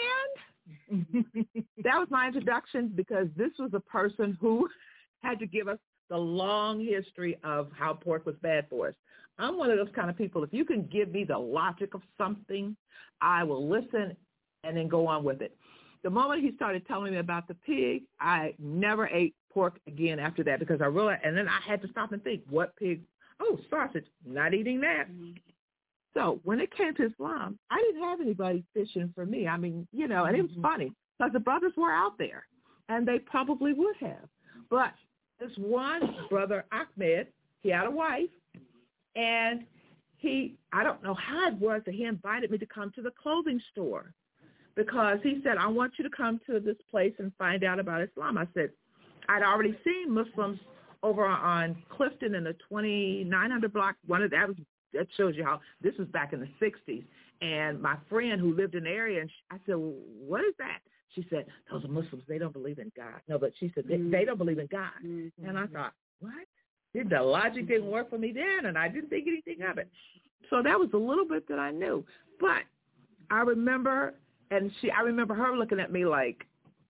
And that was my introduction, because this was a person who had to give us the long history of how pork was bad for us. I'm one of those kind of people. If you can give me the logic of something, I will listen and then go on with it. The moment he started telling me about the pig, I never ate pork again after that, because I realized, and then I had to stop and think, what pig? Oh, sausage, not eating that. So when it came to Islam, I didn't have anybody fishing for me. I mean, you know, and it was funny because the brothers were out there, and they probably would have. But this one brother, Ahmed, he had a wife, and I don't know how it was that he invited me to come to the clothing store, because he said, I want you to come to this place and find out about Islam. I said, I'd already seen Muslims over on Clifton in the 2900 block. That shows you how this was back in the 60s. And my friend who lived in the area, and I said, well, what is that? She said, those are Muslims. They don't believe in God. No, but she said, they don't believe in God. And I thought, what? The logic didn't work for me then, and I didn't think anything of it. So that was a little bit that I knew. But I remember, I remember her looking at me like,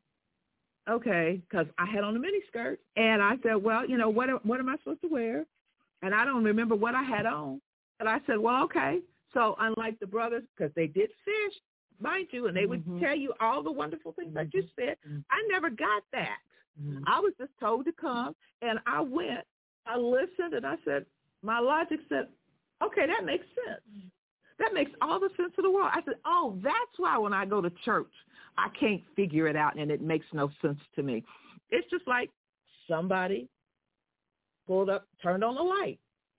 okay, because I had on a miniskirt. And I said, well, you know, what am I supposed to wear? And I don't remember what I had on. And I said, well, okay. So unlike the brothers, because they did fish, mind you, and they would tell you all the wonderful things that you said, I never got that. I was just told to come, and I went. I listened, and I said, my logic said, okay, that makes sense. That makes all the sense in the world. I said, oh, that's why when I go to church, I can't figure it out, and it makes no sense to me. It's just like somebody pulled up, turned on the light.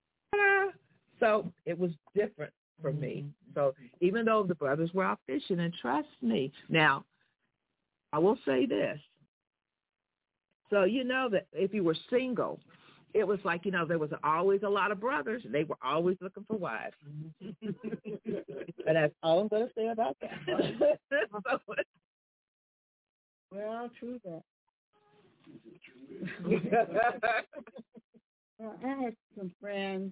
So it was different for me. So even though the brothers were out fishing, and trust me. Now, I will say this. So you know that if you were single, it was like, you know, there was always a lot of brothers, and they were always looking for wives. And that's all I'm going to say about that. Well, true that. Well, I had some friends.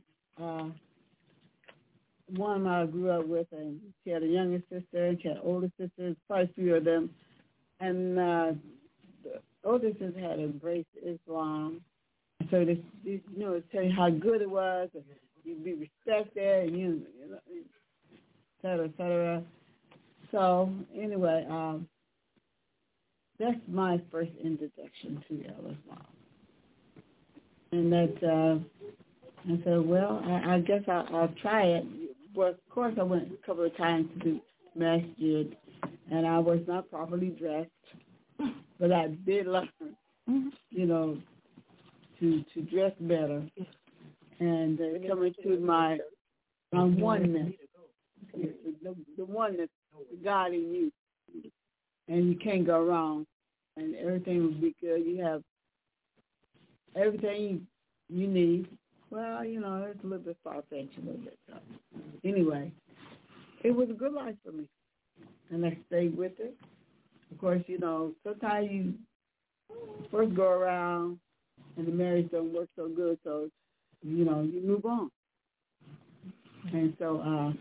One I grew up with, and she had a younger sister, and she had older sisters, quite a few of them. And the older sister had embraced Islam. So they, you know, tell you how good it was, and you'd be respected, and you know, et cetera, et cetera. So anyway, that's my first introduction to Islam. And that, I said, well, I guess I'll try it. Well, of course, I went a couple of times to the masjid, and I was not properly dressed, but I did learn, you know, to dress better and coming to my oneness, the oneness, God in you, and you can't go wrong, and everything will be good. You have everything you need. Well, you know, it's a little bit far-fetched, a little bit. So. Anyway, it was a good life for me, and I stayed with it. Of course, you know, sometimes you first go around and the marriage don't work so good, so, you know, you move on. And so,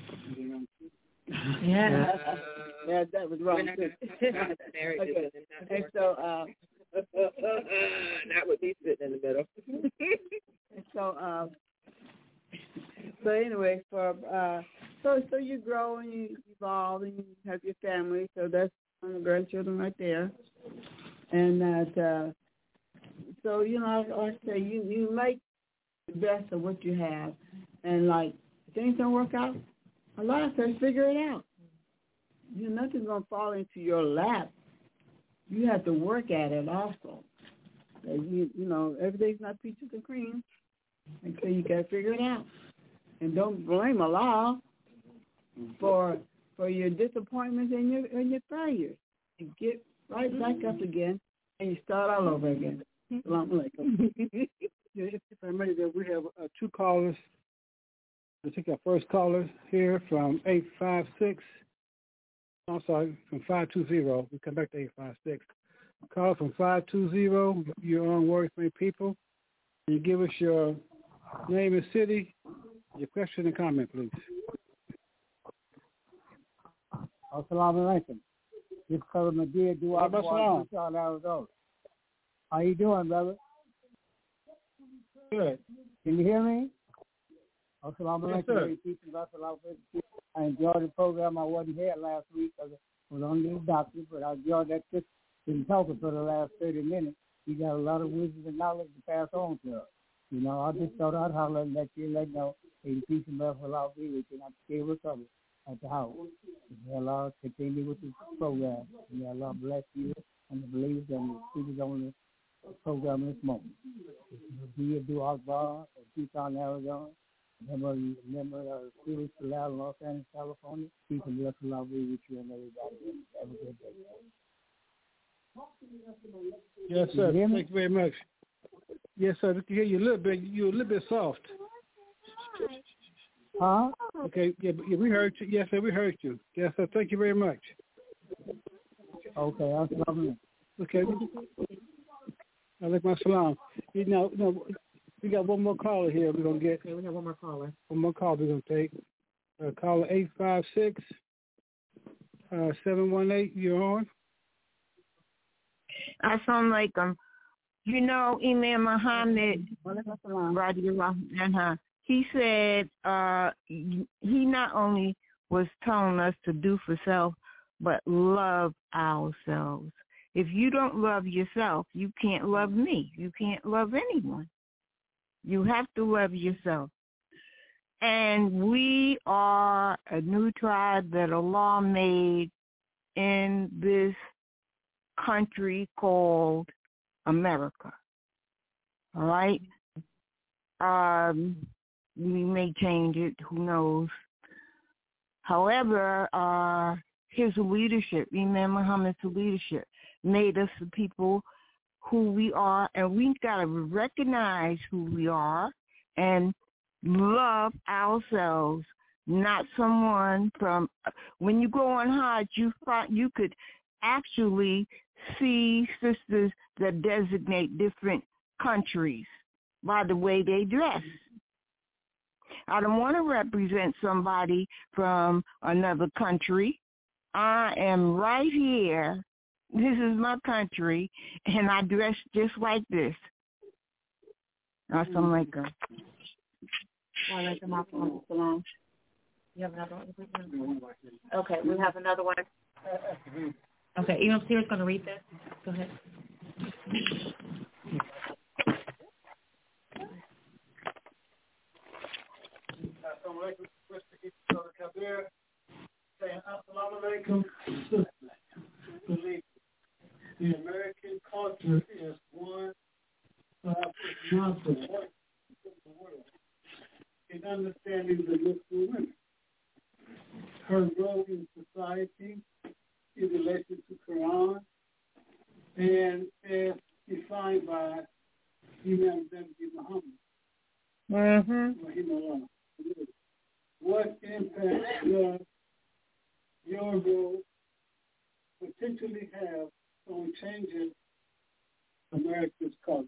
yeah, that was wrong. Okay. And so, that would be sitting in the middle. And so, so anyway, so you grow and you evolve and you have your family. So that's one of the grandchildren right there. And that, so you know, I say you make the best of what you have, and like if things don't work out, a lot of times figure it out. You know, nothing's gonna fall into your lap. You have to work at it also. You know, every day's not peaches and cream. And so you got to figure it out. And don't blame Allah for your disappointments and your failures. You get right back up again, and you start all over again. Assalamu alaikum. If I may, we have two callers. We'll take our first caller here from 856. I'm sorry, from 520. We'll come back to 856. Call from 520. You're on Worry for People. You give us your name and city, your question and comment, please. Assalamu alaikum. This is Nadir Dua Arizona. How you doing, brother? Good. Can you hear me? Assalamu alaikum. I enjoyed the program. I wasn't here last week because I was on the doctor, but I enjoyed that. Just been talking for the last 30 minutes. You got a lot of wisdom and knowledge to pass on to us. You know, I just thought I'd holler and let you know, hey, peace and love for Allah be with you. I'm still recovered at the house. May Allah continue with the program. May Allah bless you and the believers and the students on the program this moment. Be a dua bar in Tucson, Arizona. Member of Philly, Los Angeles, California. Peace and bless Allah be with you and everybody. Have a good day. Yes, sir. Thank you very much. Yes, sir. We can hear you a little bit. You're a little bit soft. Huh? Okay. Yeah, we heard you. Yes, sir. We heard you. Yes, sir. Thank you very much. Okay. I'll stop you. Okay. Alaikum assalam. No, we got one more caller here. We're gonna get. Okay, we have one more caller. One more call we're gonna take. Caller 856 718. You're on. Assalamu alaikum. You know, Imam Muhammad, he said he not only was telling us to do for self, but love ourselves. If you don't love yourself, you can't love me. You can't love anyone. You have to love yourself. And we are a new tribe that Allah made in this country called America. All right? We may change it, who knows. However, his leadership, Imam Muhammad's leadership, made us the people who we are, and we've got to recognize who we are and love ourselves, not someone from, when you go on Hajj, you could actually see sisters that designate different countries by the way they dress. I don't want to represent somebody from another country. I am right here. This is my country, and I dress just like this. Assalamu alaikum. You have another one? Okay, we have another one. Okay, Imam Seer's going to read this. Go ahead. Assalamu alaikum. The American culture is one of the world in understanding the Muslim women. Her role in society in relation to Quran and as defined by Imam Muhammad. Mm-hmm. What impact does your role potentially have on changing America's culture?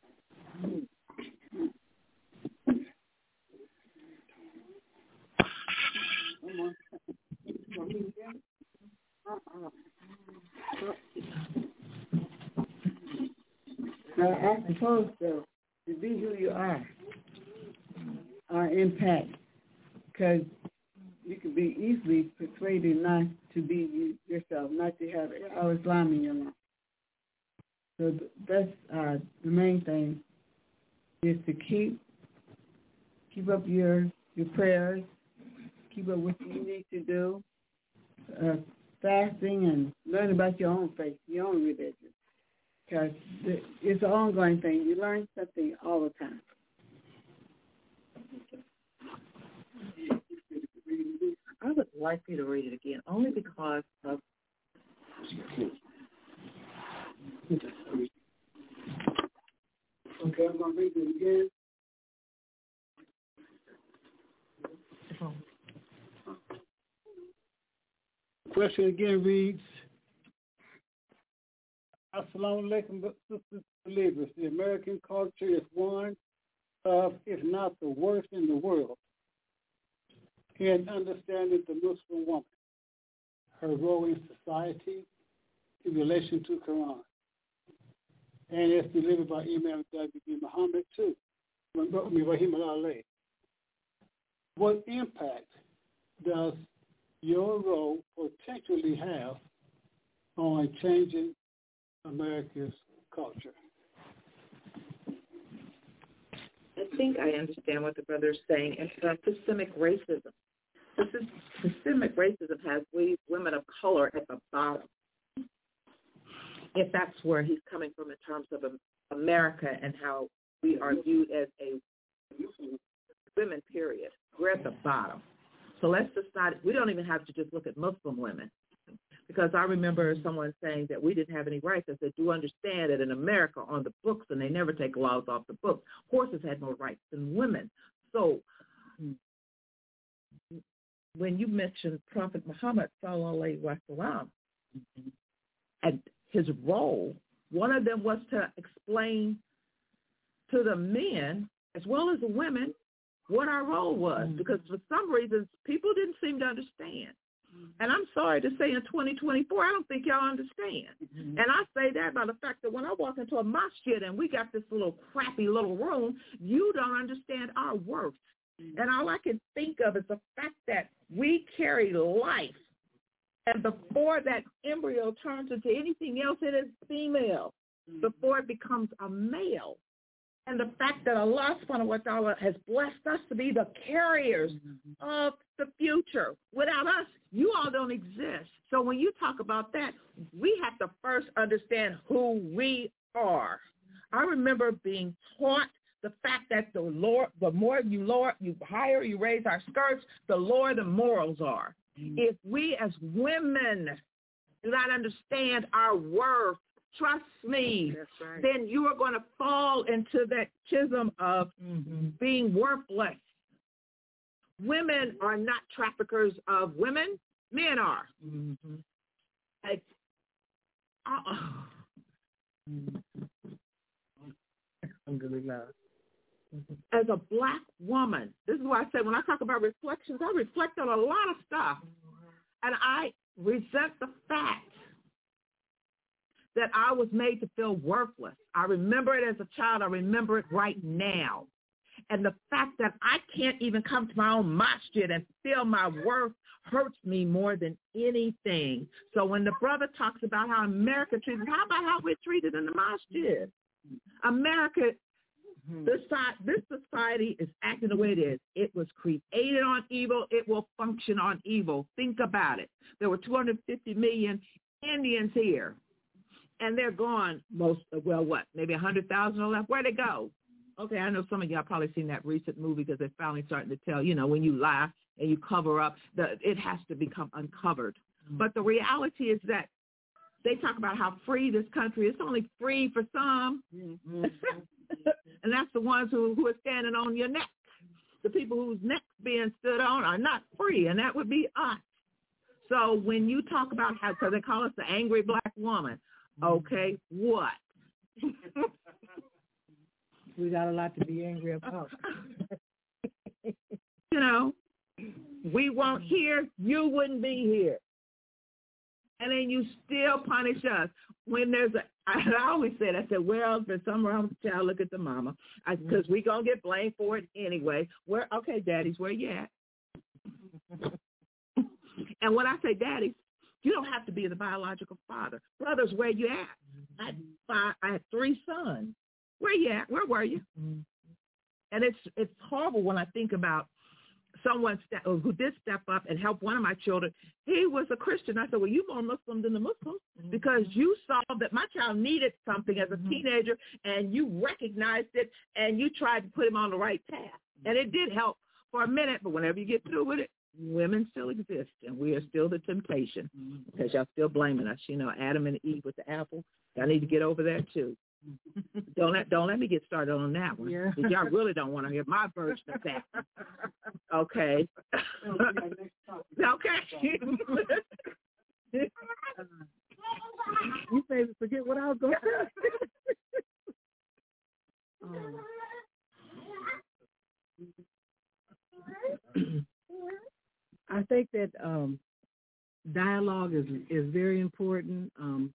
Now, I suppose, though, to be who you are, our impact, because you can be easily persuaded not to be you yourself, not to have al-Islam in your life. So that's the main thing, is to keep up your prayers, keep up what you need to do, fasting and learn about your own faith, your own religion. because it's an ongoing thing. You learn something all the time. I would like you to read it again, only because of. Okay, I'm going to read it again. The question again reads, Assalamu alaikum, sisters believers. The American culture is one of, if not the worst in the world, in understanding the Muslim woman, her role in society in relation to Quran. And it's delivered by Imam W.B. Muhammad too, Rahim al-Alayh. What impact does your role potentially have on changing America's culture? I think I understand what the brother is saying. It's systemic racism. Systemic racism has women of color at the bottom. If that's where he's coming from in terms of America and how we are viewed as a women, period. We're at the bottom. So let's just not, we don't even have to just look at Muslim women. Because I remember someone saying that we didn't have any rights. I said, do understand that in America on the books, and they never take laws off the books, horses had more rights than women. So when you mentioned Prophet Muhammad, sallallahu alaihi wasallam, and his role, one of them was to explain to the men as well as the women what our role was, because for some reasons people didn't seem to understand. And I'm sorry to say in 2024, I don't think y'all understand. And I say that by the fact that when I walk into a masjid and we got this little crappy little room, you don't understand our worth. And all I can think of is the fact that we carry life. And before that embryo turns into anything else, it is female. Before it becomes a male. And the fact that Allah subhanahu wa ta'ala has blessed us to be the carriers of the future. Without us, you all don't exist. So when you talk about that, we have to first understand who we are. I remember being taught the fact that the more you higher you raise our skirts, the lower the morals are. If we as women do not understand our worth, trust me, right, then you are going to fall into that schism of being worthless. Women are not traffickers of women. Men are. As a black woman, this is why I say when I talk about reflections, I reflect on a lot of stuff. And I resent the fact that I was made to feel worthless. I remember it as a child. I remember it right now. And the fact that I can't even come to my own masjid and feel my worth hurts me more than anything. So when the brother talks about how America treats us, how about how we're treated in the masjid? America, this society is acting the way it is. It was created on evil. It will function on evil. Think about it. There were 250 million Indians here. And they're gone maybe 100,000 or left. Where'd they go? Okay, I know some of y'all probably seen that recent movie because they're finally starting to tell, when you lie and you cover up, it has to become uncovered. But the reality is that they talk about how free this country is. It's only free for some. And that's the ones who are standing on your neck. The people whose necks being stood on are not free, and that would be us. So when you talk about how, because they call us the angry black woman, okay, what? We got a lot to be angry about. We weren't here, you wouldn't be here. And then you still punish us. When I always said, I said, well, if there's something wrong with the child, look at the mama. Because we're going to get blamed for it anyway. Okay, daddies, where you at? And when I say daddies, you don't have to be the biological father. Brothers, where you at? I had 3 sons. Where you at? Where were you? And it's horrible when I think about someone who did step up and help one of my children. He was a Christian. I said, well, you're more Muslim than the Muslims because you saw that my child needed something as a teenager, and you recognized it, and you tried to put him on the right path. And it did help for a minute, but whenever you get through with it, women still exist, and we are still the temptation because y'all still blaming us. You know, Adam and Eve with the apple. Y'all need to get over that too. Don't let me get started on that one. Yeah. Because y'all really don't want to hear my version of that. Okay. Okay. You made me forget what I was going to say. I think that dialogue is very important.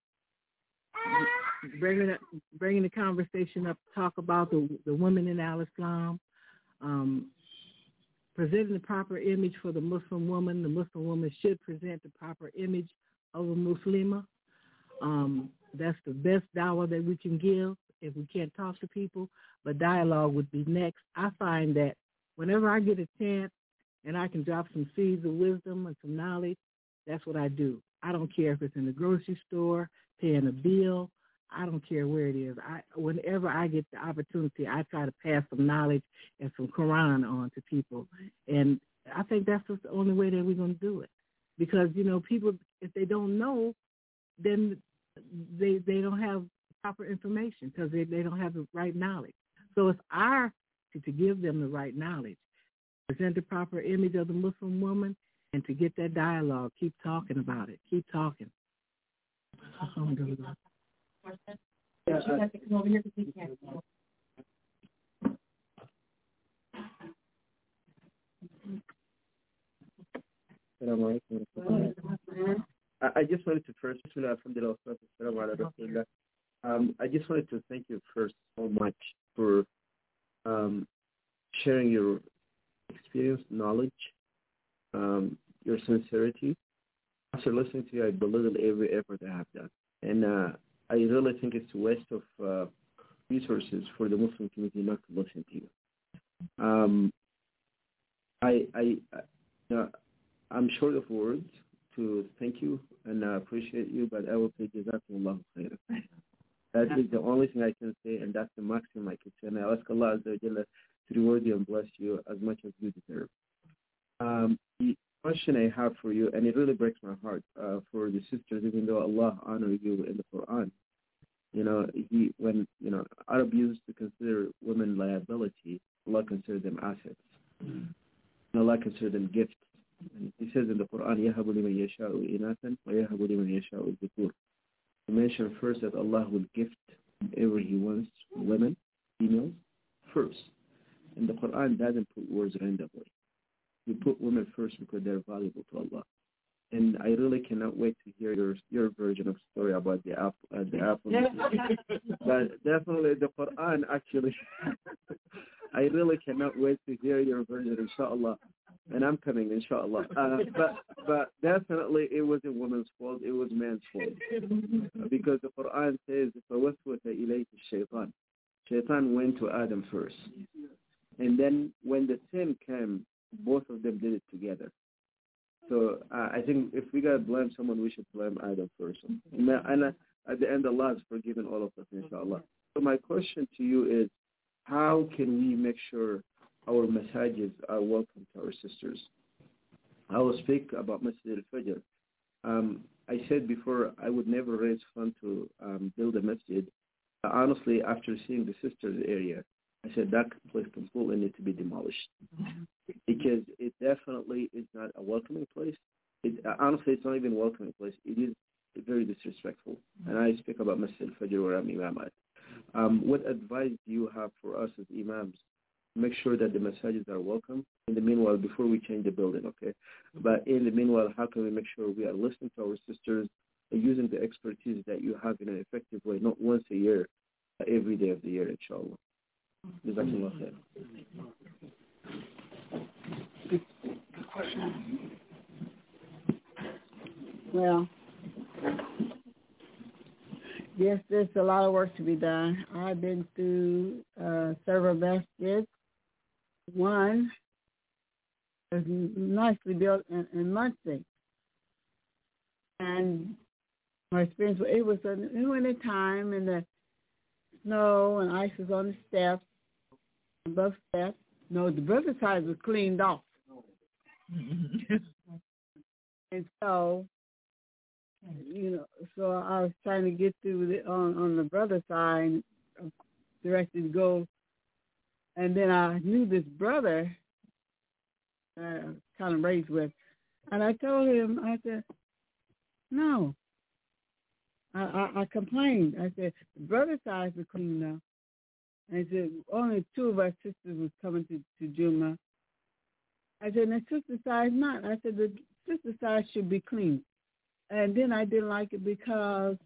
Bringing the conversation up, talk about the women in Al-Islam, presenting the proper image for the Muslim woman. The Muslim woman should present the proper image of a Muslima. That's the best dawah that we can give if we can't talk to people, but dialogue would be next. I find that whenever I get a chance and I can drop some seeds of wisdom and some knowledge, that's what I do. I don't care if it's in the grocery store, paying a bill. I don't care where it is. Whenever I get the opportunity, I try to pass some knowledge and some Quran on to people. And I think that's just the only way that we're going to do it. Because, you know, people, if they don't know, then they don't have proper information because they don't have the right knowledge. So it's our to give them the right knowledge, present the proper image of the Muslim woman, and to get that dialogue, keep talking about it, keep talking. Yeah, you have to come over here because we can't. I just wanted to first, I just wanted to thank you first so much for sharing your experience, knowledge, your sincerity. After listening to you, I belittle every effort I have done. And I really think it's a waste of resources for the Muslim community not to listen to you. I'm short of words to thank you and appreciate you, but I will say Jazakumullahu khairan. That is the only thing I can say, and that's the maximum I can say. And I ask Allah Azza wa Jalla to reward you and bless you as much as you deserve. The question I have for you, and it really breaks my heart for the sisters, even though Allah honors you in the Quran. You know, when Arab used to consider women liability, Allah considered them assets. And Allah considered them gifts. And He says in the Quran, يَهَبُ لِمَنْ يَشَاءُ إِنَاثًا وَيَهَبُ لِمَنْ يَشَاءُ الذُّكُورَ. He mentioned first that Allah will gift whoever He wants, women, females, first. And the Quran doesn't put words randomly. You put women first because they're valuable to Allah. And I really cannot wait to hear your version of the story about the apple. But definitely the Quran, actually, I really cannot wait to hear your version, inshallah. And I'm coming, inshallah. But definitely it wasn't woman's fault, it was man's fault. Because the Quran says, فَوَسْوَسَ إِلَيْهِ الشَّيْطَانِ. Shaitan went to Adam first. And then when the sin came, both of them did it together. So I think if we got to blame someone, we should blame Adam first. And at the end, Allah has forgiven all of us, inshallah. So my question to you is, how can we make sure our messages are welcome to our sisters? I will speak about Masjid al-Fajr. I said before I would never raise funds to build a masjid. Honestly, after seeing the sisters area, I said that place completely needs to be demolished because it definitely is not a welcoming place. Honestly, it's not even a welcoming place. It is very disrespectful. And I speak about Masjid al-Fajr where I'm imam at. What advice do you have for us as imams to make sure that the messages are welcome? In the meanwhile, before we change the building, okay? But in the meanwhile, how can we make sure we are listening to our sisters and using the expertise that you have in an effective way, not once a year, every day of the year, inshallah? Jazakallah khair. Good question. Well, yes, there's a lot of work to be done. I've been through several masjids. One It was nicely built in Muncie. And my experience, it was in the winter time, and the snow and ice was on the steps, above steps. No, the riverside was cleaned off. And so, so I was trying to get through on the brother side, directed to go. And then I knew this brother, kind of raised with, and I told him, I said, no. I complained. I said, the brother side was clean now. And I said, only 2 of our sisters was coming to Juma. I said, the sister side not. I said, the sister side should be clean. And then I didn't like it because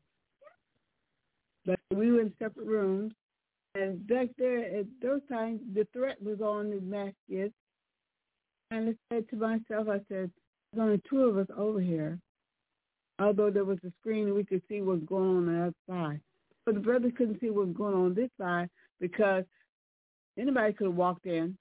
we were in separate rooms. And back there, at those times, the threat was on the masjid. And I said to myself, I said, there's only 2 of us over here. Although there was a screen and we could see what's going on the other side. But the brothers couldn't see what was going on this side because anybody could have walked in,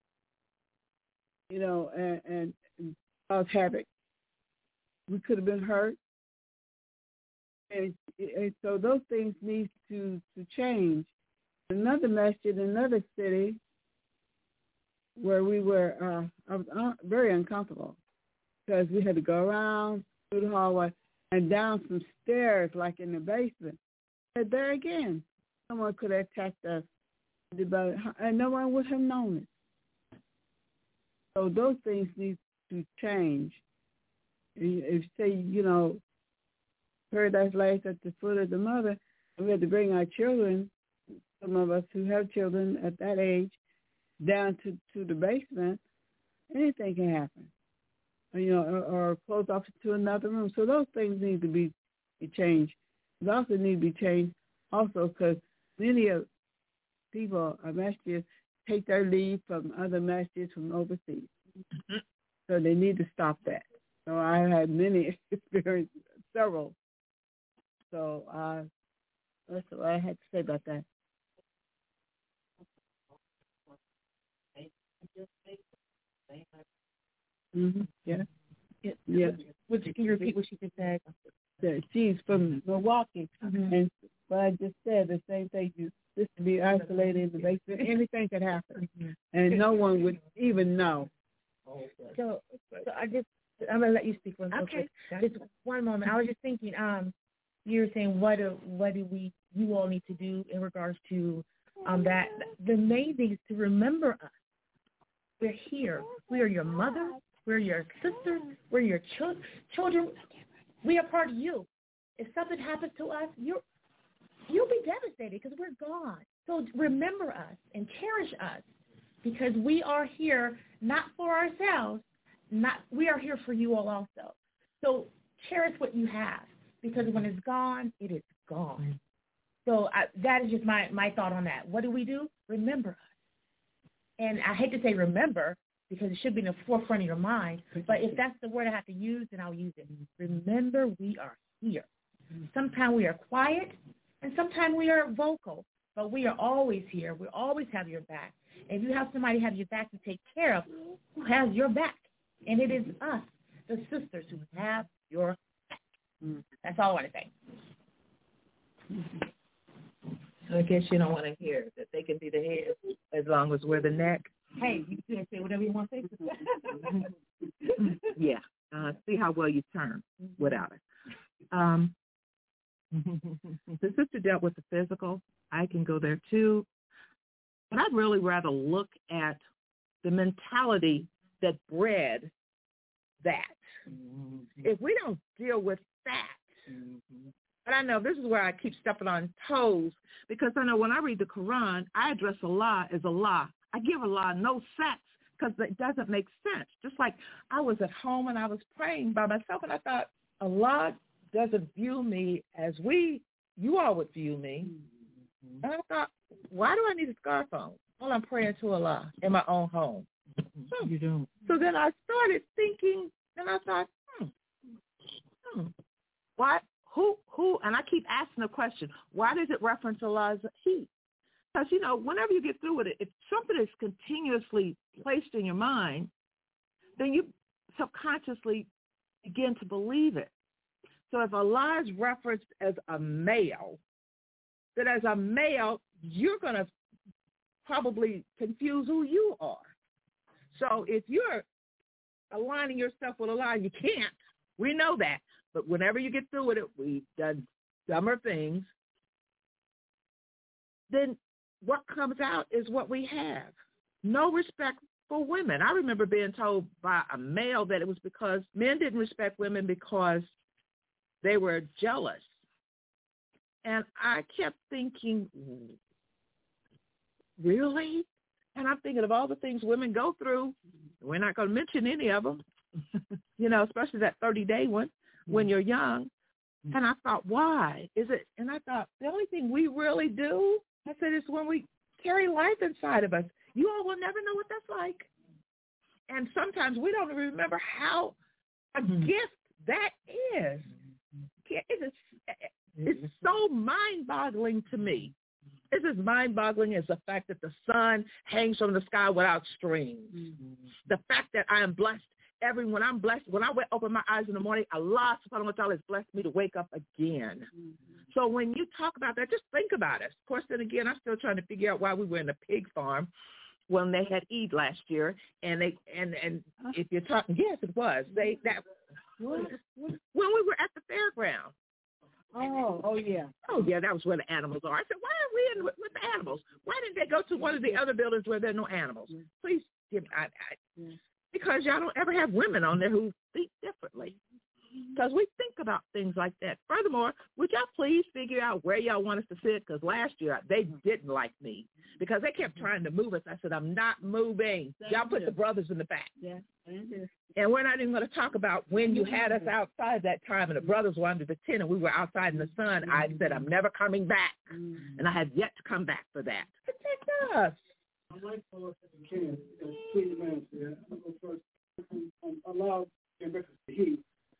and caused havoc. We could have been hurt. And so those things need to change. Another masjid, another city where we were, I was very uncomfortable because we had to go around through the hallway and down some stairs like in the basement. And there again, someone could have attacked us, and no one would have known it. So those things need to change. If say, paradise lies at the foot of the mother, and we had to bring our children, some of us who have children at that age, down to the basement, anything can happen. Or closed off to another room. So those things need to be changed. They also need to be changed also because many of people, masjids, take their leave from other masjids from overseas. Mm-hmm. So they need to stop that. So I had many experiences, several. So that's what I had to say about that. Mm-hmm. Yeah. Yeah. Can you repeat what she just said? She's from Milwaukee, and what I just said, the same thing. Just to be isolated in the basement, anything could happen, and no one would even know. So I'm gonna let you speak for a minute. Okay. Just one moment. I was just thinking. You were saying what do you all need to do in regards to that? The main thing is to remember us. We're here. We are your mother. We're your sisters. We're your children. We are part of you. If something happens to us, you'll be devastated because we're gone. So remember us and cherish us because we are here not for ourselves. We are here for you all also. So cherish what you have because when it's gone, it is gone. So that is just my thought on that. What do? Remember us. And I hate to say remember because it should be in the forefront of your mind, but if that's the word I have to use, then I'll use it. Remember, we are here. Sometimes we are quiet, and sometimes we are vocal, but we are always here. We always have your back. And if you have somebody have your back to take care of, who has your back? And it is us, the sisters, who have your back. That's all I want to say. So I guess you don't want to hear that they can be the head as long as we're the neck. Hey, you can say whatever you want to say. Yeah. See how well you turn without it. The sister dealt with the physical. I can go there too. But I'd really rather look at the mentality that bred that. If we don't deal with that, but I know this is where I keep stepping on toes because I know when I read the Quran, I address Allah as Allah. I give Allah no sex because it doesn't make sense. Just like I was at home and I was praying by myself and I thought, Allah doesn't view me as you all would view me. And I thought, why do I need a scarf on? Well, I'm praying to Allah in my own home. You don't. So then I started thinking, and I thought, why? Who? And I keep asking the question, why does it reference Allah as he? Because, whenever you get through with it, if something is continuously placed in your mind, then you subconsciously begin to believe it. So if Allah is referenced as a male, then as a male, you're going to probably confuse who you are. So if you're aligning yourself with Allah, you can't. We know that. But whenever you get through with it, we've done dumber things. Then what comes out is what we have. No respect for women. I remember being told by a male that it was because men didn't respect women because they were jealous. And I kept thinking, really? And I'm thinking of all the things women go through. We're not going to mention any of them, especially that 30-day one when you're young. And I thought, why? Is it? And I thought, the only thing we really do, I said, is when we carry life inside of us. You all will never know what that's like. And sometimes we don't even remember how a gift that is. It's so mind-boggling to me. It's as mind-boggling as the fact that the sun hangs from the sky without strings. The fact that I am blessed. When I'm blessed, when I open my eyes in the morning, Allah subhanahu wa ta'ala has blessed me to wake up again. So when you talk about that, just think about it. Of course, then again, I'm still trying to figure out why we were in a pig farm when they had Eid last year. And if you're talking, yes, it was. When we were at the fairground. Oh, yeah. Oh, yeah, that was where the animals are. I said, why are we in with the animals? Why didn't they go to one of the other buildings where there are no animals? Please give me, because y'all don't ever have women on there who think differently. Because we think about things like that. Furthermore, would y'all please figure out where y'all want us to sit? Because last year, they didn't like me because they kept trying to move us. I said, I'm not moving. Y'all put the brothers in the back. Yeah. And we're not even going to talk about when you had us outside that time and the brothers were under the tent and we were outside in the sun. I said, I'm never coming back. And I have yet to come back for that. Protect us. I'd like for us if you can, please, man, I'm going to first allow the reference to heat.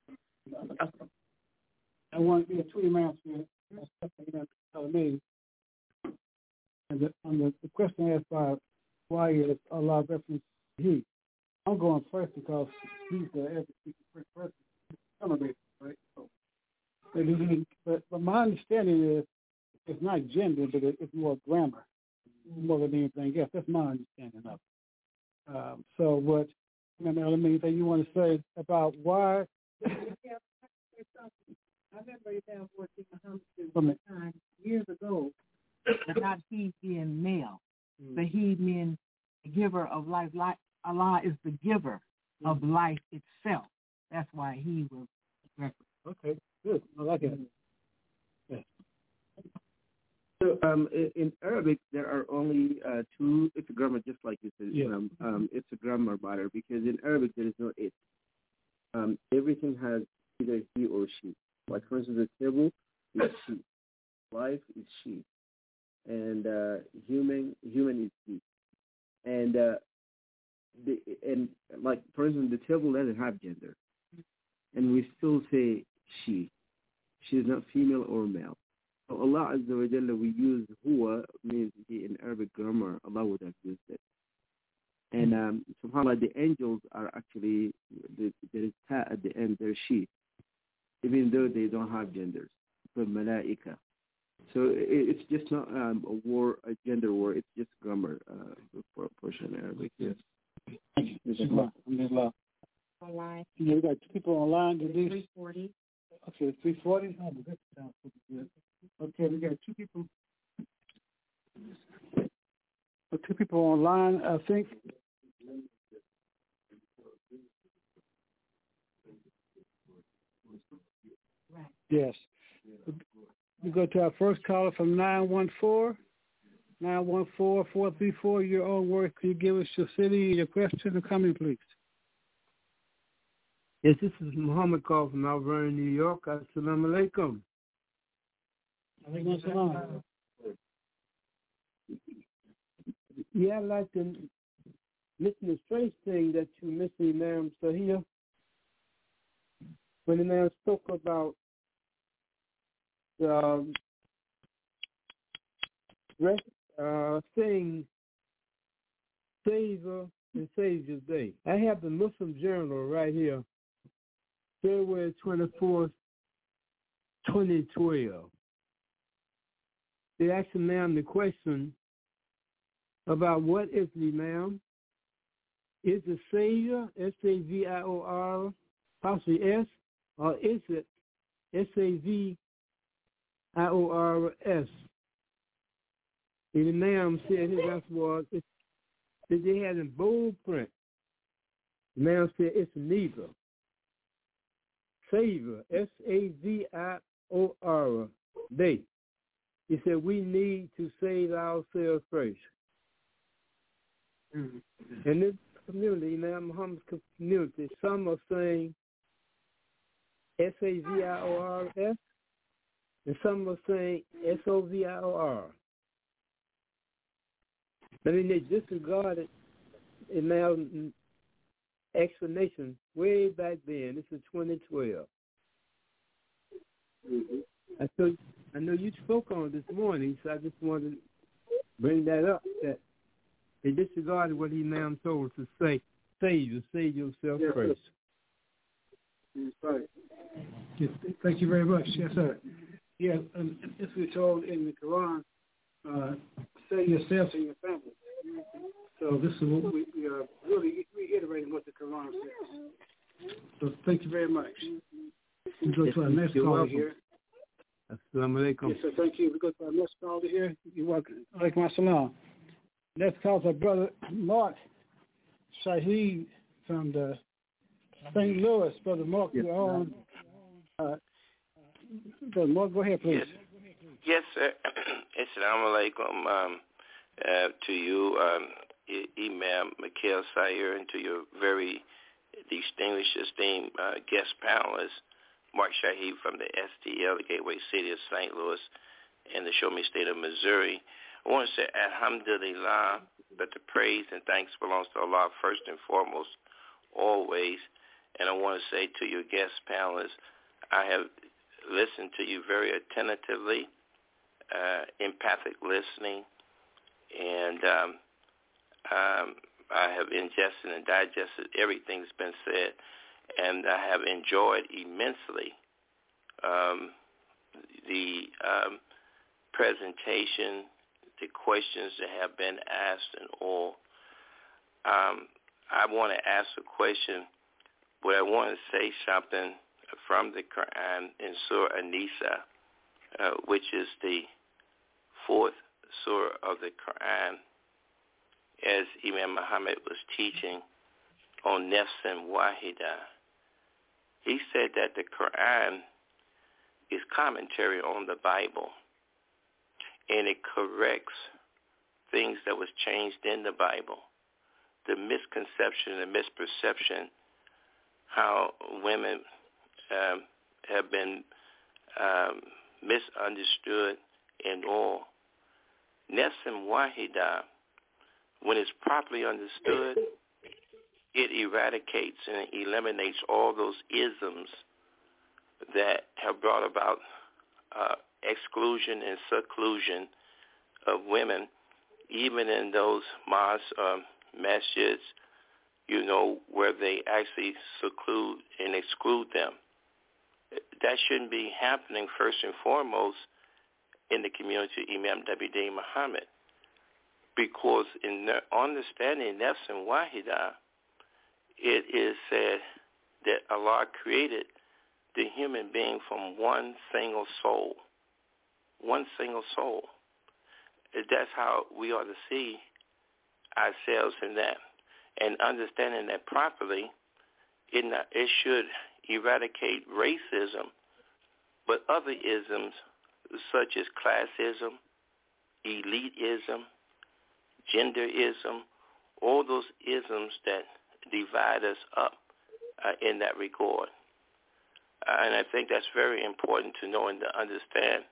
I want to be a tweet man here. That's something that telling me. And on the question asked by why is Allah reference to heat, I'm going first because he's the every person. Right? So, but my understanding is it's not gender, but it's more grammar, more than anything else. That's my understanding of it. So what, anything you want to say about why? I remember down working time years ago about he being male, but he being the giver of life. Allah is the giver of life itself. That's why he was referenced. Okay, good. I like it. Yeah. So in Arabic, there are only two. It's a grammar, just like you said. Yeah. It's a grammar matter because in Arabic there is no it. Everything has either he or she. Like for instance, the table is she, life is she, and human is he. And and like for instance, the table doesn't have gender, and we still say she. She is not female or male. So Allah Azza wa Jalla, we use huwa, means he in Arabic grammar. Allah would have used it. And subhanAllah, the angels are actually, there is ta at the end, they're she, even though they don't have genders. So malaika. So it's just not a gender war, it's just grammar for portion in Arabic. Yes. Thank you. Online. Yeah, we got two people online. 340. Okay, 340. Oh, that sounds pretty good. Okay, we got two people online, I think. Right. Yes. We go to our first caller from 914. 914-434, your own words. Can you give us your city, your question, or comment, please? Yes, this is Muhammad call from Mount Vernon, New York. Assalamu alaikum. Yeah, I'd like to listen to the strange thing that you missing, Imam Sahia. When the man spoke about saying favor and Savior's Day. I have the Muslim Journal right here, February 24th, 2012. They asked the ma'am the question about what is the ma'am? Is the Savior, S-A-V-I-O-R, possibly S, or is it S-A-V-I-O-R-S? And the ma'am said his answer was that they had in bold print. The ma'am said it's neither. Savior, S-A-V-I-O-R, they. He said we need to save ourselves first. Mm-hmm. In this community, Imam Muhammad's community, some are saying S-A-V-I-O-R-S, and some are saying S-O-V-I-O-R. I mean, they disregarded Imam's explanation way back then. This is 2012. Mm-hmm. I know you spoke on it this morning, so I just wanted to bring that up, that they disregarded what Imam told us to say. Save yourself first. That's right. Yes, thank you very much. Yes, sir. Yeah, as we're told in the Quran, save yourself and your family. So this is what we are really reiterating what the Quran says. So thank you very much. We go to our next caller here. Assalamu alaikum. Yes, sir. Thank you. We go to our next caller here. You're welcome. Alaikum assalam. Next call is our brother Mark Shaheed from the St. Louis. Brother Mark, you're on. Brother Mark, go ahead, please. Yes, sir. Assalamu alaikum to you, Imam Mikhail Sayer, and to your very distinguished, esteemed guest panelist, Mark Shaheed from the STL, the Gateway City of St. Louis, and the Show Me State of Missouri. I want to say alhamdulillah, that the praise and thanks belongs to Allah first and foremost, always. And I want to say to your guest panelists, I have listened to you very attentively, empathic listening, and I have ingested and digested everything that's been said, and I have enjoyed immensely the presentation, the questions that have been asked and all. I want to ask a question, but I want to say something from the Quran in Surah An-Nisa, which is the 4th surah of the Quran, as Imam Muhammad was teaching on Nafsan Wahida. He said that the Quran is commentary on the Bible, and it corrects things that was changed in the Bible, the misconception and misperception, how women have been misunderstood and all. Nafsan Wahida, when it's properly understood, it eradicates and eliminates all those isms that have brought about exclusion and seclusion of women, even in those mosques, masjids, where they actually seclude and exclude them. That shouldn't be happening first and foremost in the community of Imam W.D. Muhammad, because in the understanding Nafsan Wahida, it is said that Allah created the human being from one single soul. One single soul. That's how we ought to see ourselves in that. And understanding that properly, it should eradicate racism, but other isms such as classism, elitism, genderism, all those isms that divide us up in that regard. And I think that's very important to know and to understand.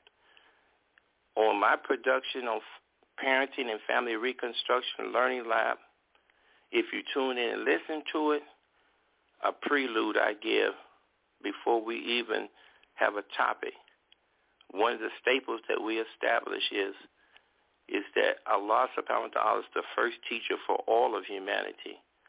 On my production on Parenting and Family Reconstruction Learning Lab, if you tune in and listen to it, a prelude I give before we even have a topic. One of the staples that we establish is that Allah subhanahu wa ta'ala is the first teacher for all of humanity.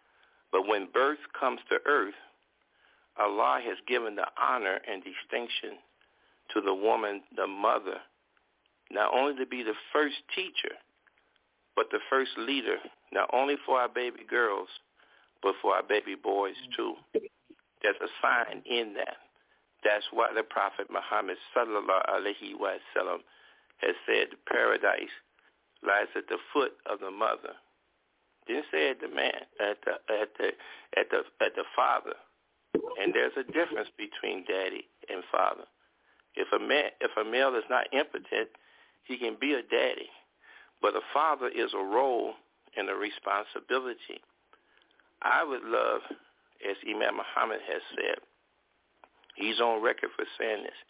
But when birth comes to earth, Allah has given the honor and distinction to the woman, the mother, not only to be the first teacher, but the first leader, not only for our baby girls, but for our baby boys too. There's a sign in that. That's why the Prophet Muhammad sallallahu alaihi wasallam has said paradise lies at the foot of the mother. Didn't say at the man, at the father. And there's a difference between daddy and father. If a male is not impotent, he can be a daddy. But a father is a role and a responsibility. I would love, as Imam Muhammad has said, he's on record for saying this.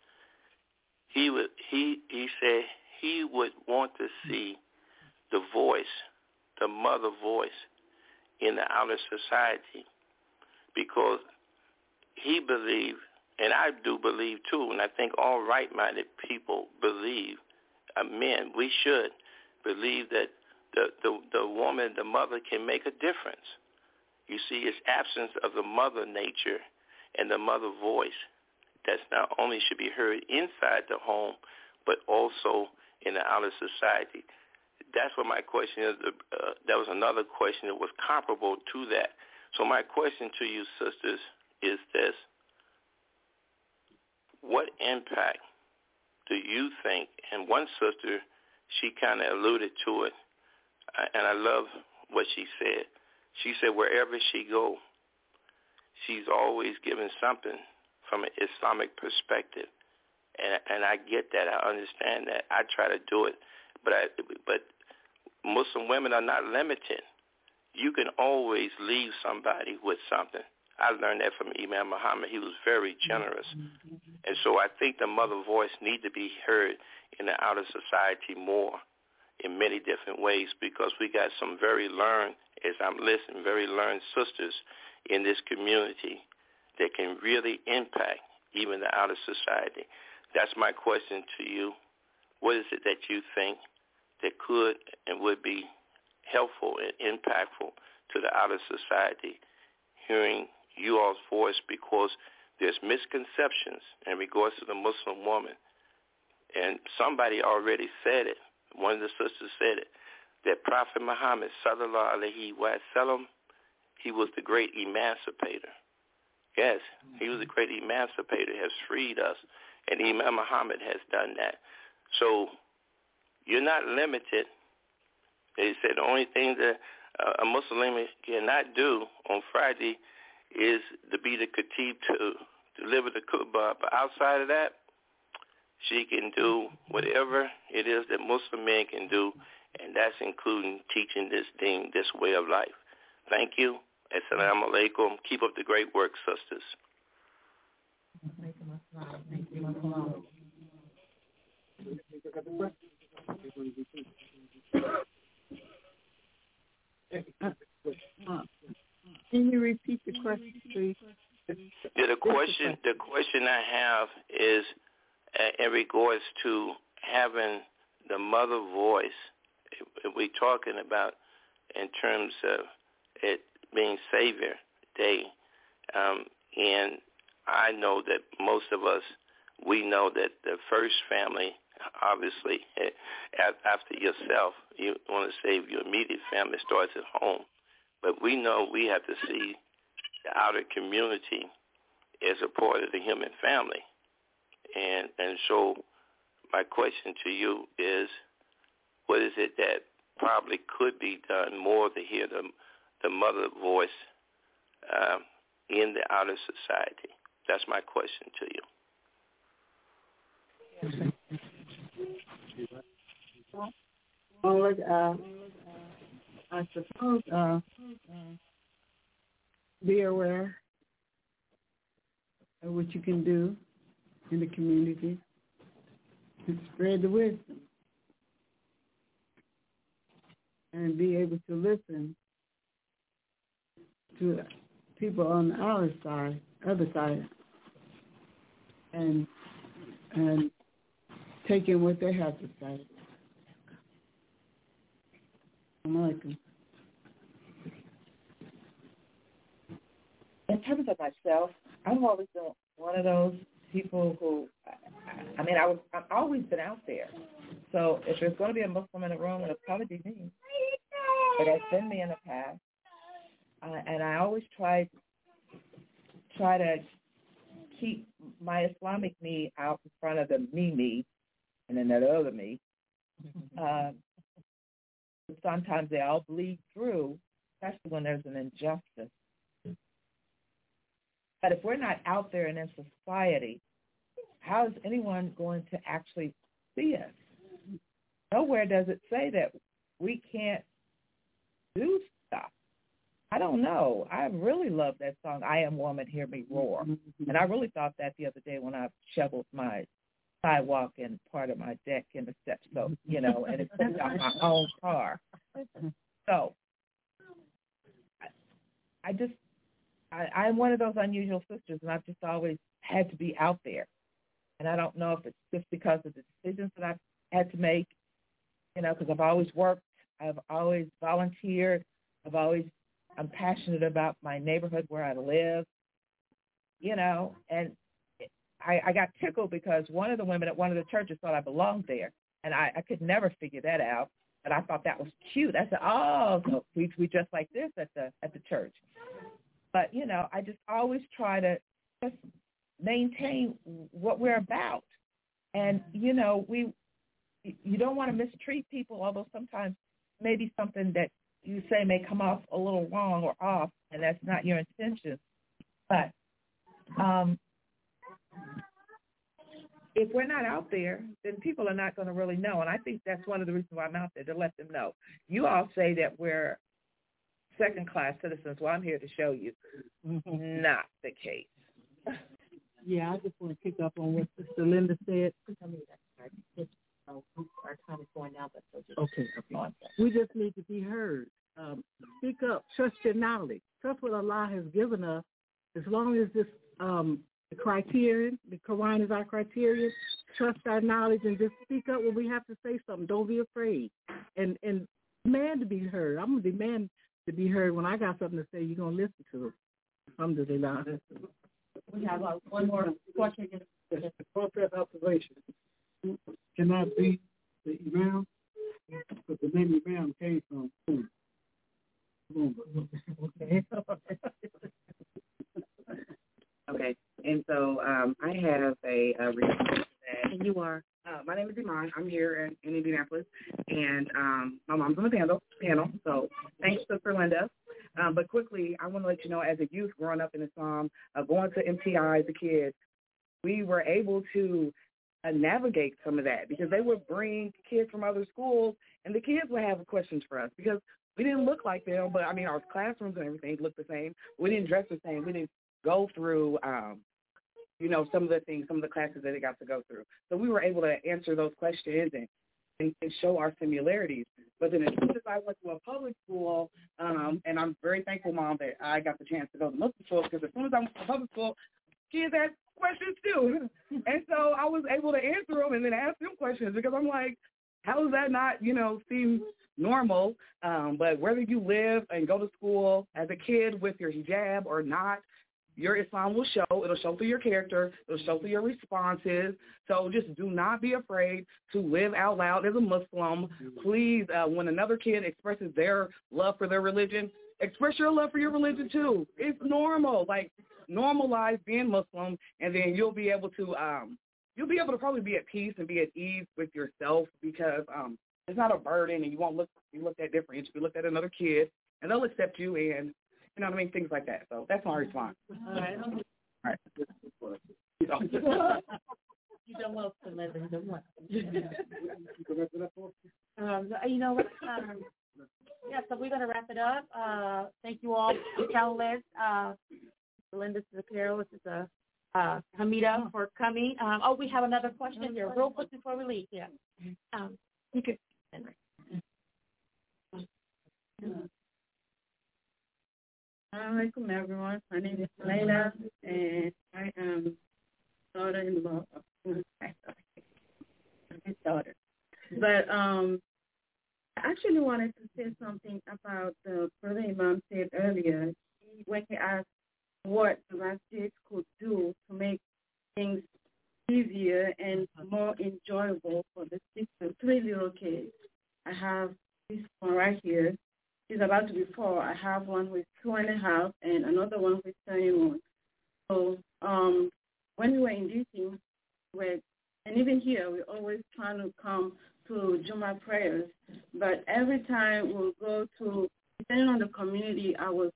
He said he would want to see the voice, the mother voice, in the outer society, because he believed, and I do believe too, and I think all right-minded people believe, men, we should believe that the woman, the mother, can make a difference. You see, it's absence of the mother nature and the mother voice that's not only should be heard inside the home, but also in the outer society. That's what my question is. That was another question that was comparable to that. So my question to you, sisters, is this. What impact do you think, and one sister, she kind of alluded to it, and I love what she said. She said wherever she go, she's always giving something from an Islamic perspective. And I get that. I understand that. I try to do it. But Muslim women are not limited. You can always leave somebody with something. I learned that from Imam Muhammad. He was very generous. And so I think the mother voice needs to be heard in the outer society more in many different ways, because we got some very learned, as I'm listening, very learned sisters in this community that can really impact even the outer society. That's my question to you. What is it that you think that could and would be helpful and impactful to the outer society, hearing you all's voice, because there's misconceptions in regards to the Muslim woman. And somebody already said it. One of the sisters said it, that Prophet Muhammad, sallallahu alaihi wasallam, he was the great emancipator. Yes, he was a great emancipator, has freed us. And Imam Muhammad has done that. So you're not limited. They said the only thing that a Muslim cannot do on Friday is to be the khatib to deliver the khutbah. But outside of that, she can do whatever it is that Muslim men can do, and that's including teaching this deen, this way of life. Thank you. Assalamu alaikum. Keep up the great work, sisters. Can you repeat the question, please? Yeah, the question I have is in regards to having the mother voice. We're talking about in terms of it being Savior Day, and I know that most of us, we know that the first family, obviously, after yourself, you want to save your immediate family, starts at home. But we know we have to see the outer community as a part of the human family. And so my question to you is, what is it that probably could be done more to hear the mother voice in the outer society? That's my question to you. Well, I suppose be aware of what you can do in the community to spread the wisdom and be able to listen to people on the other side, and take in what they have to say. in terms of myself, I've always been one of those people who, I've always been out there. So if there's going to be a Muslim in the room, it'll probably be me. It has been me in the past. And I always try to keep my Islamic me out in front of the me, and then that other me. Sometimes they all bleed through, especially when there's an injustice. But if we're not out there and in society, how is anyone going to actually see us? Nowhere does it say that we can't do stuff. I don't know. I really love that song, I Am Woman, Hear Me Roar. And I really thought that the other day when I shoveled my sidewalk and part of my deck in the steps, so, and it took out my own car. So I'm one of those unusual sisters, and I've just always had to be out there. And I don't know if it's just because of the decisions that I've had to make, because I've always worked, I've always volunteered, I'm passionate about my neighborhood where I live, and I got tickled because one of the women at one of the churches thought I belonged there, and I could never figure that out, but I thought that was cute. I said, oh, so we dress like this at the church. But, I just always try to just maintain what we're about. And, you don't want to mistreat people, although sometimes maybe something that you say may come off a little wrong or off, and that's not your intention. But if we're not out there, then people are not going to really know. And I think that's one of the reasons why I'm out there, to let them know. You all say that we're second-class citizens. Well, I'm here to show you not the case. Yeah, I just want to pick up on what Sister Linda said. Our time is going now, but okay. We just need to be heard. Speak up. Trust your knowledge. Trust what Allah has given us. As long as this the criterion, the Quran is our criterion, trust our knowledge and just speak up when we have to say something. Don't be afraid. And demand to be heard. I'm going to demand to be heard. When I got something to say, you're going to listen to it. Alhamdulillah. We have one more question. The appropriate observation. Cannot be the imam, but the name imam came from whom? Okay. Okay. And so I have a response to that. And you are? My name is Iman. I'm here in Indianapolis, and my mom's on the panel. So thanks, Sister Linda. But quickly, I want to let you know, as a youth growing up in Islam, going to MTI as a kid, we were able to navigate some of that, because they would bring kids from other schools, and the kids would have questions for us because we didn't look like them. But, our classrooms and everything looked the same. We didn't dress the same. We didn't go through, some of the things, some of the classes that they got to go through. So we were able to answer those questions and show our similarities. But then as soon as I went to a public school, and I'm very thankful, Mom, that I got the chance to go to Muslim school, because as soon as I went to public school, kids asked questions too. And so I was able to answer them and then ask them questions, because I'm like, how does that not, seem normal? But whether you live and go to school as a kid with your hijab or not, your Islam will show. It'll show through your character. It'll show through your responses. So just do not be afraid to live out loud as a Muslim. Please, when another kid expresses their love for their religion, express your love for your religion too. It's normal. Like, normalize being Muslim, and then you'll be able to probably be at peace and be at ease with yourself, because it's not a burden, and you won't be looked at different. You should be looked at another kid, and they'll accept you, and things like that. So that's my response. All right. You done well, Linda. You done well. You know what? Yeah, so we're going to wrap it up. Thank you all, panelists, Linda Carol, this is Hamida for coming. We have another question here, real quick before we leave. Yeah. You could. Assalamu alaikum, everyone. My name is Layla, and I am daughter-in-law of his daughter. But I actually wanted to say something about the brother Imam said earlier when he asked what could do to make things easier and more enjoyable for the sisters. 3 little kids. I have this one right here. She's about to be 4. I have one who's 2.5 and another one who's 21. So when we were in DC, and even here, we're always trying to come to Juma prayers. But every time we'll go to, depending on the community, I would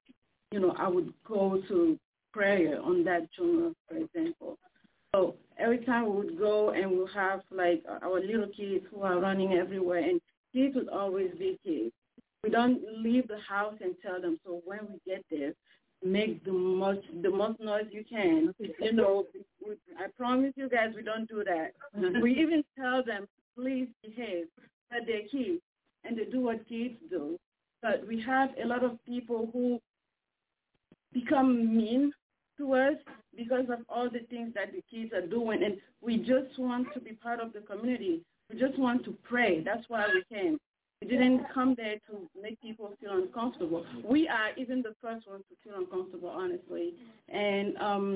go to prayer on that Juma, for example. So every time we would go and we'll have like our little kids who are running everywhere, and kids would always be kids. We don't leave the house and tell them. So when we get there, make the most noise you can. I promise you guys, we don't do that. We even tell them, please behave, that they're kids, and they do what kids do. But we have a lot of people who become mean to us because of all the things that the kids are doing, and we just want to be part of the community. We just want to pray. That's why we came. We didn't come there to make people feel uncomfortable. We are even the first ones to feel uncomfortable, honestly. And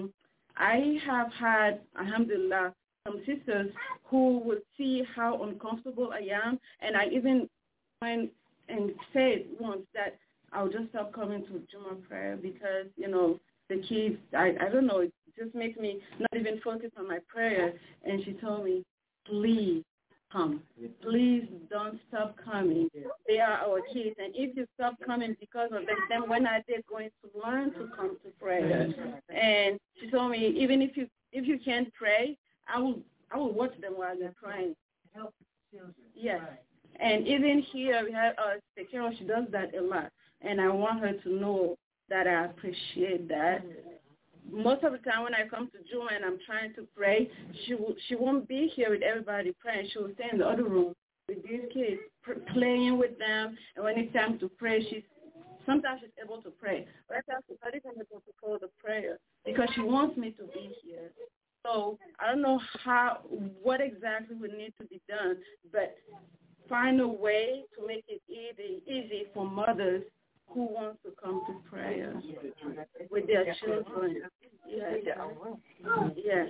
I have had, alhamdulillah, some sisters who would see how uncomfortable I am, and I even went and said once that I'll just stop coming to Juma prayer because, the kids, I don't know, it just makes me not even focus on my prayer. And she told me, please come. Please don't stop coming. They are our kids. And if you stop coming because of them, then when are they going to learn to come to prayer? And she told me, even if you can't pray, I will watch them while they're praying. Help children. Yes. And even here we have Sekiro, she does that a lot. And I want her to know that I appreciate that. Most of the time when I come to Juma and I'm trying to pray, she won't be here with everybody praying. She will stay in the other room with these kids, playing with them. And when it's time to pray, sometimes she's able to pray. But I tell her, she's not able to call the prayer because she wants me to be here. So I don't know what exactly would need to be done, but find a way to make it easy for mothers who want to come to prayer with their children. Yes. Yes.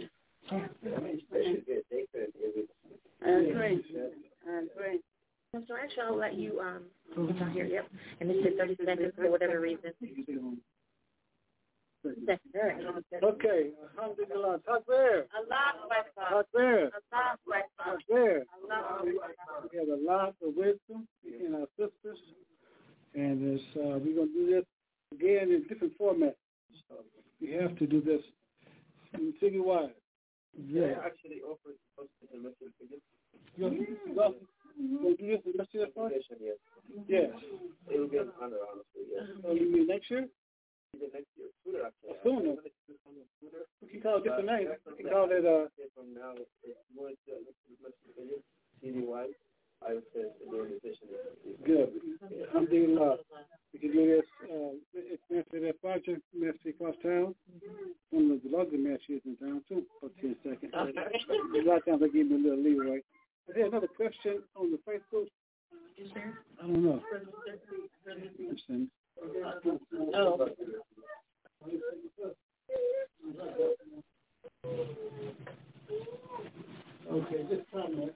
I agree. Mr. Action, I'll let you, it's not here, yep. And this is 30 seconds for whatever reason. Okay. Alhamdulillah. Takbir. Takbir. Takbir. We have a lot of wisdom in our sisters. And we're going to do this again in different formats. We have to do this citywide. Yeah. Actually offer the message again. We'll do this in next year first? Yes. It will be an honor, honestly, yes. So you mean next year? Next year. Sooner, actually. Sooner. We can call it different names. We can call it, from now, it's more citywide. I would say the organization is good. Alhamdulillah. We can do this. It's Messi that project, Messi across town. One of the larger matches in town, too, for 10 seconds. A lot of times they give me a little leeway. Is there another question on the Facebook? I don't know. Okay, just comments.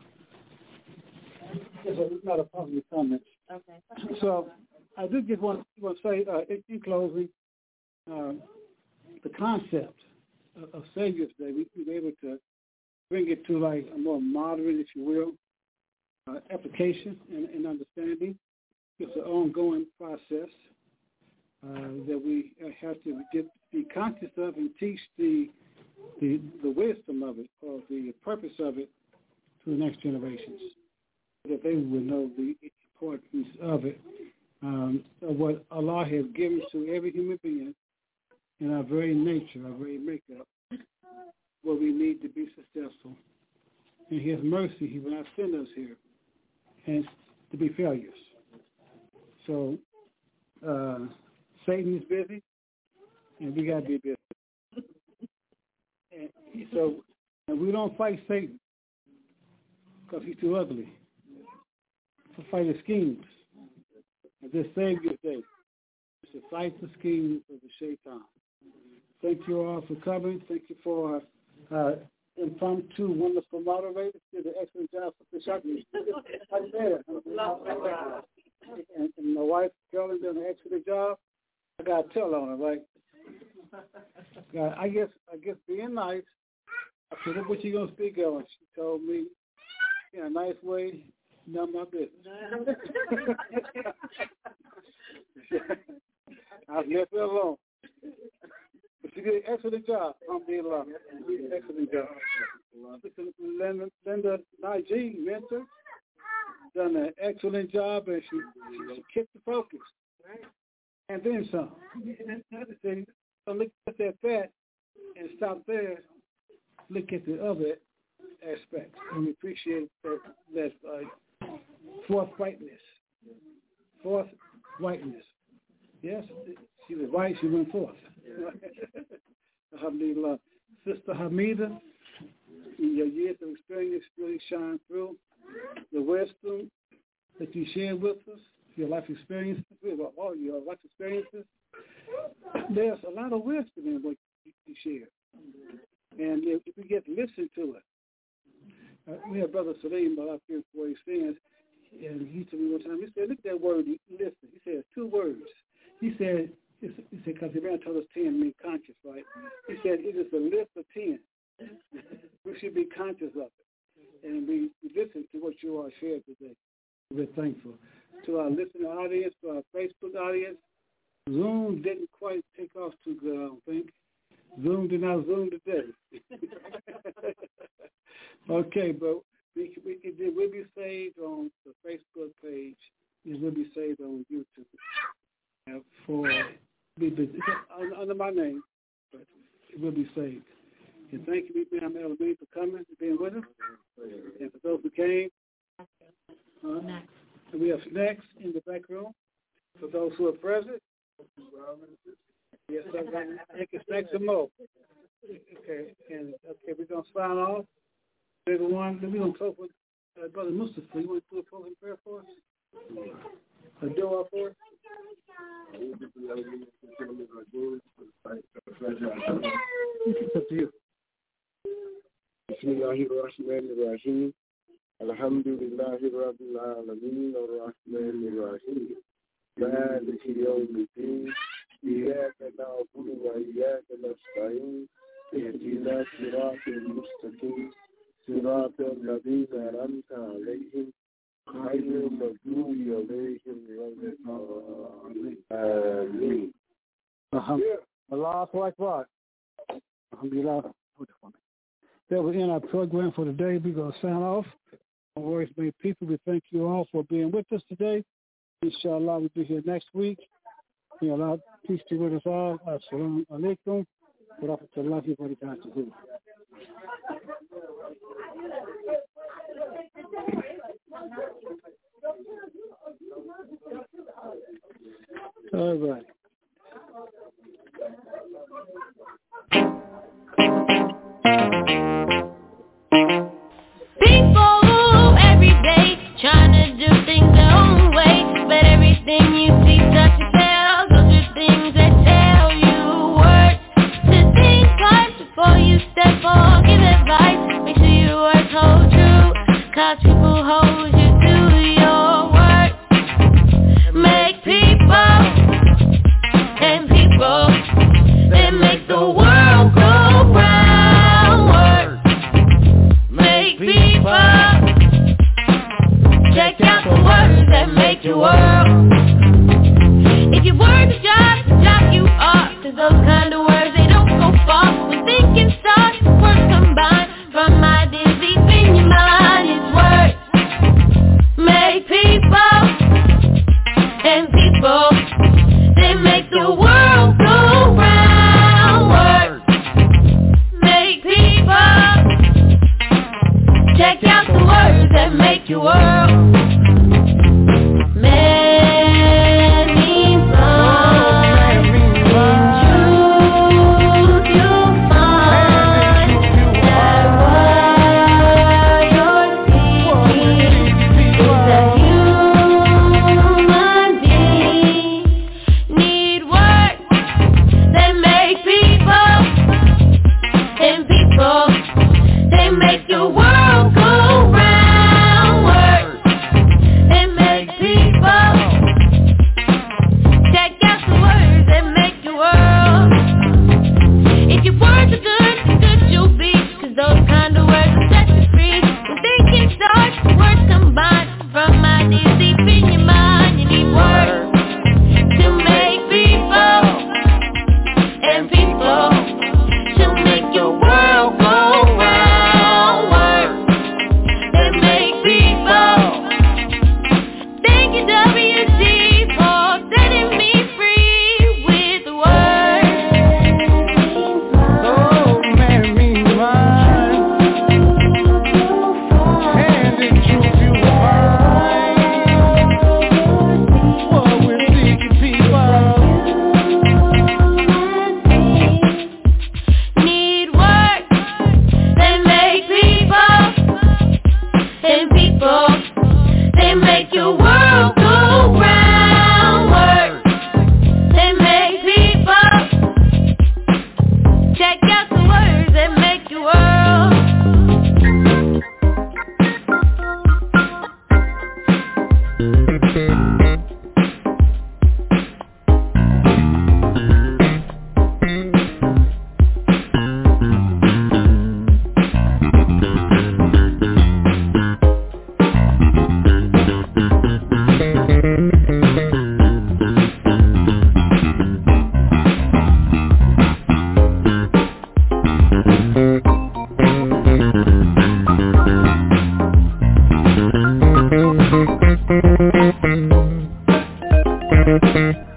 It's not a public comment. Okay. So I did just want to say in closing, the concept of Savior's Day, we were able to bring it to like a more moderate, if you will, application and understanding. It's an ongoing process that we have to be conscious of and teach the wisdom of it or the purpose of it to the next generations, that they will know the importance of it, of what Allah has given to every human being in our very nature, our very makeup, what we need to be successful. In His mercy, He will not send us here and to be failures. So Satan is busy, and we got to be busy. And we don't fight Satan because he's too ugly. To fight the schemes. And this Savior's Day is to fight the schemes of the Shaitan. Thank you all for coming. Thank you for impromptu, wonderful moderators. Did an excellent job for the shocking. And my wife, Carolyn, did an excellent job. I got to tell on her, right? I guess being nice, I said, what you going to speak on? She told me in a nice way, none of my business. I've left her alone. But she did an excellent job. Alhamdulillah. Excellent job. Linda Najee, mentor, done an excellent job, and she kept the focus. And then some. So look at that and stop there. Look at the other aspects. And we appreciate that forthrightness. Yes, she was white, she went forth. Alhamdulillah. Sister Hamida, in your years of experience really shine through. The wisdom that you shared with us, your life experiences, all your life experiences. There's a lot of wisdom in what you share. And if we get to listen to it, we have Brother Salim up here for his stands, and he told me one time, he said, look at that word, listen. He said, 2 words. He said, because the man told us 10 mean conscious, right? He said, it is a list of 10. We should be conscious of it. And we listen to what you all shared today. We're thankful. To our listening audience, to our Facebook audience, Zoom didn't quite take off too good, I don't think. Zoom did not Zoom today. Okay, but it will be saved on the Facebook page. It will be saved on YouTube under my name, but it will be saved. And thank you, Ma'am Elamine, for coming and being with us. And for those who came, we have snacks in the back room. For those who are present, yes, I think it's snacks and more. Okay, we're going to sign off. Everyone, we're going to talk with Brother Mustafa. You want to do a closing prayer for us? A dua for us? It's up to you. Bismillahirrahmanirrahim. Alhamdulillahi Rabbil Alameen Ar-Rahmanir-Rahim. Maliki Yawmiddin. Iyyaka na'budu wa iyyaka nasta'in. Ihdina siratal mustaqim. Siratal ladhina an'amta alayhim. Ghayril maghdubi alayhim waladdallin. Allahu Akbar. Alhamdulillah. That will end our program for today. We're going to sign off. On Words Made People, we thank you all for being with us today. Inshallah, we'll be here next week. May Allah peace be with us all. Assalamu alaikum wa rahmatullahi wa barakatuh. All right. People every day trying to do things their own way, but everything you see, touch, and feel, those are things that tell you words to think twice before you step or give advice. Make sure your words hold true, cause people hold you to your words. Make people and people that make the world go round. Words make people. Check out the words that make your world. If your words job you off, cause those kind of words, they don't go far. When thinking starts, words combine from ideas deep in your mind. It's words make people and people, they make the world go round. Words make people. Check out the words that make your world. Many find in truth you'll find that what you're seeking is a human being. Need words that make people. Thank you.